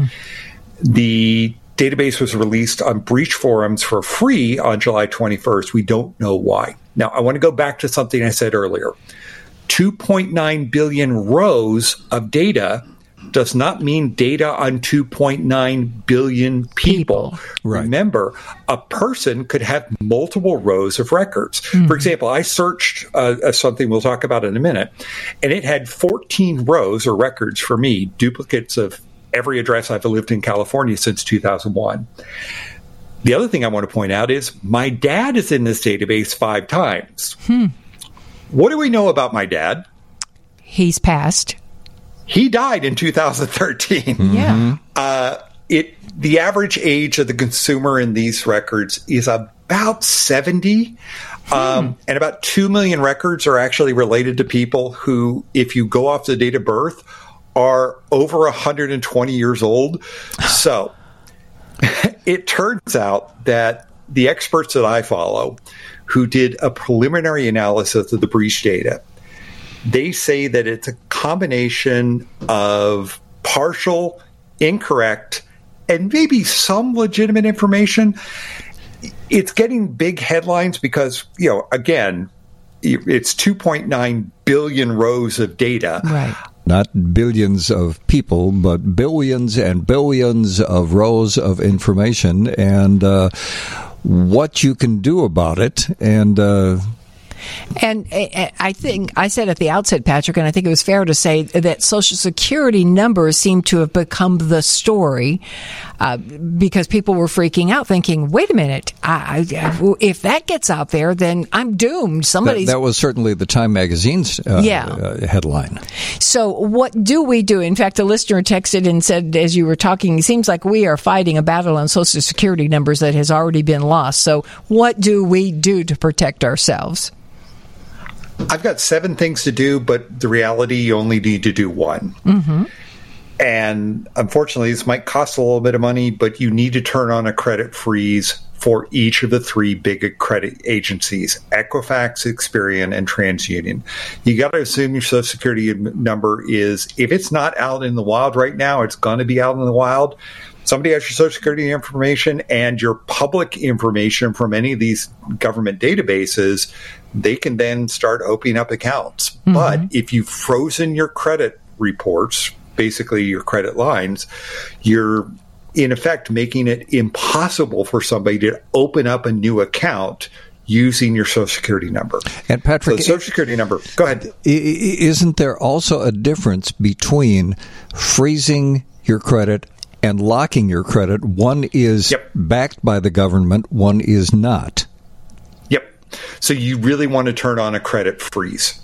The database was released on breach forums for free on July twenty-first. We don't know why. Now, I want to go back to something I said earlier. two point nine billion rows of data does not mean data on two point nine billion people. people. Right. Remember, a person could have multiple rows of records. Mm-hmm. For example, I searched uh, something we'll talk about in a minute, and it had fourteen rows or records for me, duplicates of every address I've lived in California since two thousand one. The other thing I want to point out is my dad is in this database five times. Hmm. What do we know about my dad? He's passed. He died in two thousand thirteen. Mm-hmm. Yeah. Uh, it the average age of the consumer in these records is about seventy. Hmm. Um, and about two million records are actually related to people who, if you go off the date of birth, are over one hundred twenty years old. So it turns out that the experts that I follow who did a preliminary analysis of the breach data, they say that it's a combination of partial, incorrect, and maybe some legitimate information. It's getting big headlines because, you know, again, it's two point nine billion rows of data. Right. not billions of people, but billions and billions of rows of information, and uh, what you can do about it. And uh, And uh, I think I said at the outset, Patrick, and I think it was fair to say that Social Security numbers seem to have become the story uh, because people were freaking out, thinking, "Wait a minute, I, I, if that gets out there, then I'm doomed." Somebody's that, that was certainly the Time Magazine's uh, Yeah. uh, headline. So what do we do? In fact, a listener texted and said, as you were talking, it seems like we are fighting a battle on Social Security numbers that has already been lost. So what do we do to protect ourselves? I've got seven things to do, but the reality, you only need to do one. Mm-hmm. And unfortunately, this might cost a little bit of money, but you need to turn on a credit freeze for each of the three big credit agencies, Equifax, Experian, and TransUnion. You got to assume your Social Security number is, if it's not out in the wild right now, it's going to be out in the wild. Somebody has your Social Security information and your public information from any of these government databases, they can then start opening up accounts. Mm-hmm. But if you've frozen your credit reports, basically your credit lines, you're in effect making it impossible for somebody to open up a new account using your Social Security number. And Patrick, so the Social Security number, go ahead. Isn't there also a difference between freezing your credit and locking your credit? One is yep. backed by the government, one is not. Yep. So you really want to turn on a credit freeze.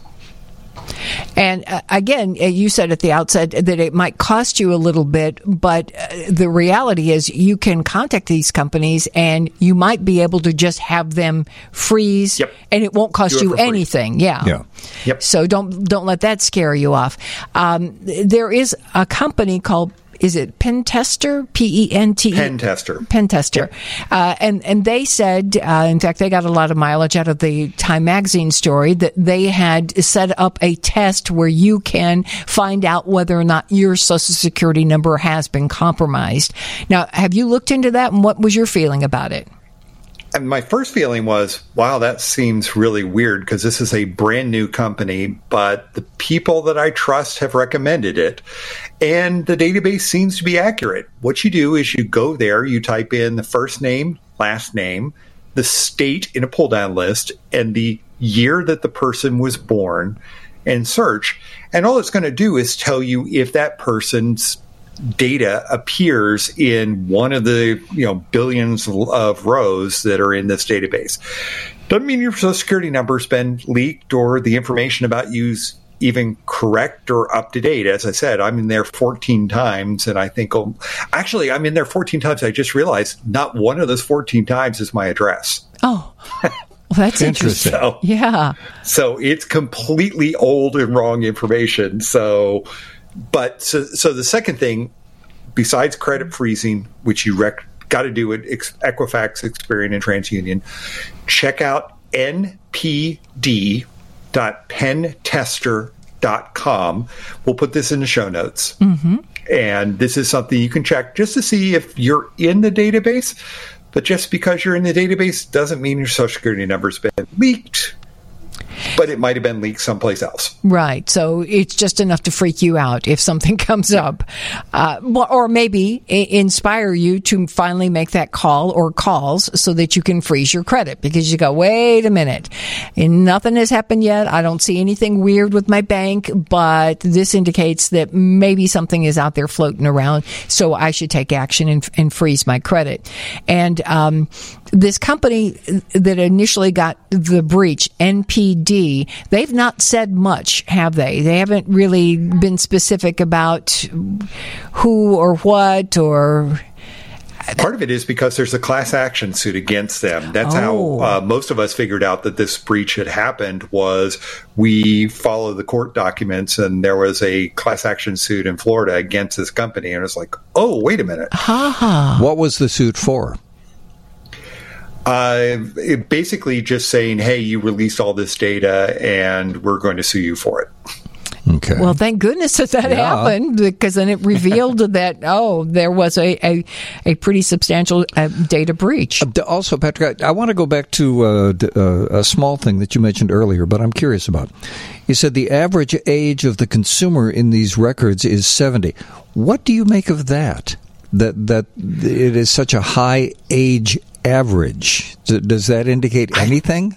And uh, again, uh, you said at the outset that it might cost you a little bit, but uh, the reality is you can contact these companies and you might be able to just have them freeze, yep. and it won't cost Do you anything. Yeah. yeah. Yep. So don't don't let that scare you off. Um, there is a company called, is it Pentester? P E N T E? Pentester. Pentester. Yep. Uh, and, and they said, uh, in fact, they got a lot of mileage out of the Time Magazine story, that they had set up a test where you can find out whether or not your Social Security number has been compromised. Now, have you looked into that, and what was your feeling about it? And my first feeling was, wow, that seems really weird because this is a brand new company, but the people that I trust have recommended it, and the database seems to be accurate. What you do is you go there, you type in the first name, last name, the state in a pull-down list, and the year that the person was born, and search. And all it's going to do is tell you if that person's data appears in one of the you know billions of rows that are in this database. Doesn't mean your Social Security number's been leaked or the information about you's even correct or up to date. As I said, I'm in there fourteen times, and I think oh, actually I'm in there fourteen times. I just realized not one of those fourteen times is my address. Oh. Well, that's interesting. So, yeah. So it's completely old and wrong information. So. But so, so the second thing, besides credit freezing, which you rec- got to do at Equifax, Experian, and TransUnion, check out n p d dot pentester dot com. We'll put this in the show notes. Mm-hmm. And this is something you can check just to see if you're in the database. But just because you're in the database doesn't mean your Social Security number's been leaked. But it might have been leaked someplace else. Right. So it's just enough to freak you out if something comes up. Uh, or maybe inspire you to finally make that call or calls so that you can freeze your credit. Because you go, wait a minute, and nothing has happened yet. I don't see anything weird with my bank, but this indicates that maybe something is out there floating around. So I should take action and, and freeze my credit. And um, this company that initially got the breach, N P D, they've not said much, have they? They haven't really been specific about who or what or... Part of it is because there's a class action suit against them. That's oh. how uh, most of us figured out that this breach had happened. Was we follow the court documents, and there was a class action suit in Florida against this company, and it's like, oh, wait a minute. Ha-ha. What was the suit for? Uh, it basically just saying, hey, you released all this data, and we're going to sue you for it. Okay. Well, thank goodness that that Yeah. happened, because then it revealed that, oh, there was a, a, a pretty substantial uh, data breach. Uh, Also, Patrick, I, I want to go back to uh, d- uh, a small thing that you mentioned earlier, but I'm curious about. You said the average age of the consumer in these records is seventy. What do you make of that? That that it is such a high age average. D- does that indicate anything?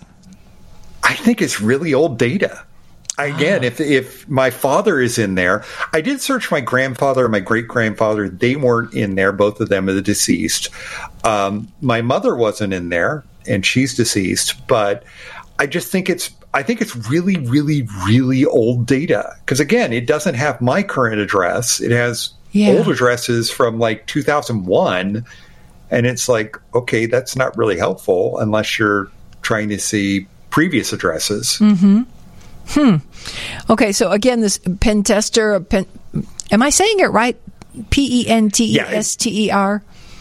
I think it's really old data. Again, if if my father is in there, I did search my grandfather and my great grandfather. They weren't in there. Both of them are deceased. Um, my mother wasn't in there, and she's deceased. But I just think it's I think it's really, really, really old data, because again, it doesn't have my current address. It has Yeah. old addresses from like two thousand one, and it's like, okay, that's not really helpful unless you're trying to see previous addresses. Mm-hmm. Hmm. Okay, so again, this pen tester, pen, am I saying it right? P E N T E S T E R?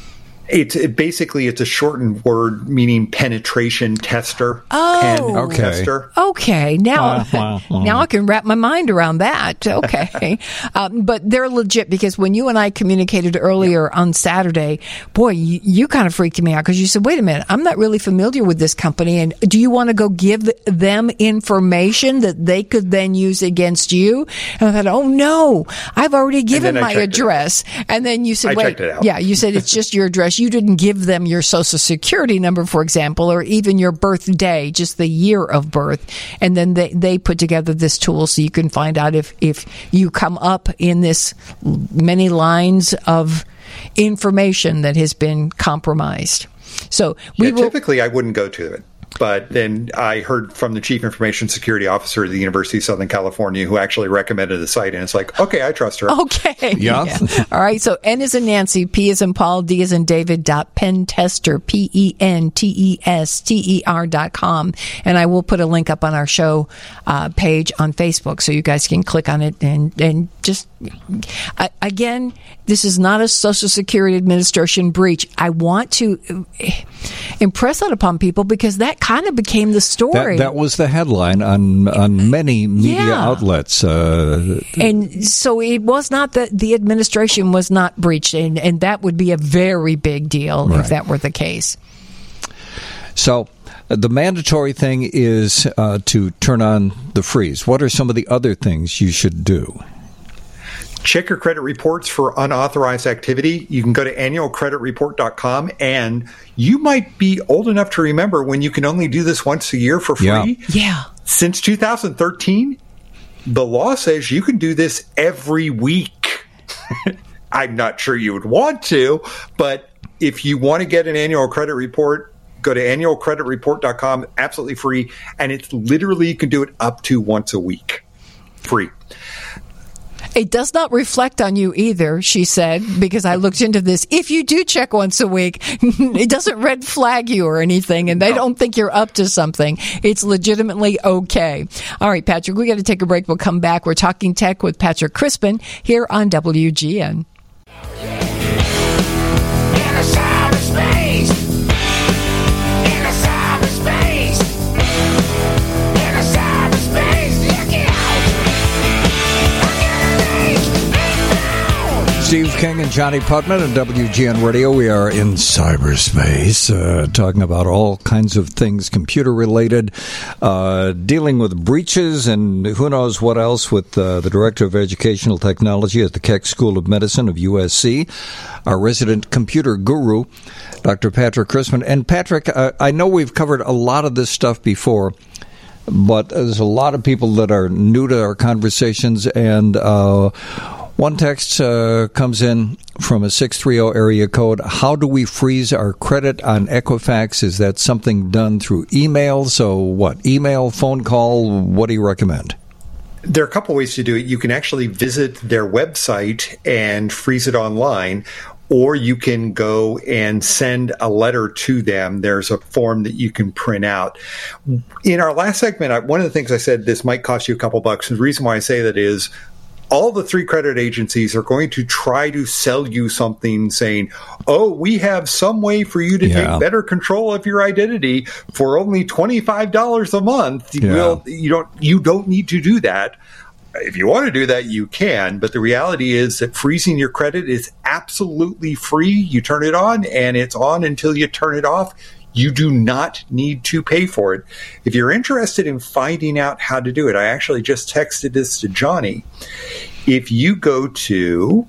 It's it basically it's a shortened word meaning penetration tester. Oh, pen Okay. tester. Okay, now Wow, wow, now I can wrap my mind around that. Okay, um, but they're legit, because when you and I communicated earlier on Saturday, boy, you, you kind of freaked me out, because you said, "Wait a minute, I'm not really familiar with this company, and do you want to go give them information that they could then use against you?" And I thought, "Oh no, I've already given then I my checked it address." And then you said, I "Wait, checked it out. yeah, you said it's just your address. You didn't give them your social security number, for example, or even your birthday, just the year of birth." And then they, they put together this tool so you can find out if, if you come up in this many lines of information that has been compromised. So we Yeah, will. typically, I wouldn't go to it. But then I heard from the chief information security officer of the University of Southern California, who actually recommended the site, and it's like, okay, I trust her. Okay. Yeah. All right. So N is in Nancy, P is in Paul, D is in David, dot pentester, P E N T E S T E R dot com. And I will put a link up on our show uh, page on Facebook, so you guys can click on it and, and just, uh, again, this is not a Social Security Administration breach. I want to impress that upon people, because that kind of became the story. That, that was the headline on on many media Yeah. outlets. Uh, And so it was not that the administration was not breached, and, and that would be a very big deal Right. if that were the case. So uh, the mandatory thing is uh, to turn on the freeze. What are some of the other things you should do? Check your credit reports for unauthorized activity. You can go to annual credit report dot com, and you might be old enough to remember when you can only do this once a year for free. Yeah. Yeah. Since two thousand thirteen, the law says you can do this every week. I'm not sure you would want to, but if you want to get an annual credit report, go to annual credit report dot com, absolutely free, and it's literally, you can do it up to once a week. Free. It does not reflect on you either, she said, because I looked into this. If you do check once a week, it doesn't red flag you or anything, and they don't think you're up to something. It's legitimately okay. All right, Patrick, we got to take a break. We'll come back. We're talking tech with Patrick Crispin here on W G N. Steve King and Johnny Putman at W G N Radio. We are in cyberspace, uh, talking about all kinds of things computer-related, uh, dealing with breaches and who knows what else with uh, the Director of Educational Technology at the Keck School of Medicine of U S C, our resident computer guru, Doctor Patrick Crispin. And Patrick, uh, I know we've covered a lot of this stuff before, but there's a lot of people that are new to our conversations, and uh, one text uh, comes in from a six three zero area code. How do we freeze our credit on Equifax? Is that something done through email? So what, email, phone call? What do you recommend? There are a couple ways to do it. You can actually visit their website and freeze it online, or you can go and send a letter to them. There's a form that you can print out. In our last segment, I, one of the things I said, this might cost you a couple bucks. And the reason why I say that is all the three credit agencies are going to try to sell you something saying, oh, we have some way for you to Yeah. take better control of your identity for only twenty-five dollars a month. Yeah. Well, you don't, you don't need to do that. if you want to do that, you can. But the reality is that freezing your credit is absolutely free. You turn it on, and it's on until you turn it off. You do not need to pay for it. If you're interested in finding out how to do it, I actually just texted this to Johnny. If you go to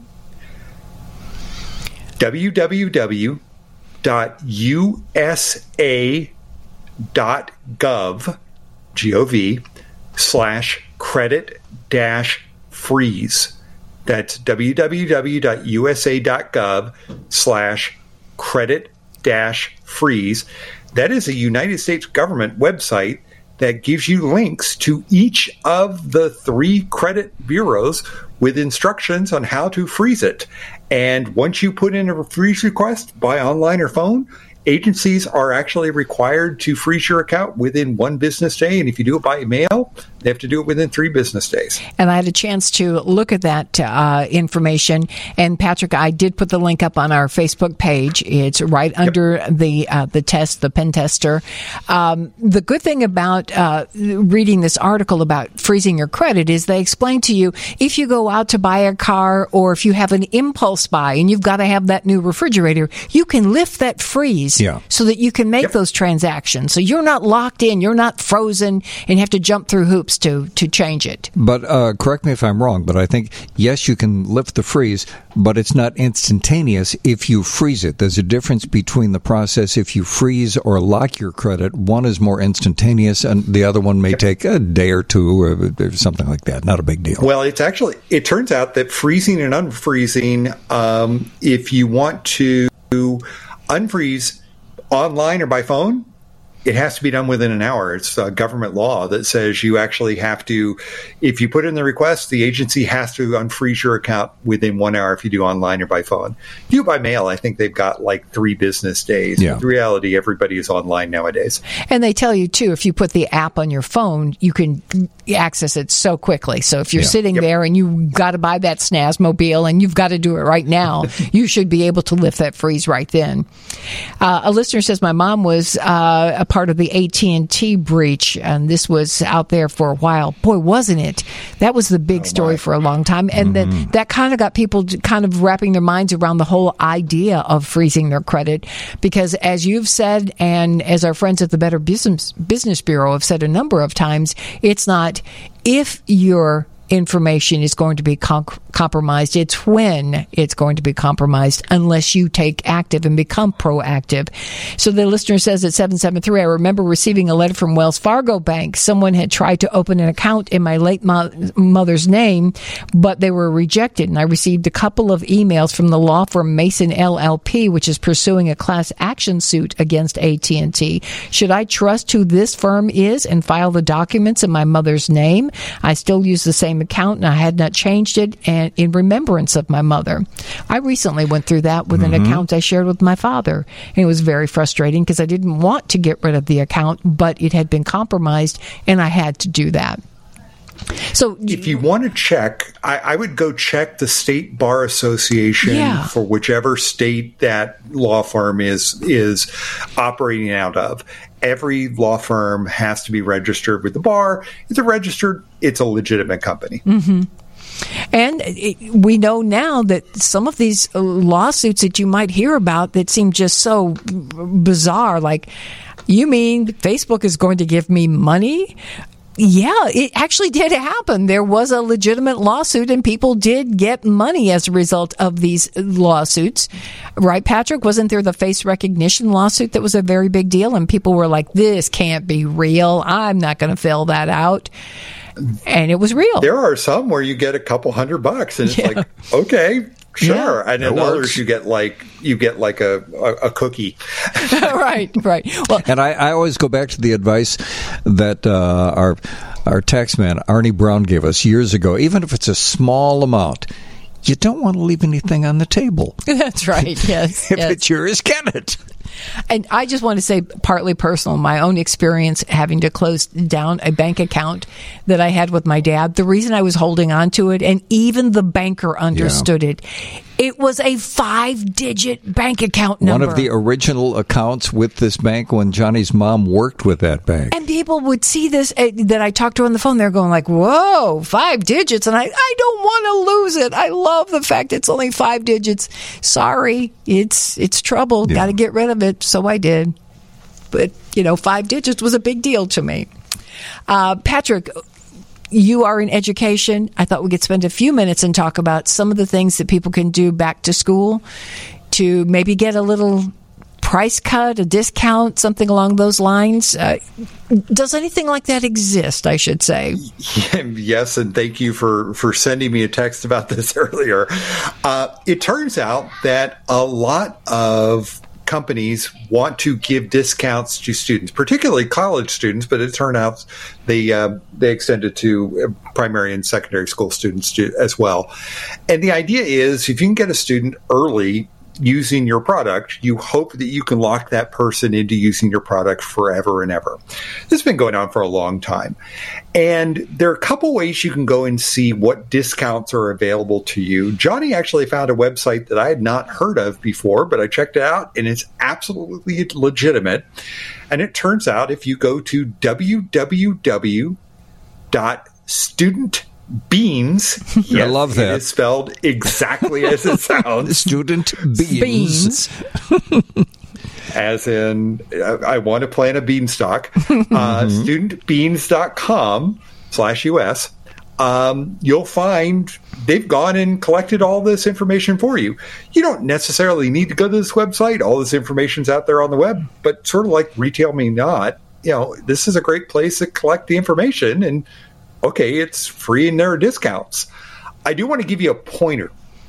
w w w dot u s a dot gov, G O V, slash credit dash freeze. That's w w w dot u s a dot gov slash credit dash freeze. That is a United States government website that gives you links to each of the three credit bureaus with instructions on how to freeze it. And once you put in a freeze request by online or phone, agencies are actually required to freeze your account within one business day. And if you do it by mail, they have to do it within three business days. And I had a chance to look at that uh, information. And Patrick, I did put the link up on our Facebook page. It's right yep. under the uh, the test, the pen tester. Um, the good thing about uh, reading this article about freezing your credit is they explain to you if you go out to buy a car or if you have an impulse buy and you've got to have that new refrigerator, you can lift that freeze yeah. so that you can make yep. those transactions. So you're not locked in, you're not frozen and have to jump through hoops to to change it. But uh, correct me if I'm wrong, but I think, yes, you can lift the freeze, but it's not instantaneous if you freeze it. There's a difference between the process if you freeze or lock your credit. One is more instantaneous, and the other one may yep. take a day or two or, or something like that. Not a big deal. Well, it's actually, it turns out that freezing and unfreezing, um, if you want to unfreeze online or by phone, it has to be done within an hour. It's a government law that says you actually have to, if you put in the request, the agency has to unfreeze your account within one hour if you do online or by phone. If you do by mail, I think they've got like three business days. Yeah. In reality, everybody is online nowadays. And they tell you, too, if you put the app on your phone, you can access it so quickly. So if you're Yeah. sitting Yep. there and you've got to buy that Snazmobile and you've got to do it right now, you should be able to lift that freeze right then. Uh, a listener says, my mom was uh, a part of the A T and T breach, and this was out there for a while. Boy, wasn't it? That was the big oh, story for a long time. And mm-hmm. then that kind of got people kind of wrapping their minds around the whole idea of freezing their credit. Because as you've said, and as our friends at the Better Business, Business Bureau have said a number of times, it's not if you're information is going to be com- compromised. It's when it's going to be compromised unless you take active and become proactive. So the listener says at seven seven three, I remember receiving a letter from Wells Fargo Bank. Someone had tried to open an account in my late mo- mother's name, but they were rejected. And I received a couple of emails from the law firm Mason L L P, which is pursuing a class action suit against A T and T. Should I trust who this firm is and file the documents in my mother's name? I still use the same account and I had not changed it and in remembrance of my mother. I recently went through that with mm-hmm. an account I shared with my father. And it was very frustrating because I didn't want to get rid of the account, but it had been compromised and I had to do that. So if you want to check, I, I would go check the State Bar Association yeah. for whichever state that law firm is is operating out of. Every law firm has to be registered with the bar. It's a registered, it's a legitimate company. Mm-hmm. And it, we know now that some of these lawsuits that you might hear about that seem just so bizarre, like, you mean Facebook is going to give me money? Yeah, it actually did happen. There was a legitimate lawsuit and people did get money as a result of these lawsuits. Right, Patrick? Wasn't there the face recognition lawsuit that was a very big deal? And people were like, this can't be real. I'm not going to fill that out. And it was real. There are some where you get a couple hundred bucks and it's yeah. like, okay, sure. Yeah, and in others you get like you get like a, a, a cookie. right, right. Well, and I, I always go back to the advice that uh, our our tax man Arnie Brown gave us years ago. Even if it's a small amount, you don't want to leave anything on the table. That's right. Yes. if yes. it's yours, get it. And I just want to say, partly personal, my own experience having to close down a bank account that I had with my dad. The reason I was holding on to it, and even the banker understood yeah. it, It was a five-digit bank account number. One of the original accounts with this bank when Johnny's mom worked with that bank. And people would see this uh, that I talked to on the phone. They're going like, whoa, five digits. And I, I don't want to lose it. I love the fact it's only five digits. Sorry, it's it's trouble. Yeah. Got to get rid of it. So I did. But, you know, five digits was a big deal to me. Uh, Patrick, you are in education. I thought we could spend a few minutes and talk about some of the things that people can do back to school to maybe get a little price cut, a discount, something along those lines. Uh, does anything like that exist, I should say? Yes, and thank you for, for sending me a text about this earlier. Uh, it turns out that a lot of companies want to give discounts to students, particularly college students, but it turns out they uh, they extend it to primary and secondary school students as well. And the idea is if you can get a student early using your product, you hope that you can lock that person into using your product forever and ever. This has been going on for a long time. And there are a couple ways you can go and see what discounts are available to you. Johnny actually found a website that I had not heard of before, but I checked it out, and it's absolutely legitimate. And it turns out if you go to w w w dot student beans. Yes, I love that. It is spelled exactly as it sounds. Student beans. Beans. As in, I, I want to plant a beanstalk. Uh, student beans dot com slash U S. Um, you'll find they've gone and collected all this information for you. You don't necessarily need to go to this website. All this information's out there on the web, but sort of like Retail Me Not, you know, this is a great place to collect the information, and okay, it's free and there are discounts. I do want to give you a pointer.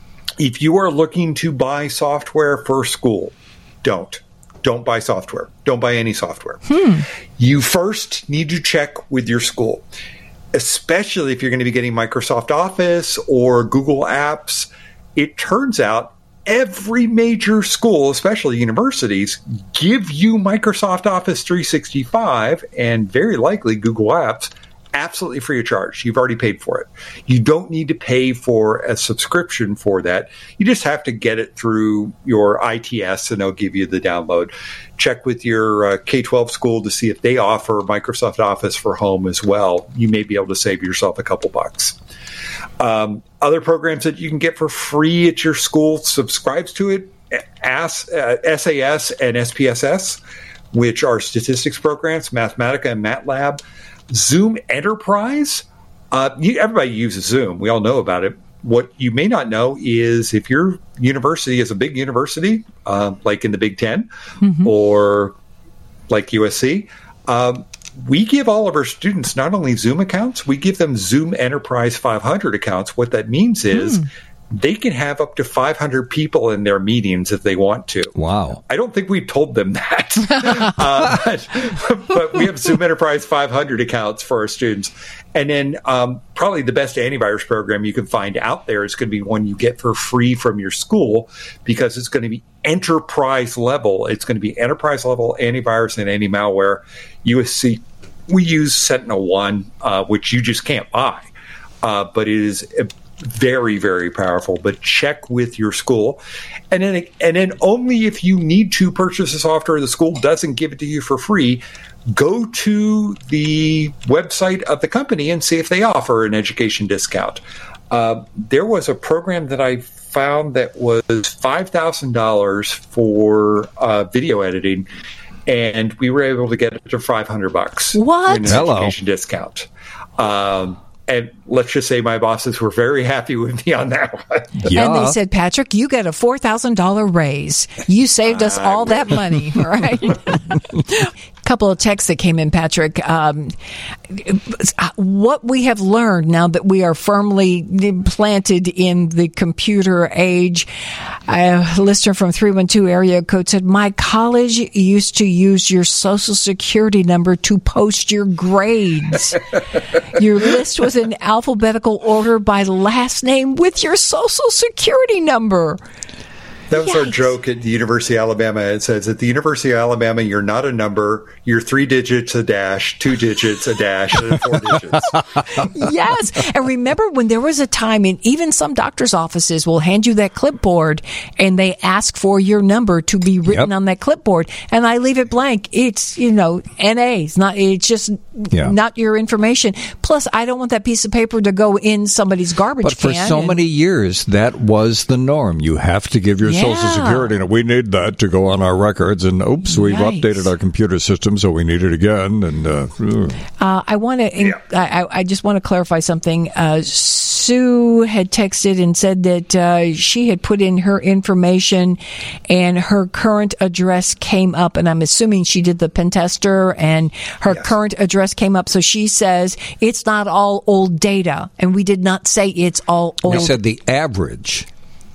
If you are looking to buy software for school, don't. Don't buy software. Don't buy any software. Hmm. You first need to check with your school, especially if you're going to be getting Microsoft Office or Google Apps. It turns out every major school, especially universities, give you Microsoft Office three sixty-five and very likely Google Apps absolutely free of charge. You've already paid for it. You don't need to pay for a subscription for that. You just have to get it through your I T S, and they'll give you the download. Check with your uh, K twelve school to see if they offer Microsoft Office for home as well. You may be able to save yourself a couple bucks. Um, other programs that you can get for free at your school subscribes to it, S A S and S P S S, which are statistics programs, Mathematica and MATLAB. Zoom Enterprise, uh, you, everybody uses Zoom. We all know about it. What you may not know is if your university is a big university, uh, like in the Big Ten mm-hmm. or like U S C, um, we give all of our students not only Zoom accounts, we give them Zoom Enterprise five hundred accounts. What that means is mm. they can have up to five hundred people in their meetings if they want to. Wow. I don't think we've told them that. uh, but, but we have Zoom Enterprise five hundred accounts for our students. And then um, probably the best antivirus program you can find out there is going to be one you get for free from your school, because it's going to be enterprise level. It's going to be enterprise level antivirus and anti-malware. U S C, we use Sentinel One, uh, which you just can't buy. Uh, but it is a very, very powerful. But check with your school, and then and then only if you need to purchase the software, the school doesn't give it to you for free. Go to the website of the company and see if they offer an education discount. Uh, there was a program that I found that was five thousand dollars for uh, video editing, and we were able to get it to five hundred bucks. What? In an Hello. education discount. Um, And let's just say my bosses were very happy with me on that one. Yeah. And they said, Patrick, you get a four thousand dollars raise. You saved us all that money, right? Couple of texts that came in, Patrick. Um, what we have learned now that we are firmly planted in the computer age. A listener from three one two area code said, my college used to use your social security number to post your grades. Your list was in alphabetical order by last name with your social security number. That was our Yikes. joke at the University of Alabama. It says, at the University of Alabama, you're not a number. You're three digits a dash, two digits a dash, and four digits. Yes. And remember when there was a time, and even some doctor's offices will hand you that clipboard and they ask for your number to be written Yep. on that clipboard. And I leave it blank. It's, you know, N A. It's not, it's just Yeah. not your information. Plus, I don't want that piece of paper to go in somebody's garbage But for can. so and- many years, that was the norm. You have to give your Social Yeah. Security, and we need that to go on our records. And oops, we've Yikes. updated our computer system, so we need it again. And uh, ugh. Uh, I want to. I, I just want to clarify something. Uh, Sue had texted and said that uh, she had put in her information, and her current address came up. And I'm assuming she did the pen tester, and her current address came up. So she says it's not all old data, and we did not say it's all old. we said the average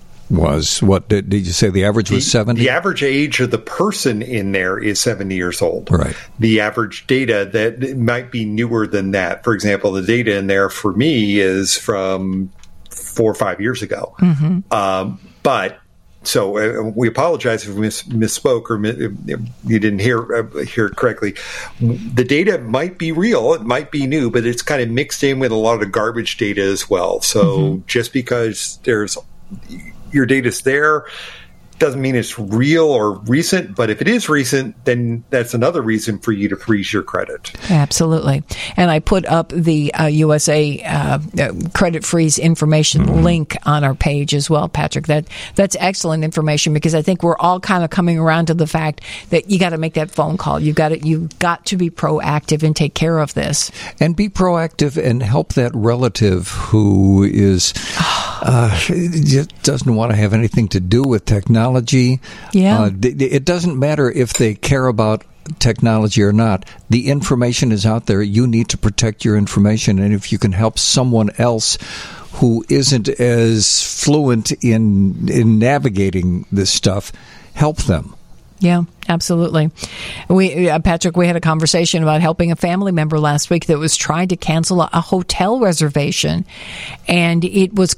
was what? Did, did you say the average was seventy? The average age of the person in there is seventy years old. Right. The average data that might be newer than that. For example, the data in there for me is from four or five years ago. Mm-hmm. Um, but so uh, we apologize if we mis- misspoke or mi- you didn't hear uh, hear it correctly. The data might be real, it might be new, but it's kind of mixed in with a lot of garbage data as well. So Mm-hmm. just because there's your data's there doesn't mean it's real or recent, but if it is recent, then that's another reason for you to freeze your credit. Absolutely. And I put up the uh, U S A uh, uh, credit freeze information Mm-hmm. link on our page as well, Patrick. That That's excellent information, because I think we're all kind of coming around to the fact that you got to make that phone call. You've got to, you've got to be proactive and take care of this. And be proactive and help that relative who is uh, just doesn't want to have anything to do with technology. Yeah. Uh, th- it doesn't matter if they care about technology or not. The information is out there. You need to protect your information. And if you can help someone else who isn't as fluent in in navigating this stuff, help them. Yeah, absolutely. We, uh, Patrick, we had a conversation about helping a family member last week that was trying to cancel a, a hotel reservation, and it was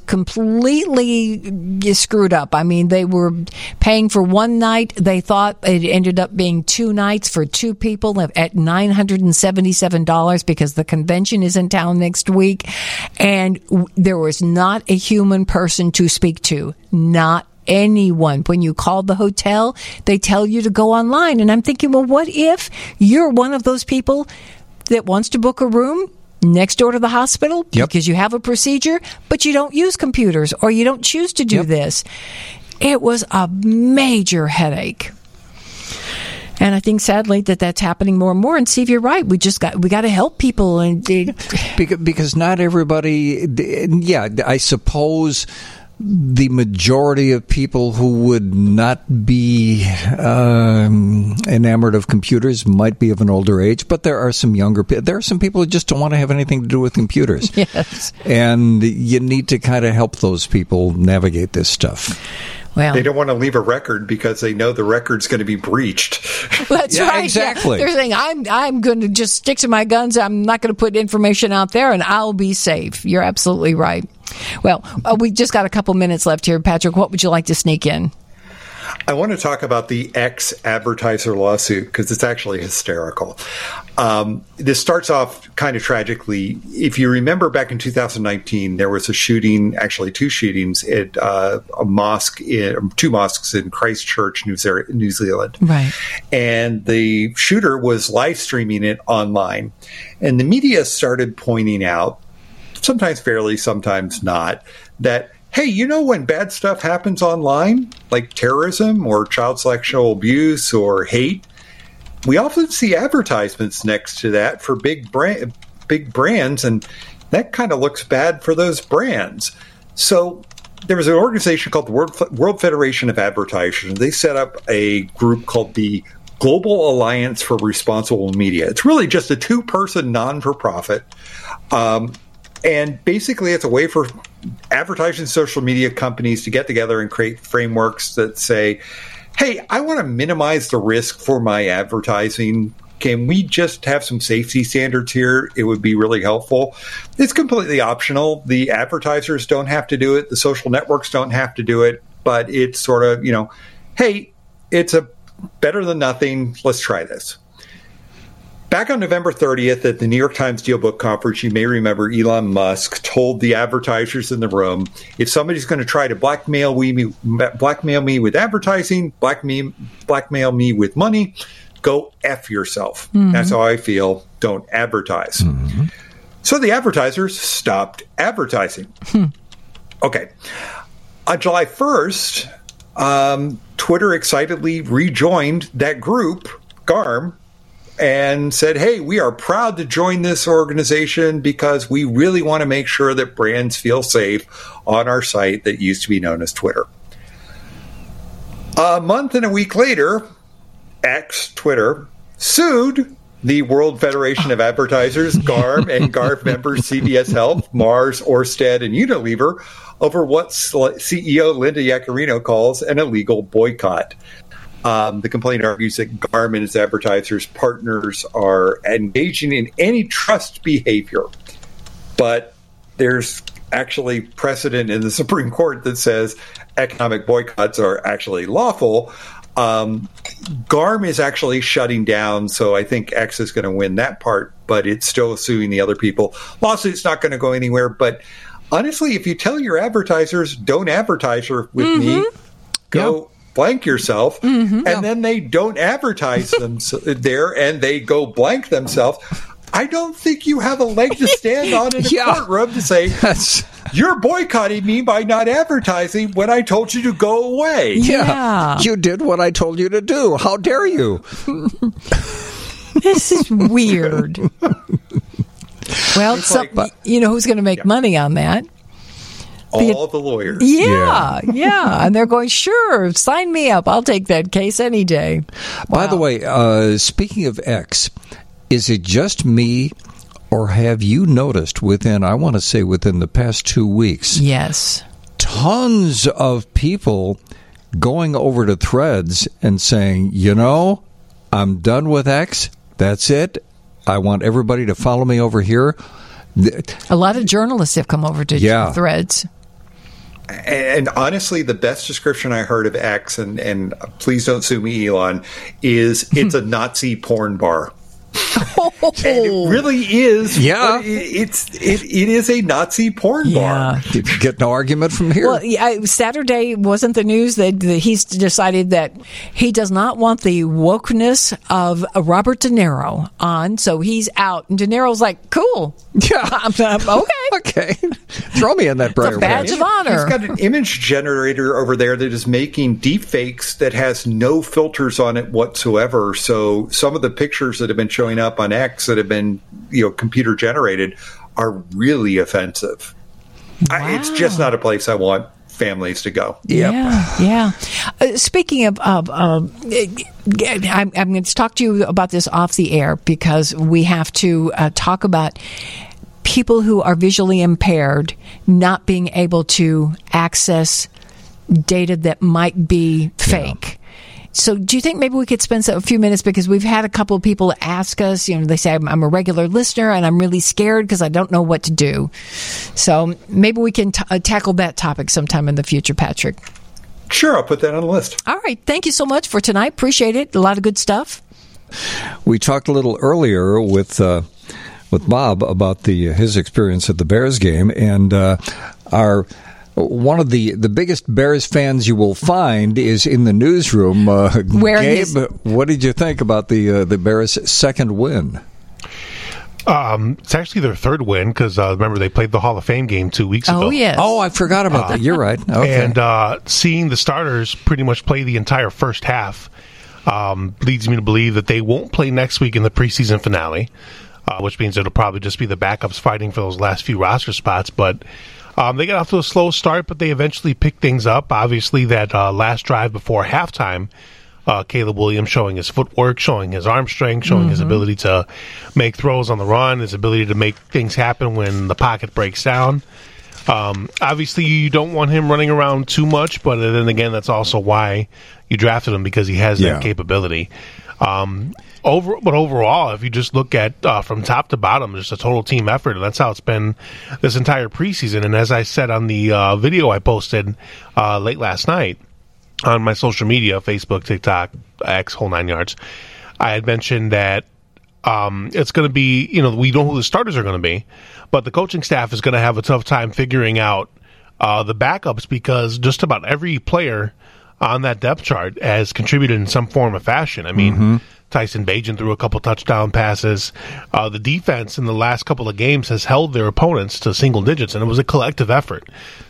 completely screwed up. I mean, they were paying for one night. They thought it ended up being two nights for two people at nine hundred seventy-seven dollars because the convention is in town next week, and w- there was not a human person to speak to. Not anyone. When you call the hotel, they tell you to go online. And I'm thinking, well, what if you're one of those people that wants to book a room next door to the hospital Yep. because you have a procedure, but you don't use computers or you don't choose to do Yep. this? It was a major headache. And I think, sadly, that that's happening more and more. And Steve, you're right. We just got we got to help people, and because, because not everybody. Yeah, I suppose the majority of people who would not be um, enamored of computers might be of an older age, but there are some younger people. There are some people who just don't want to have anything to do with computers. Yes. And you need to kind of help those people navigate this stuff. Well, They don't want to leave a record because they know the record's going to be breached. That's Yeah, right. exactly. Yeah. They're saying, I'm I'm going to just stick to my guns. I'm not going to put information out there, and I'll be safe. You're absolutely right. Well, uh, we just got a couple minutes left here. Patrick, what would you like to sneak in? I want to talk about the ex-advertiser lawsuit because it's actually hysterical. Um, this starts off kind of tragically. If you remember back in two thousand nineteen, there was a shooting, actually two shootings at uh, a mosque, in, two mosques in Christchurch, New, Ze- New Zealand. Right. And the shooter was live streaming it online. And the media started pointing out, sometimes fairly, sometimes not, that hey, you know when bad stuff happens online, like terrorism or child sexual abuse or hate, we often see advertisements next to that for big brand, big brands, and that kind of looks bad for those brands. So there was an organization called the World, World Federation of Advertisers. They set up a group called the Global Alliance for Responsible Media. It's really just a two-person non-for-profit. Um, And basically, it's a way for advertising social media companies to get together and create frameworks that say, hey, I want to minimize the risk for my advertising. Can we just have some safety standards here? It would be really helpful. It's completely optional. The advertisers don't have to do it. The social networks don't have to do it. but it's sort of, you know, hey, it's a better than nothing. Let's try this. Back on November thirtieth at the New York Times Deal Book Conference, you may remember Elon Musk told the advertisers in the room, if somebody's going to try to blackmail me, blackmail me with advertising, blackmail, blackmail me with money, go F yourself. Mm-hmm. That's how I feel. Don't advertise. Mm-hmm. So the advertisers stopped advertising. Hmm. Okay. On July first, um, Twitter excitedly rejoined that group, GARM, and said, hey, we are proud to join this organization because we really want to make sure that brands feel safe on our site that used to be known as Twitter. A month and a week later, X, Twitter, sued the World Federation of Advertisers, GARM, and GARM members C V S Health, Mars, Orsted, and Unilever over what C E O Linda Yaccarino calls an illegal boycott. Um, the complaint argues that GARM and its advertisers' partners are engaging in antitrust behavior. But there's actually precedent in the Supreme Court that says economic boycotts are actually lawful. Um, GARM is actually shutting down, so I think X is going to win that part, but it's still suing the other people. Lawsuit's not going to go anywhere, but honestly, if you tell your advertisers, don't advertise with mm-hmm. me, go... Yep. blank yourself, mm-hmm. and yeah. then they don't advertise them there, and they go blank themselves. I don't think you have a leg to stand on in a yeah. courtroom to say, That's... you're boycotting me by not advertising when I told you to go away. Yeah. yeah. You did what I told you to do. How dare you? This is weird. Well, some, like, you know who's going to make yeah. money on that? All the, the lawyers. Yeah, yeah, yeah. And they're going, sure, sign me up. I'll take that case any day. Wow. By the way, uh, speaking of X, is it just me, or have you noticed within, I want to say within the past two weeks, yes, tons of people going over to Threads and saying, you know, I'm done with X. That's it. I want everybody to follow me over here. A lot of journalists have come over to yeah. Threads. And honestly, the best description I heard of X, and, and please don't sue me, Elon, is it's a Nazi porn bar. Oh. And it really is. Yeah, it, it's it, it is a Nazi porn yeah. bar. You get no argument from here. Well, yeah, Saturday wasn't the news that, that he's decided that he does not want the wokeness of Robert De Niro on, so he's out. And De Niro's like, cool. Yeah, I'm, I'm, okay, okay. Throw me in that briar badge patch. of honor. He's got an image generator over there that is making deep fakes that has no filters on it whatsoever. So some of the pictures that have been showing up on X that have been, you know, computer generated are really offensive. Wow. I, it's just not a place I want families to go. Yep. Yeah, yeah. Uh, speaking of, of um, I'm, I'm going to talk to you about this off the air because we have to uh, talk about people who are visually impaired not being able to access data that might be fake. Yeah. So do you think maybe we could spend a few minutes, because we've had a couple of people ask us, you know, they say, I'm, I'm a regular listener and I'm really scared because I don't know what to do. So maybe we can t- uh, tackle that topic sometime in the future, Patrick. Sure, I'll put that on the list. All right. Thank you so much for tonight. Appreciate it. A lot of good stuff. We talked a little earlier with uh, with Bob about the his experience at the Bears game, and uh, our one of the, the biggest Bears fans you will find is in the newsroom. Uh, Where Gabe, his- what did you think about the uh, the Bears' second win? Um, it's actually their third win because uh, remember they played the Hall of Fame game two weeks ago. Oh yes. Oh, I forgot about uh, that. You're right. Okay. And uh, seeing the starters pretty much play the entire first half um, leads me to believe that they won't play next week in the preseason finale, uh, which means it'll probably just be the backups fighting for those last few roster spots. But um, they got off to a slow start, but they eventually picked things up. Obviously, that uh, last drive before halftime, Uh, Caleb Williams showing his footwork, showing his arm strength, showing mm-hmm. his ability to make throws on the run, his ability to make things happen when the pocket breaks down. Um, obviously, you don't want him running around too much, but then again, that's also why you drafted him, because he has yeah. that capability. Um, over, but overall, if you just look at uh, from top to bottom, just a total team effort, and that's how it's been this entire preseason. And as I said on the uh, video I posted uh, late last night on my social media, Facebook, TikTok, X, whole nine yards, I had mentioned that um, it's going to be, you know, we know who the starters are going to be, but the coaching staff is going to have a tough time figuring out uh, the backups because just about every player on that depth chart has contributed in some form or fashion. I mean, mm-hmm. Tyson Bagent threw a couple touchdown passes. Uh, the defense in the last couple of games has held their opponents to single digits, and it was a collective effort.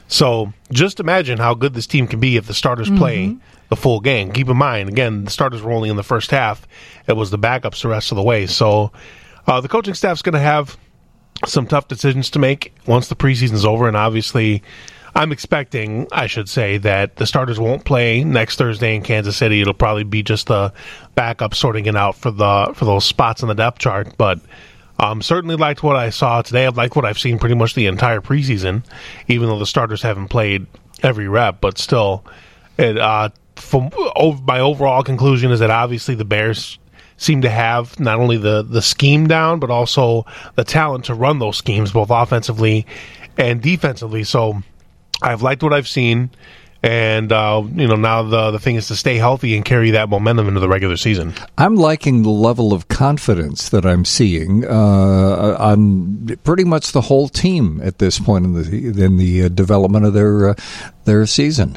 So just imagine how good this team can be if the starters mm-hmm. play the full game. Keep in mind, again, the starters were only in the first half. It was the backups the rest of the way. So uh, the coaching staff's going to have some tough decisions to make once the preseason's over, and obviously I'm expecting, I should say, that the starters won't play next Thursday in Kansas City. It'll probably be just the backup sorting it out for the for those spots in the depth chart. But um, certainly liked what I saw today. I've liked what I've seen pretty much the entire preseason, even though the starters haven't played every rep. But still, it, uh, from, oh, my overall conclusion is that obviously the Bears seem to have not only the, the scheme down, but also the talent to run those schemes, both offensively and defensively. So I've liked what I've seen, and uh, you know now the the thing is to stay healthy and carry that momentum into the regular season. I'm liking the level of confidence that I'm seeing uh, on pretty much the whole team at this point in the in the uh, development of their uh, their season.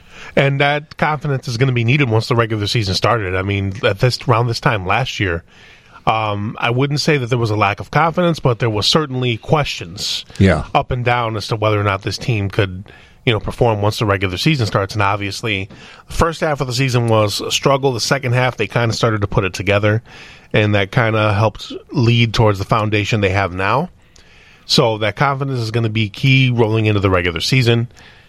And that confidence is going to be needed once the regular season started. I mean, at this around this time last year, Um, I wouldn't say that there was a lack of confidence, but there was certainly questions yeah. up and down as to whether or not this team could, you know, perform once the regular season starts. And obviously, the first half of the season was a struggle. The second half, they kind of started to put it together, and that kind of helped lead towards the foundation they have now. So that confidence is going to be key rolling into the regular season.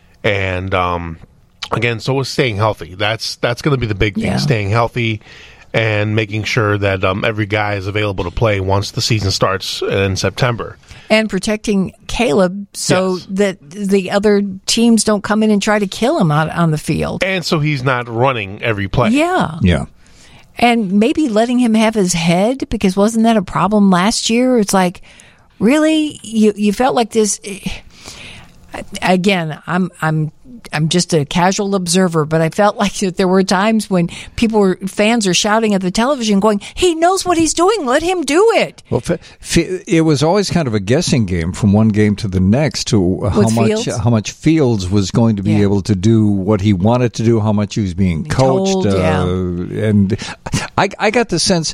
And um, again, so is staying healthy. That's that's going to be the big thing, Yeah. staying healthy and making sure that um, every guy is available to play once the season starts in September. And protecting Caleb so Yes. that the other teams don't come in and try to kill him out on the field. And so he's not running every play. Yeah. Yeah. And maybe letting him have his head, because wasn't that a problem last year? It's like, really? You you felt like this... Again, I'm I'm I'm just a casual observer, but I felt like that there were times when people were fans are shouting at the television, going, "He knows what he's doing. Let him do it." Well, f- f- it was always kind of a guessing game from one game to the next to how With much Fields? how much Fields was going to be Yeah. able to do what he wanted to do, how much he was being coached, Told, uh, yeah. and I, I got the sense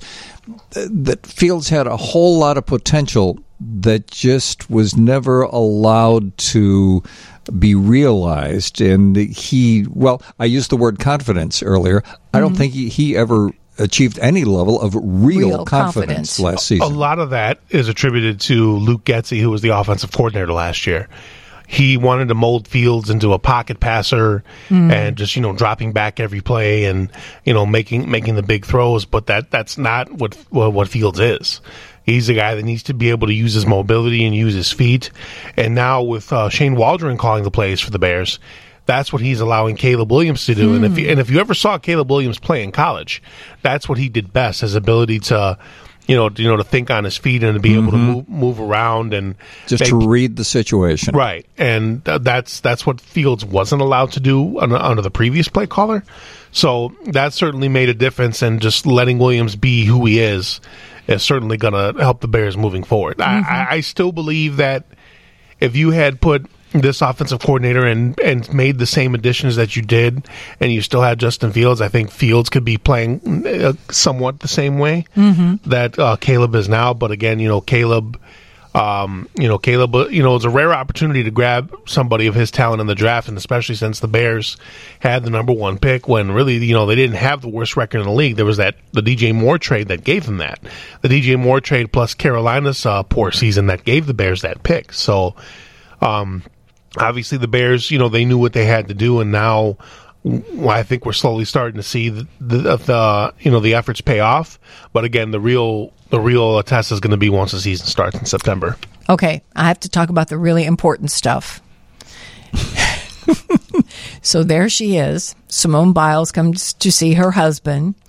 that Fields had a whole lot of potential that just was never allowed to be realized. And he, well, I used the word confidence earlier. I don't Mm-hmm. think he, he ever achieved any level of real, Real confidence, confidence. last A season. lot of that is attributed to Luke Getsy, who was the offensive coordinator last year. He wanted to mold Fields into a pocket passer and just, you know, dropping back every play and, you know, making making the big throws. But that that's not what what Fields is. He's a guy that needs to be able to use his mobility and use his feet. And now with uh, Shane Waldron calling the plays for the Bears, that's what he's allowing Caleb Williams to do. And if you, and if you ever saw Caleb Williams play in college, that's what he did best, his ability to, you know, you know, to think on his feet and to be able to move, move around and Just make- to read the situation. Right, and th- that's that's what Fields wasn't allowed to do under, under the previous play caller. So that certainly made a difference, and just letting Williams be who he is is certainly going to help the Bears moving forward. I, I, I still believe that if you had put this offensive coordinator and and made the same additions that you did, and you still had Justin Fields, I think Fields could be playing uh, somewhat the same way that uh, Caleb is now. But again, you know, Caleb. Um, you know, Caleb, uh, you know, it's a rare opportunity to grab somebody of his talent in the draft, and especially since the Bears had the number one pick when really, you know, they didn't have the worst record in the league. There was that, the D J Moore trade that gave them that. The D J Moore trade plus Carolina's uh, poor season that gave the Bears that pick. So, um, obviously the Bears, you know, they knew what they had to do, and now well, I think we're slowly starting to see the, the, the you know the efforts pay off. But again, the real the real test is going to be once the season starts in September. Okay, I have to talk about the really important stuff. So there she is. Simone Biles comes to see her husband.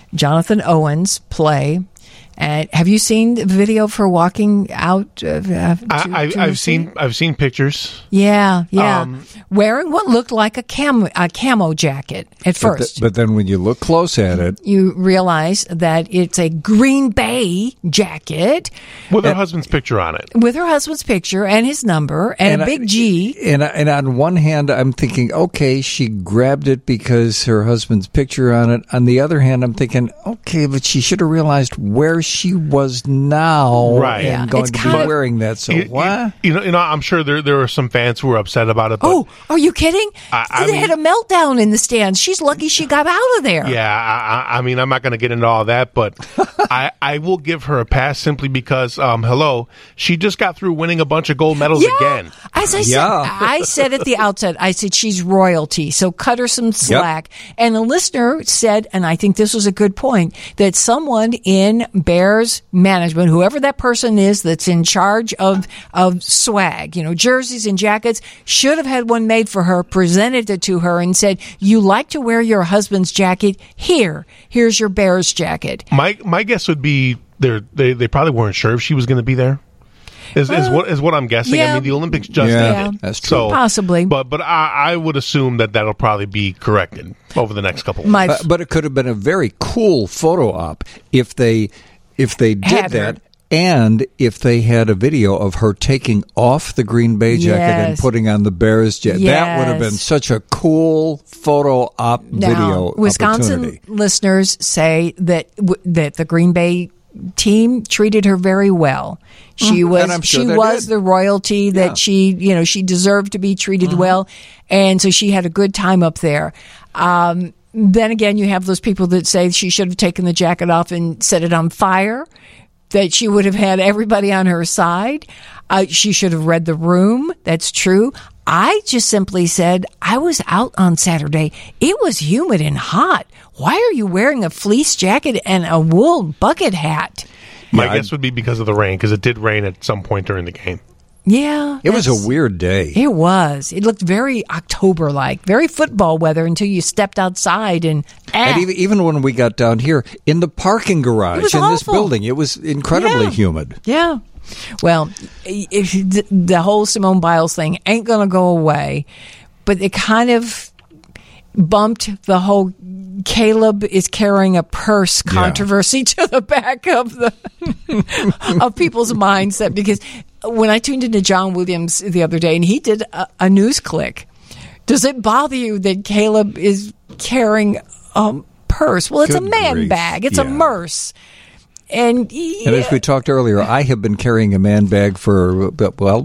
Jonathan Owens play. And have you seen the video of her walking out? Uh, uh, to, I, I, to I've seen I've seen pictures. Yeah, yeah. Um, Wearing what looked like a camo, a camo jacket at But, first. th- but then when you look close at it, You realize that it's a Green Bay jacket with her husband's picture on it. with her husband's picture and his number and, a I- big G. and and on one hand, I'm thinking, okay, she grabbed it because her husband's picture on it. On the other hand, I'm thinking, okay, but she should have realized where she was now, Right. and Yeah, going it's to kind be of- wearing that. So You, you- what? you know, you know, I'm sure there there were some fans who were upset about it. But Oh, are you kidding? I- I they mean- had a meltdown in the stands. She's lucky she got out of there. yeah, I, I I mean, I'm not going to get into all that, but I, I will give her a pass simply because, um, hello, she just got through winning a bunch of gold medals Yeah. again. As I Yeah. said, I said at the outset, I said she's royalty, so cut her some slack. And a listener said, and I think this was a good point, that someone in Bears management, whoever that person is that's in charge of of swag, you know, jerseys and jackets, should have had one made for her, presented it to her, and said, "You like to wear your husband's jacket? Here, here's your Bears jacket." My my guess would be they're, they they probably weren't sure if she was going to be there. Is, is Uh, what is what I'm guessing. yeah. I mean, the Olympics just Yeah, ended. that's true. So, Possibly. but but I, I would assume that that'll probably be corrected over the next couple. of My But, but it could have been a very cool photo op if they if they did Had her. that. And if they had a video of her taking off the Green Bay jacket and Yes. putting on the Bears jacket, that would have been Yes. such a cool photo op video Now, Wisconsin opportunity. listeners say that w- that the Green Bay team treated her very well. She Mhm. was And I'm sure she they was did. the royalty that Yeah. she you know she deserved to be treated well, and so she had a good time up there. Um, then again, you have those people that say she should have taken the jacket off and set it on fire. That she would have had everybody on her side. Uh, she should have read the room. That's true. I just simply said, I was out on Saturday. It was humid and hot. Why are you wearing a fleece jacket and a wool bucket hat? My Yeah, guess would be because of the rain, because it did rain at some point during the game. Yeah. It was that's- a weird day. It was. It looked very October-like, very football weather until you stepped outside and, ah, And even, even when we got down here in the parking garage was in this awful. building, it was incredibly Yeah. humid. Yeah. Well, if the, the whole Simone Biles thing ain't going to go away, but it kind of bumped the whole Caleb is carrying a purse Yeah. controversy to the back of the of people's mindset, because when I tuned into John Williams the other day and he did a, a news click, does it bother you that Caleb is carrying a purse? Well, it's a Good man grief. bag. It's a Yeah. merce. And, And yeah. as we talked earlier, I have been carrying a man bag for, well,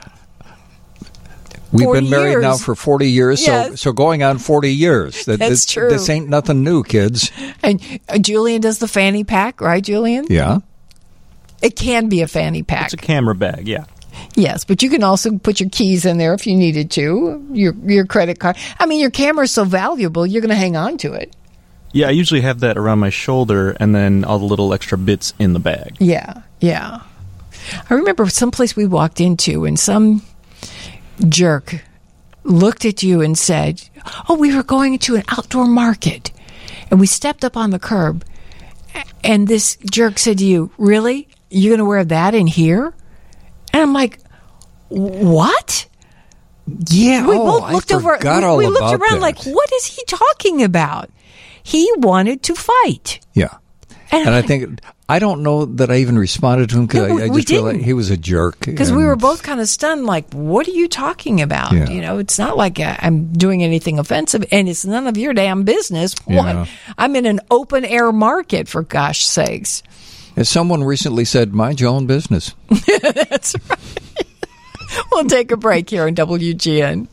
we've forty been married years. now for forty years, so Yes. so going on forty years. That, That's this, true. This ain't nothing new, kids. And uh, Julian does the fanny pack, right, Julian? Yeah. It can be a fanny pack. It's a camera bag, yeah. Yes, but you can also put your keys in there if you needed to, your your credit card. I mean, your camera is so valuable, you're going to hang on to it. Yeah, I usually have that around my shoulder and then all the little extra bits in the bag. Yeah, yeah. I remember someplace we walked into and some jerk looked at you and said, "Oh, we were going to an outdoor market." And we stepped up on the curb, and this jerk said to you, "Really? You're going to wear that in here?" And I'm like, "What?" Yeah, We oh, both I looked over. forgot We, all we looked about around that. like, "What is he talking about?" He wanted to fight. Yeah. And, And I think, I don't know that I even responded to him because No, I, I we just feel like didn't. he was a jerk. Because we and- were both kind of stunned, like, what are you talking about? Yeah. You know, it's not like I- I'm doing anything offensive, and it's none of your damn business. What? Yeah. I'm in an open air market, for gosh sakes. As someone recently said, mind your own business. That's right. We'll take a break here on W G N.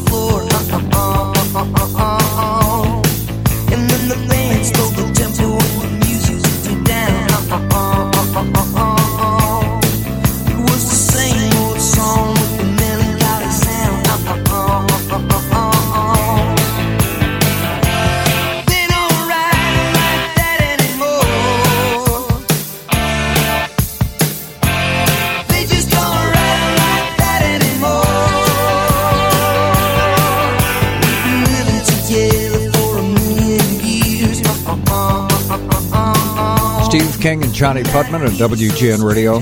And then the band stole the tempo King and Johnny Putman on W G N Radio.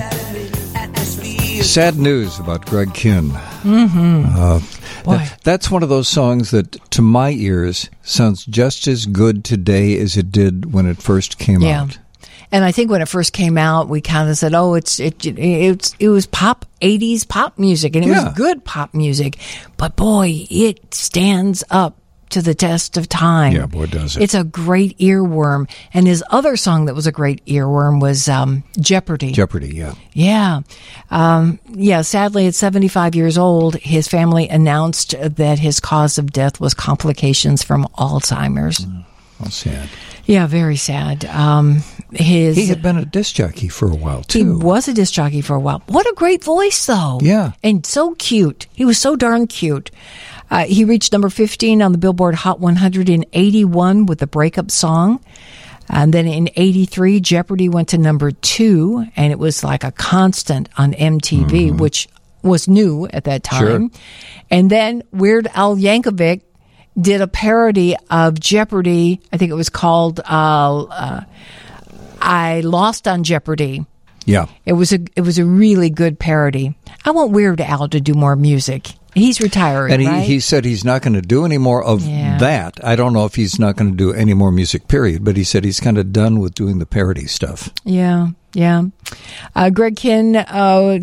Sad news about Greg Kihn. Mm-hmm. Uh, Boy. that- that's one of those songs that, to my ears, sounds just as good today as it did when it first came Yeah. out. And I think when it first came out, we kind of said, "Oh, it's it it's it was pop eighties pop music, and it Yeah. was good pop music." But boy, it stands up to the test of time. Yeah, boy, does it. It's a great earworm. And his other song that was a great earworm was um, Jeopardy. Jeopardy, yeah. Yeah. Um, yeah, sadly, at seventy-five years old, his family announced that his cause of death was complications from Alzheimer's. How sad. Yeah, very sad. Um, his He had been a disc jockey for a while, He too. was a disc jockey for a while. What a great voice, though. Yeah. And so cute. He was so darn cute. Uh, he reached number fifteen on the Billboard Hot one hundred in eighty-one with the breakup song. And then in eighty-three, Jeopardy went to number two, and it was like a constant on M T V, Mm-hmm. which was new at that time. Sure. And then Weird Al Yankovic did a parody of Jeopardy. I think it was called uh, uh, I Lost on Jeopardy. Yeah. It was a it was a really good parody. I want Weird Al to do more music. He's retiring, And he, right? he said he's not going to do any more of Yeah. that. I don't know if he's not going to do any more music, period, but he said he's kind of done with doing the parody stuff. Yeah, yeah. Uh, Greg Kihn, uh,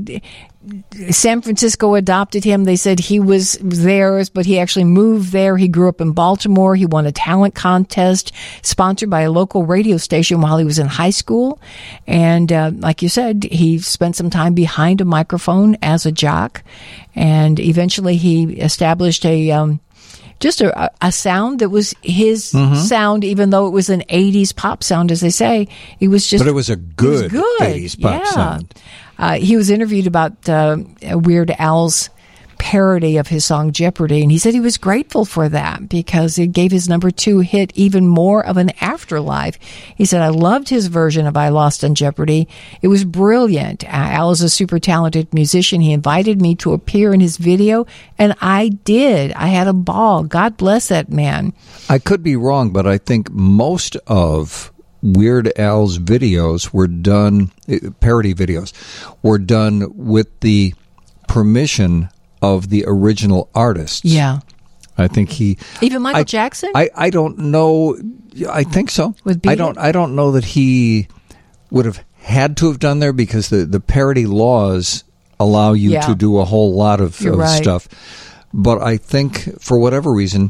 San Francisco adopted him. They said he was theirs, but he actually moved there. He grew up in Baltimore. He won a talent contest sponsored by a local radio station while he was in high school. And uh, like you said, he spent some time behind a microphone as a jock. And eventually he established a... Um, just a, a sound that was his Mhm. sound, even though it was an eighties pop sound, as they say. It was just, But it was a good, it was good. eighties pop yeah. sound. Uh, he was interviewed about uh, Weird Al's parody of his song Jeopardy, and he said he was grateful for that because it gave his number two hit even more of an afterlife. He said, I loved his version of I Lost on Jeopardy. It was brilliant. Uh, Al is a super talented musician. He invited me to appear in his video, and I did. I had a ball. God bless that man. I could be wrong, but I think most of Weird Al's videos were done, eh, parody videos, were done with the permission of the original artists. Yeah. I think he... Even Michael I- Jackson? I, I don't know. I think so. With Beat I It? don't. I don't know that he would have had to have done there because the, the parody laws allow you Yeah. to do a whole lot of, You're of right. stuff. But I think for whatever reason,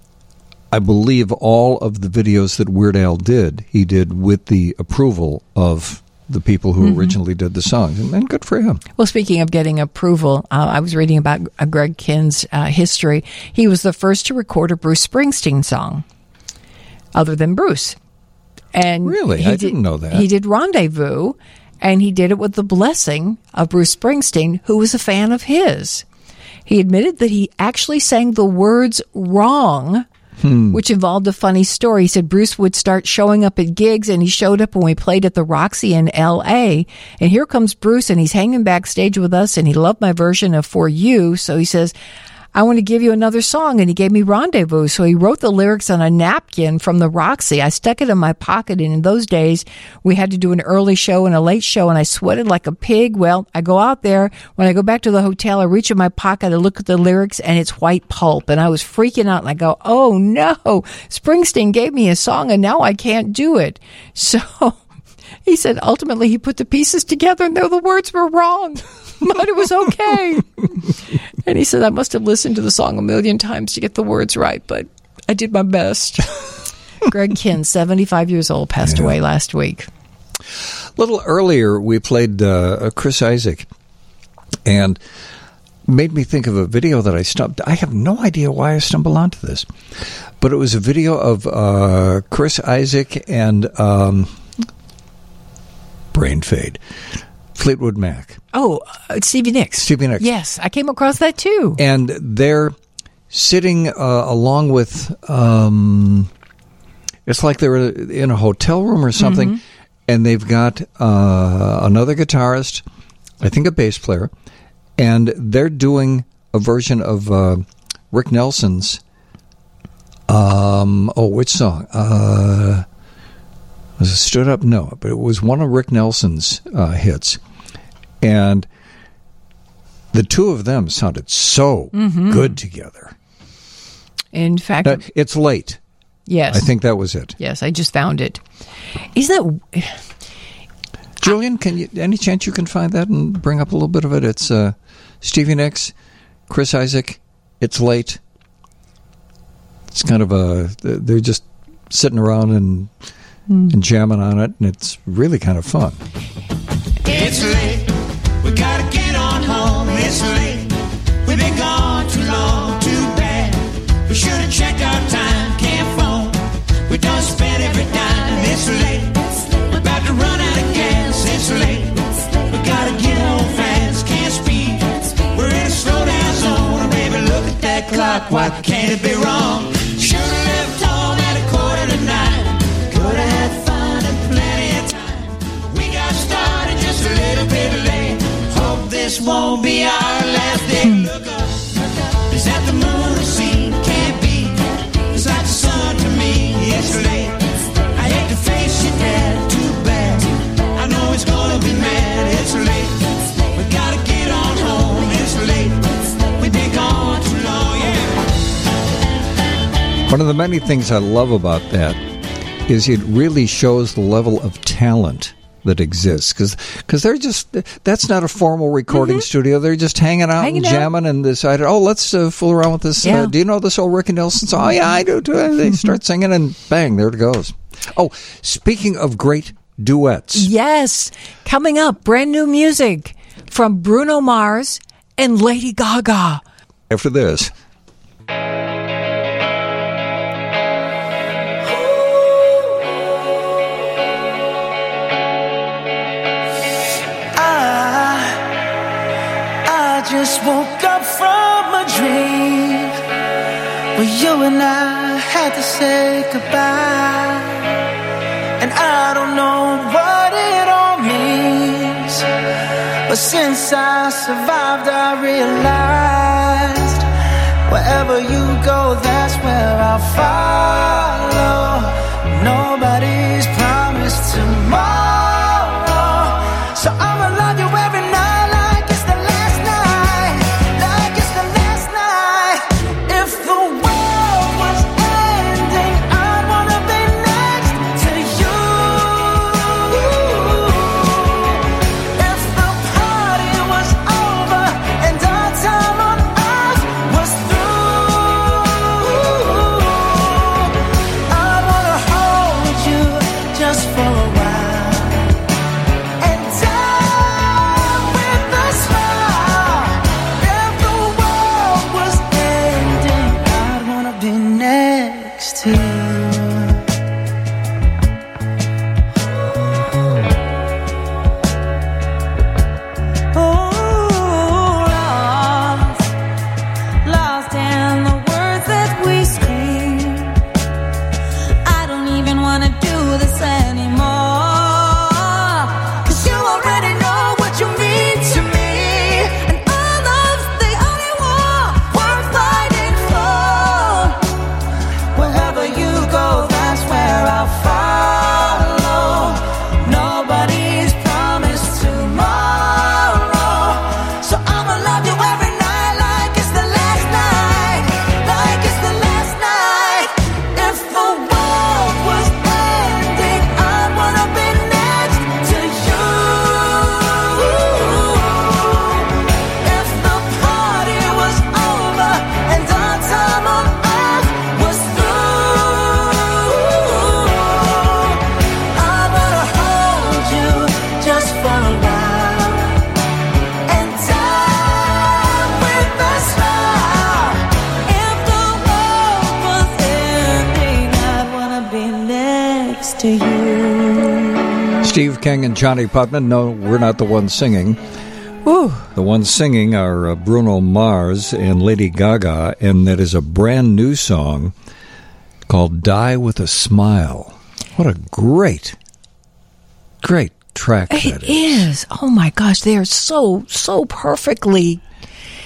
I believe all of the videos that Weird Al did, he did with the approval of the people who Mhm. originally did the songs, and, and good for him. Well, speaking of getting approval, uh, I was reading about uh, Greg Kihn's uh, history. He was the first to record a Bruce Springsteen song, other than Bruce. And Really? he I did- didn't know that. He did Rendezvous, and he did it with the blessing of Bruce Springsteen, who was a fan of his. He admitted that he actually sang the words wrong, Hmm. which involved a funny story. He said Bruce would start showing up at gigs, and he showed up when we played at the Roxy in L A. And here comes Bruce, and he's hanging backstage with us, and he loved my version of For You. So he says, I want to give you another song. And he gave me Rendezvous. So he wrote the lyrics on a napkin from the Roxy. I stuck it in my pocket. And in those days, we had to do an early show and a late show. And I sweated like a pig. Well, I go out there. When I go back to the hotel, I reach in my pocket. I look at the lyrics and it's white pulp. And I was freaking out. And I go, oh no, Springsteen gave me a song and now I can't do it. So he said ultimately he put the pieces together and though the words were wrong, but it was okay. And he said, I must have listened to the song a million times to get the words right, but I did my best. Greg Kihn, seventy-five years old, passed Yeah. away last week. A little earlier, we played uh, Chris Isaak, and made me think of a video that I stumbled. I have no idea why I stumbled onto this, but it was a video of uh, Chris Isaak and um, brain fade, Fleetwood Mac. Oh, uh, Stevie Nicks. Stevie Nicks. Yes, I came across that too. And they're sitting uh, along with, um, it's like they're in a hotel room or something, Mhm. and they've got uh, another guitarist, I think a bass player, and they're doing a version of uh, Rick Nelson's, um, oh, which song? Uh, Was it Stood Up? No, but it was one of Rick Nelson's uh, hits. And the two of them sounded so Mhm. good together. In fact, Uh, it's Late. yes. I think that was it. Yes, I just found it. Isn't that... Julian, can you any chance you can find that and bring up a little bit of it? It's uh, Stevie Nicks, Chris Isaak. It's Late. It's kind of a they're just sitting around and and jamming on it, and it's really kind of fun. It's late. We gotta get on home. It's late. We've been gone too long, too bad. We should have checked our time. Can't phone. We done spent every dime. It's late. We're about to run out of gas. It's late. We gotta get home fast. Can't speed. We're in a slow down zone. Baby, look at that clock. Why can't it be wrong? Should have left home at a quarter to nine. Could have had fun and plenty of time. We got started just a little bit late. Hope this won't be our last day. Look up. Is that the moon or scene? Can't be. It's like the sun to me. It's late. I hate to face your dad. Too bad. I know it's gonna be mad. It's late. We gotta get on home. It's late. We've been gone too long. Yeah. One of the many things I love about that is it really shows the level of talent that exists, because they're just that's not a formal recording studio. They're just hanging out Hanging and out. jamming and decided, oh, let's uh, fool around with this. Yeah. Uh, do you know this old Ricky Nelson song? Oh, yeah, I do too. And they start singing, and bang, there it goes. Oh, speaking of great duets, Yes. Coming up, brand new music from Bruno Mars and Lady Gaga. after this. I just woke up from a dream where you and I had to say goodbye. And I don't know what it all means, but since I survived, I realized wherever you go, that's where I'll follow. Nobody's promised tomorrow, so I'ma love you every night like it's the last night, like it's the last night. If the world was ending, I'd wanna be next to you. If the party was over and our time on earth was through, I wanna hold you just for a while and die with a smile. If the world was ending, I'd wanna be next to you. Oh, lost, lost in the words that we scream. I don't even wanna do this anymore, 'cause you already know what you mean to me, and all love's the only war worth fighting for. Wherever you go, that's where I'll follow. Nobody's promised tomorrow, so I'ma love you every night like it's the last night, like it's the last night. If the world was ending, I wanna be next to you. If the party was over and our time on earth was through, I wanna hold you just for a while and die with a smile. If the world was ending, I'd wanna be next to you. Steve King and Johnny Putman. No, we're not the ones singing. The ones singing are uh, Bruno Mars and Lady Gaga, and that is a brand new song called Die With a Smile. What a great, great track that It is. is. Oh my gosh, they are so so perfectly.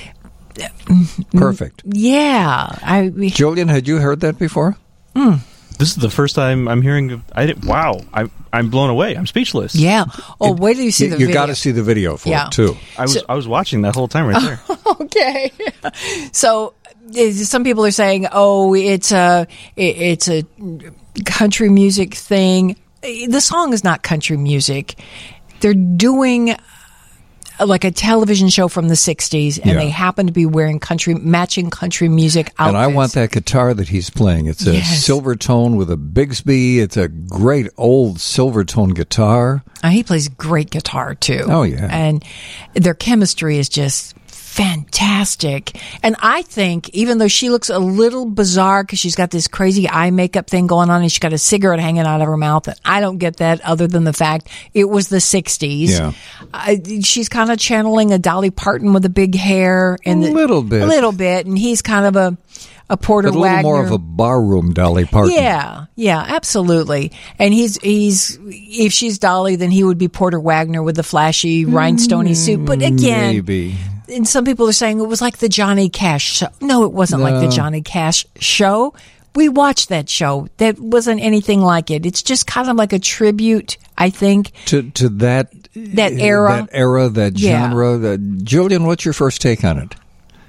Perfect. Yeah, I. Julian, had you heard that before? Mm. This is the first time I'm hearing. Of, I didn't, wow, I'm I'm blown away. I'm speechless. Yeah. Oh, wait till you see You, the you video. got to see the video for Yeah. it too. I was So- I was watching that whole time right there. Okay. So uh, some people are saying, "Oh, it's a it- it's a country music thing." The song is not country music. They're doing uh, like a television show from the sixties, and Yeah. they happen to be wearing country matching country music outfits. And I want that guitar that he's playing. It's a Yes. silver tone with a Bigsby. It's a great old silver tone guitar. Uh, he plays great guitar too. Oh, yeah. And their chemistry is just fantastic. And I think, even though she looks a little bizarre because she's got this crazy eye makeup thing going on and she's got a cigarette hanging out of her mouth, and I don't get that other than the fact it was the sixties. Yeah. I, she's kind of channeling a Dolly Parton with the big hair and A the, little bit. a little bit, and he's kind of a a Porter But a little Wagner. more of a barroom Dolly Parton. Yeah, yeah, absolutely. And he's he's if she's Dolly, then he would be Porter Wagner with the flashy rhinestoney suit. But again, Maybe. and some people are saying it was like the Johnny Cash show. No, it wasn't like the No. Johnny Cash show. We watched that show. That wasn't anything like it. It's just kind of like a tribute, I think. To to that That era. that era, that Yeah. genre. That, Julian, what's your first take on it?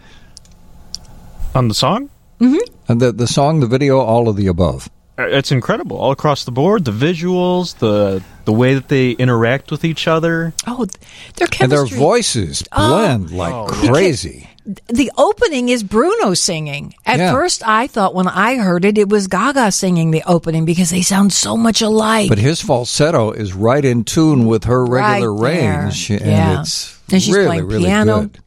On the song? Mm-hmm. And the the song, the video, all of the above. Uh, It's incredible all across the board. The visuals, the the way that they interact with each other. Oh, their And their chemistry. voices blend like Oh. crazy. The opening is Bruno singing. At Yeah. first, I thought when I heard it, it was Gaga singing the opening because they sound so much alike. But his falsetto is right in tune with her regular Right there. range, and Yeah. it's And she's really, playing really piano. good.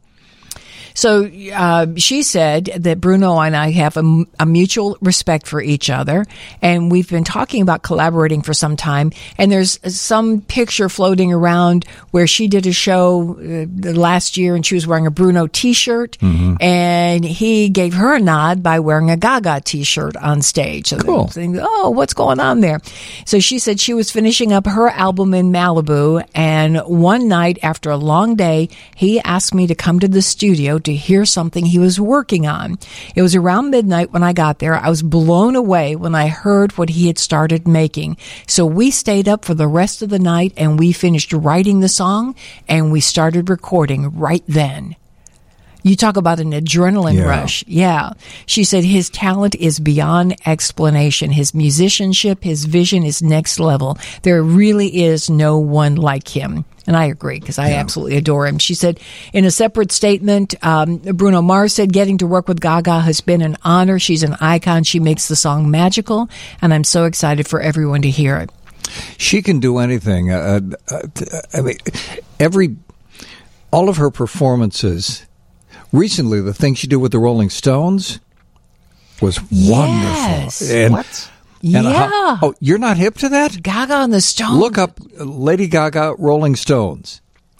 So uh, she said that Bruno and I have a, a mutual respect for each other, and we've been talking about collaborating for some time. And there's some picture floating around where she did a show uh, last year, and she was wearing a Bruno T-shirt, Mm-hmm. and he gave her a nod by wearing a Gaga T-shirt on stage. So Cool. they're thinking, oh, what's going on there? So she said she was finishing up her album in Malibu, and one night after a long day, he asked me to come to the studio to hear something he was working on. It was around midnight when I got there. I was blown away when I heard what he had started making. So we stayed up for the rest of the night, and we finished writing the song, and we started recording right then. You talk about an adrenaline Yeah. rush. Yeah. She said his talent is beyond explanation. His musicianship, his vision is next level. There really is no one like him. And I agree because I absolutely adore him. She said in a separate statement, um, Bruno Mars said, getting to work with Gaga has been an honor. She's an icon. She makes the song magical, and I'm so excited for everyone to hear it. She can do anything. Uh, uh, I mean, every all of her performances. Recently, the thing she did with the Rolling Stones was wonderful. Yes. And, What? and Yeah. how- oh, you're not hip to that? Gaga and the Stones. Look up Lady Gaga, Rolling Stones.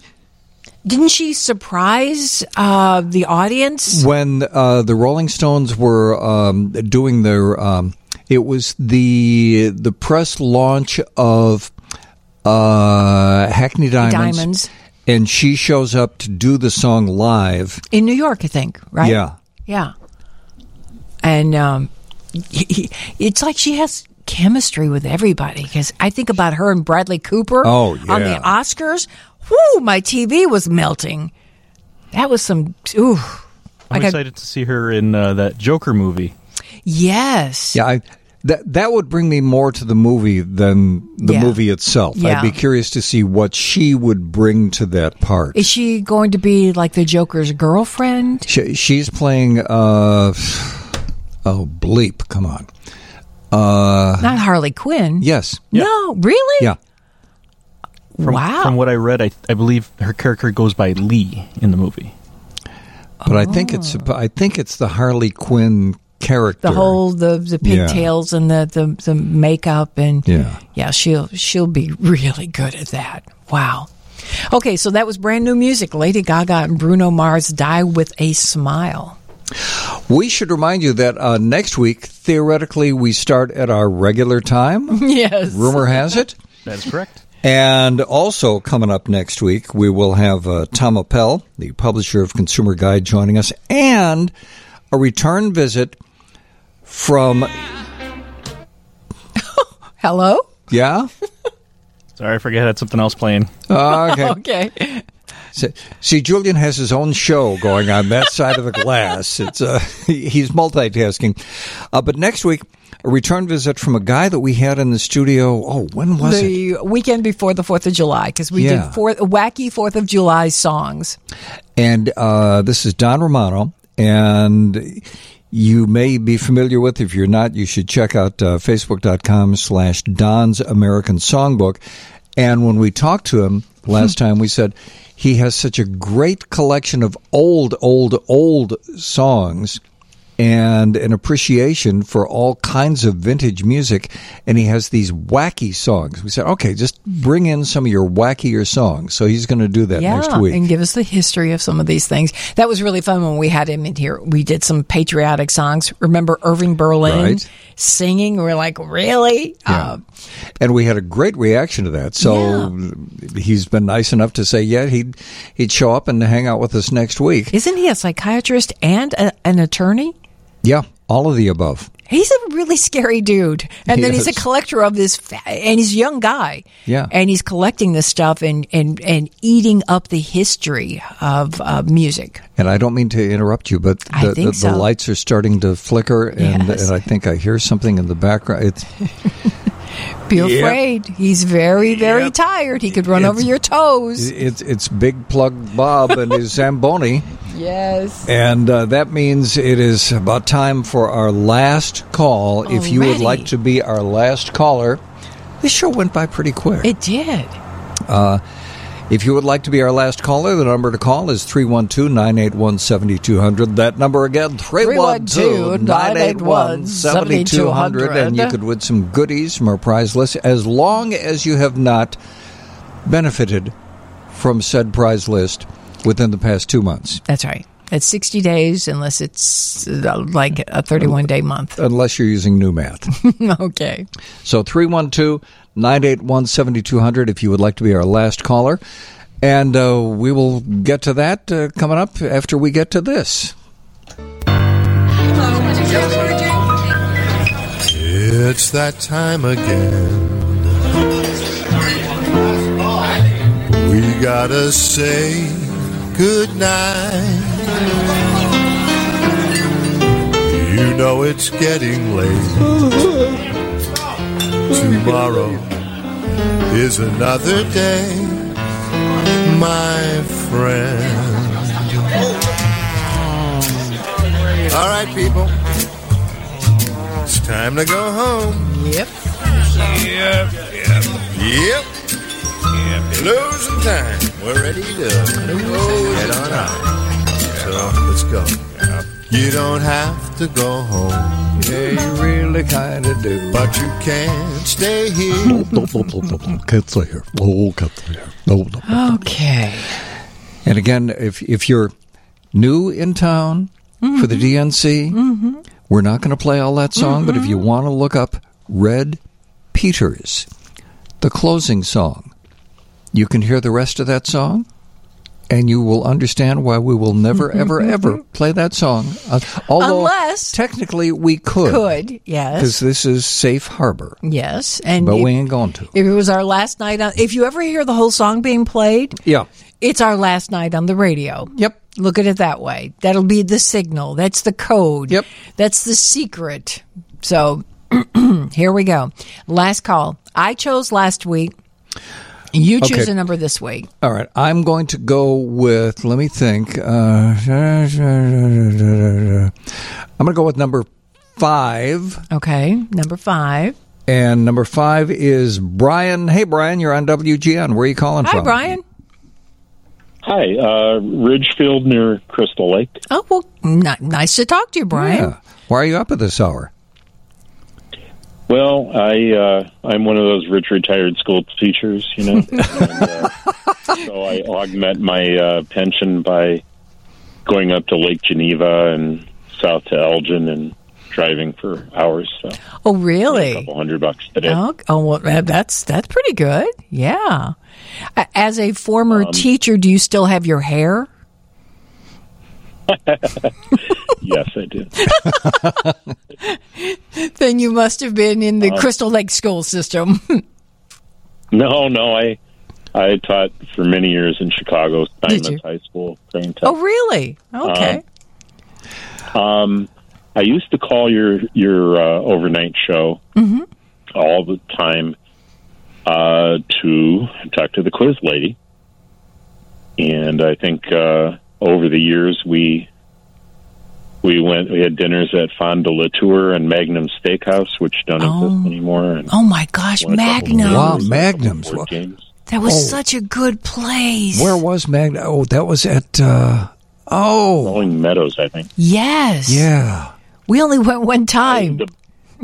Didn't she surprise uh, the audience? When uh, the Rolling Stones were um, doing their, um, it was the the press launch of uh, Hackney Diamonds, Diamonds. and she shows up to do the song live. In New York, I think, right? Yeah. Yeah. And um, it's like she has chemistry with everybody because I think about her and Bradley Cooper Oh, on the yeah. Oscars. Whoo, my T V was melting. That was some, ooh. I'm Like I- excited to see her in uh, that Joker movie. Yes. Yeah, I, that that would bring me more to the movie than the Yeah. movie itself. Yeah. I'd be curious to see what she would bring to that part. Is she going to be like the Joker's girlfriend? She, she's playing. Uh, oh, bleep! Come on. Uh, Not Harley Quinn. yes. No, really? Yeah. From, Wow. From what I read, I, I believe her character goes by Lee in the movie. But I think it's I think it's the Harley Quinn character. The whole the the Yeah. pigtails and the, the the makeup and Yeah. yeah, she'll she'll be really good at that. Wow. Okay, so that was brand new music. Lady Gaga and Bruno Mars, Die with a Smile. We should remind you that uh, next week, theoretically, we start at our regular time. Yes. Rumor has it. That is correct. And also coming up next week, we will have uh, Tom Appel, the publisher of Consumer Guide, joining us, and a return visit from Hello? Yeah? Sorry, I forget I had something else playing. Okay. Okay. See- See, Julian has his own show going on that side of the glass. It's uh, he's multitasking. Uh, but next week, a return visit from a guy that we had in the studio. Oh, when was it? The weekend before the fourth of July, because we Yeah. did four, wacky fourth of July songs. And uh, this is Don Romano, and you may be familiar with. If you're not, you should check out uh, facebook.com slash Don's American Songbook. And when we talked to him last time, we said he has such a great collection of old, old, old songs and an appreciation for all kinds of vintage music. And he has these wacky songs. We said, okay, just bring in some of your wackier songs. So he's going to do that yeah, next week. and give us the history of some of these things. That was really fun when we had him in here. We did some patriotic songs. Remember Irving Berlin Right. singing? We're like, really? Yeah. Uh, And we had a great reaction to that. So he's been nice enough to say, yeah, he'd, he'd show up and hang out with us next week. isn't he a psychiatrist and a, an attorney? Yeah, all of the above. He's a really scary dude. And He then he's a is. collector of this, fa- and he's a young guy. Yeah. And he's collecting this stuff and, and, and eating up the history of uh, music. And I don't mean to interrupt you, but I the, think the, the so. lights are starting to flicker, and, Yes. and I think I hear something in the background. It's, Be Yep. afraid. He's very, very Yep. tired. He could run It's- over your toes. it's, it's Big Plug Bob and his Zamboni. Yes. And uh, that means it is about time for our last call. If you would Already? like to be our last caller, this show went by pretty quick. It did. Uh, if you would like to be our last caller, the number to call is three one two, nine eight one, seven two zero zero. That number again, three one two, nine eight one, seven two zero zero. And you could win some goodies from our prize list as long as you have not benefited from said prize list within the past two months. That's right. It's sixty days unless it's uh, like a thirty-one day month. Unless you're using new math. Okay. So three one two, nine eight one, seven two zero zero if you would like to be our last caller. And uh, we will get to that uh, coming up after we get to this. It's that time again. We gotta say goodnight. You know it's getting late. Tomorrow is another day, my friend. All right, people. It's time to go home. Yep. Yep. Yep. Yep. Yep. Losing time. We're ready to head on out. So let's go. You don't have to go home. Yeah, you really kind of do. But you can't stay here. No, no, no, no, no, no. Can't stay here. No, can't stay here. No, no, no, no. Okay. And again, if if you're new in town for the D N C, Mm-hmm. we're not going to play all that song, but if you want to look up Red Peters, the closing song, you can hear the rest of that song, and you will understand why we will never, ever, ever play that song. Uh, although, Unless- technically, we could. Could, yes. Because this is safe harbor. Yes. And But if, we ain't going to. if it was our last night on, if you ever hear the whole song being played, Yeah. it's our last night on the radio. Yep. Look at it that way. That'll be the signal. That's the code. Yep. That's the secret. So here we go. Last call. I chose last week. You choose Okay. a number this week. All right. I'm going to go with, let me think. Uh, I'm going to go with number five. Okay. Number five. And number five is Brian. Hey, Brian, you're on W G N. Where are you calling Hi, from? Brian. Hi, uh, Ridgefield near Crystal Lake. Oh, well, n- nice to talk to you, Brian. Yeah. Why are you up at this hour? Well, I uh, I'm one of those rich retired school teachers, you know, and, uh, so I augment my uh, pension by going up to Lake Geneva and south to Elgin and driving for hours. So Oh, really? a couple hundred bucks a day. Oh, oh well, that- that's that's pretty good. Yeah. A- As a former Um, teacher, do you still have your hair? Yes, I do. Then you must have been in the Uh, Crystal Lake school system. No, no, I I taught for many years in Chicago, Did Steinmetz you? High School. Crane Tech. Oh, really? Okay. Um, um, I used to call your your uh, overnight show Mm-hmm. all the time uh, to talk to the quiz lady, and I think uh, over the years we we went we had dinners at Fond de la Tour and Magnum Steakhouse, which don't Oh. exist anymore. And Oh, my gosh, won a couple of Magnum. Wow, awards, Magnums. board games. That was Oh. such a good place. Where was Magna? Oh, that was at. Uh, oh, Rolling Meadows, I think. Yes. yeah. We only went one time. The,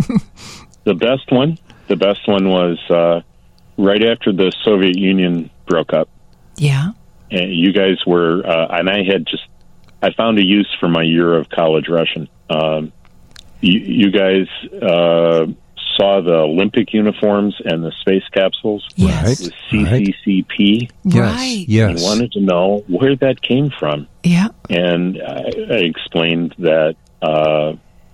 the best one, the best one was uh, right after the Soviet Union broke up. Yeah. And you guys were, uh, and I had just, I found a use for my year of college Russian. Um, you, you guys uh, saw the Olympic uniforms and the space capsules. Yes. The C C C P. Yes. Right. Yes. I wanted to know where that came from. Yeah. And I, I explained that uh,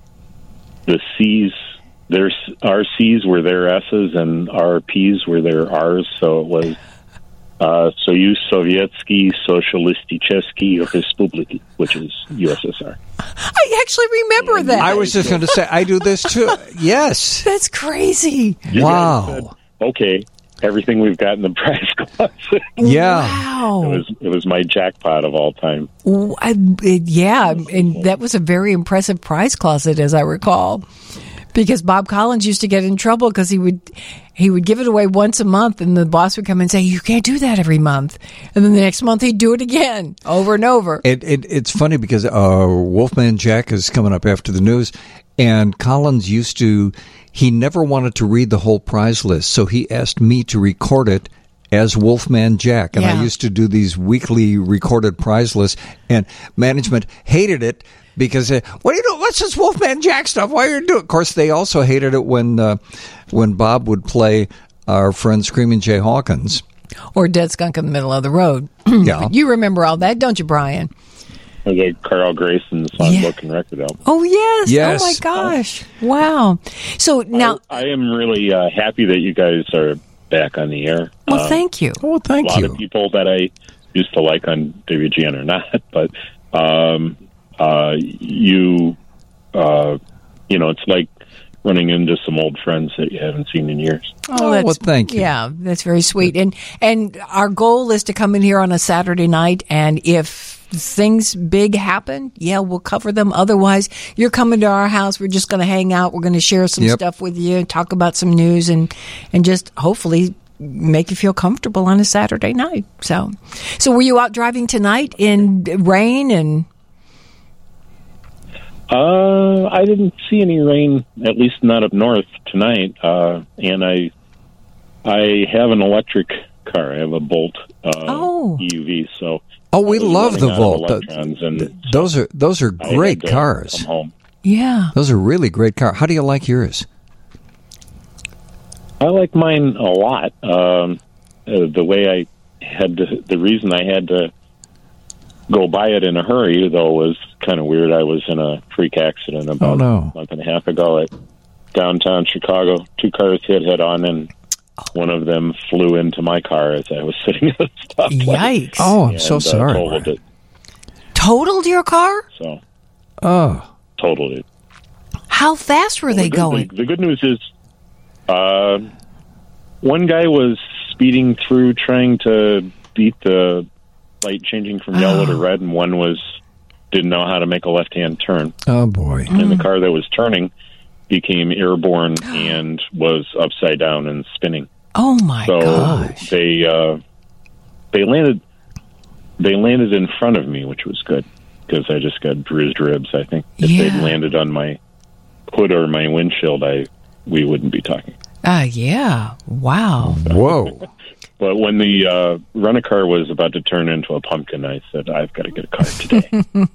the C's, their our C's were their S's and our P's were their R's. So it was uh, Soyuz Sovietsky Socialistichesky Respubliki, which is U S S R. I actually remember that. I was just going to say, I do this too. Yes. That's crazy. You guys Wow. said, okay, everything we've got in the prize closet. Yeah. Wow. It was it was my jackpot of all time. Ooh, I, it- yeah, and that was a very impressive prize closet, as I recall, because Bob Collins used to get in trouble because he would he would give it away once a month, and the boss would come and say, "You can't do that every month," and then the next month he'd do it again, over and over. It, it it's funny because uh, Wolfman Jack is coming up after the news, and Collins used to. He never wanted to read the whole prize list, so he asked me to record it as Wolfman Jack, and Yeah. I used to do these weekly recorded prize lists, and management hated it because uh, what are you doing? What's this Wolfman Jack stuff? Why are you doing? Of course, they also hated it when uh, when Bob would play our friend Screaming Jay Hawkins. Or Dead Skunk in the Middle of the Road. Yeah. You remember all that, don't you, Brian? It was like Carl Grayson songbook and record album. Oh, yes. Yes. Oh, my gosh. Wow. So now, I am really uh, happy that you guys are back on the air. well, Uh, thank you. Oh, a thank lot you. of people that I used to like on W G N or not, but um, uh, you, uh, you know, it's like running into some old friends that you haven't seen in years. Oh, well, that's, thank you. Yeah, that's very sweet. And and our goal is to come in here on a Saturday night, and if things big happen, yeah, we'll cover them. Otherwise, you're coming to our house. We're just going to hang out. We're going to share some Yep. stuff with you, talk about some news, and and just hopefully make you feel comfortable on a Saturday night. So, so were you out driving tonight in rain and? Uh, I didn't see any rain, at least not up north tonight. Uh, and I, I have an electric car. I have a Bolt uh, Oh. E U V. So Oh, we I was love the running out of Volt. The- electrons, and Those are those are I had great to cars. Come home. Yeah. Those are really great cars. How do you like yours? I like mine a lot. Um, uh, the way I had to, the reason I had to go buy it in a hurry, though, was kind of weird. I was in a freak accident about Oh, no. a month and a half ago at downtown Chicago. Two cars hit head on, and one of them flew into my car as I was sitting at a stoplight. Yikes. Oh, I'm so And, uh, sorry. totaled it. Totaled your car? So Oh, totaled it. How fast were they the good, going? The, the good news is, uh, one guy was speeding through trying to beat the light changing from yellow to red, and one was didn't know how to make a left-hand turn. oh boy. And the car that was turning became airborne and was upside down and spinning. Oh my so gosh! they uh, they landed they landed in front of me, which was good because I just got bruised ribs. I think if Yeah. they'd landed on my hood or my windshield, I we wouldn't be talking. Ah, yeah. Wow. Whoa. But when the uh, rent-a-car was about to turn into a pumpkin, I said, I've got to get a car today.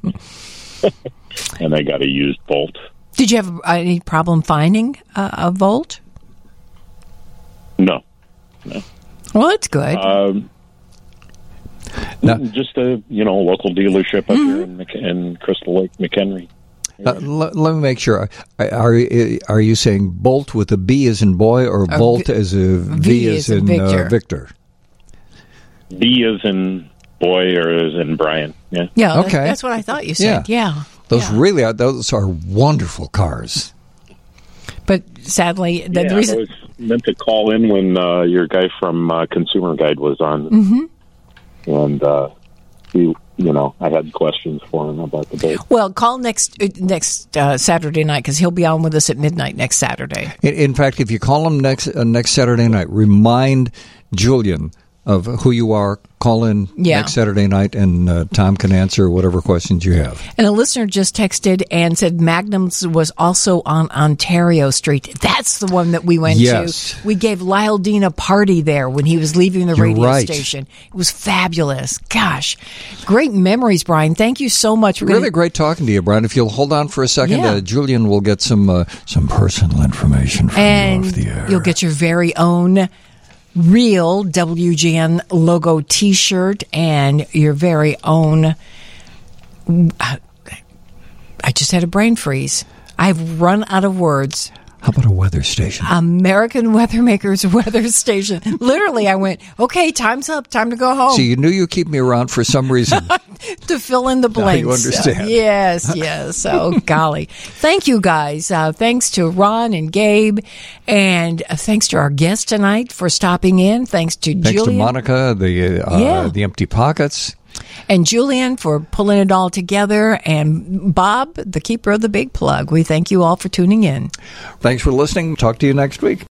And I got a used Bolt. Did you have uh, any problem finding uh, a Volt? No. No. Well, that's good. Um, Now- just a, you know, local dealership up here in, Mc- in Crystal Lake, McHenry. Uh, l- let me make sure. Are, are are you saying Bolt with a B as in boy, or Uh, Bolt v- as a V, V as as in in Victor. Uh, Victor? B as in boy or as in Brian. Yeah. Yeah, that- Okay. that's what I thought you said. Yeah. Those really are. Those are wonderful cars. But sadly, the, yeah, the reason. I was meant to call in when uh, your guy from uh, Consumer Guide was on, Mhm. and uh, he, you know, I had questions for him about the boat. Well, call next uh, next uh, Saturday night because he'll be on with us at midnight next Saturday. In, in fact, if you call him next uh, next Saturday night, remind Julian of who you are. Call in Yeah. next Saturday night, and uh, Tom can answer whatever questions you have. And a listener just texted and said Magnum's was also on Ontario Street. That's the one that we went Yes. to. We gave Lyle Dean a party there when he was leaving the You're radio right. station. It was fabulous. Gosh, great memories, Brian. Thank you so much. We're Really gonna- great talking to you, Brian. If you'll hold on for a second, Yeah. uh, Julian will get some uh, some personal information from and you off the air. you'll get your very own real W G N logo T-shirt and your very own. I just had a brain freeze. I've run out of words. How about a weather station? American Weathermakers weather station. Literally, I went, okay, time's up. Time to go home. So you knew you keep me around for some reason. To fill in the Now blanks. you understand. Yes, yes. Oh, golly. Thank you, guys. Uh, thanks to Ron and Gabe. And uh, thanks to our guest tonight for stopping in. Thanks to Thanks Julian. to Monica, the uh, Yeah. the empty pockets. And Julian for pulling it all together. And Bob, the keeper of the big plug. We thank you all for tuning in. Thanks for listening. Talk to you next week.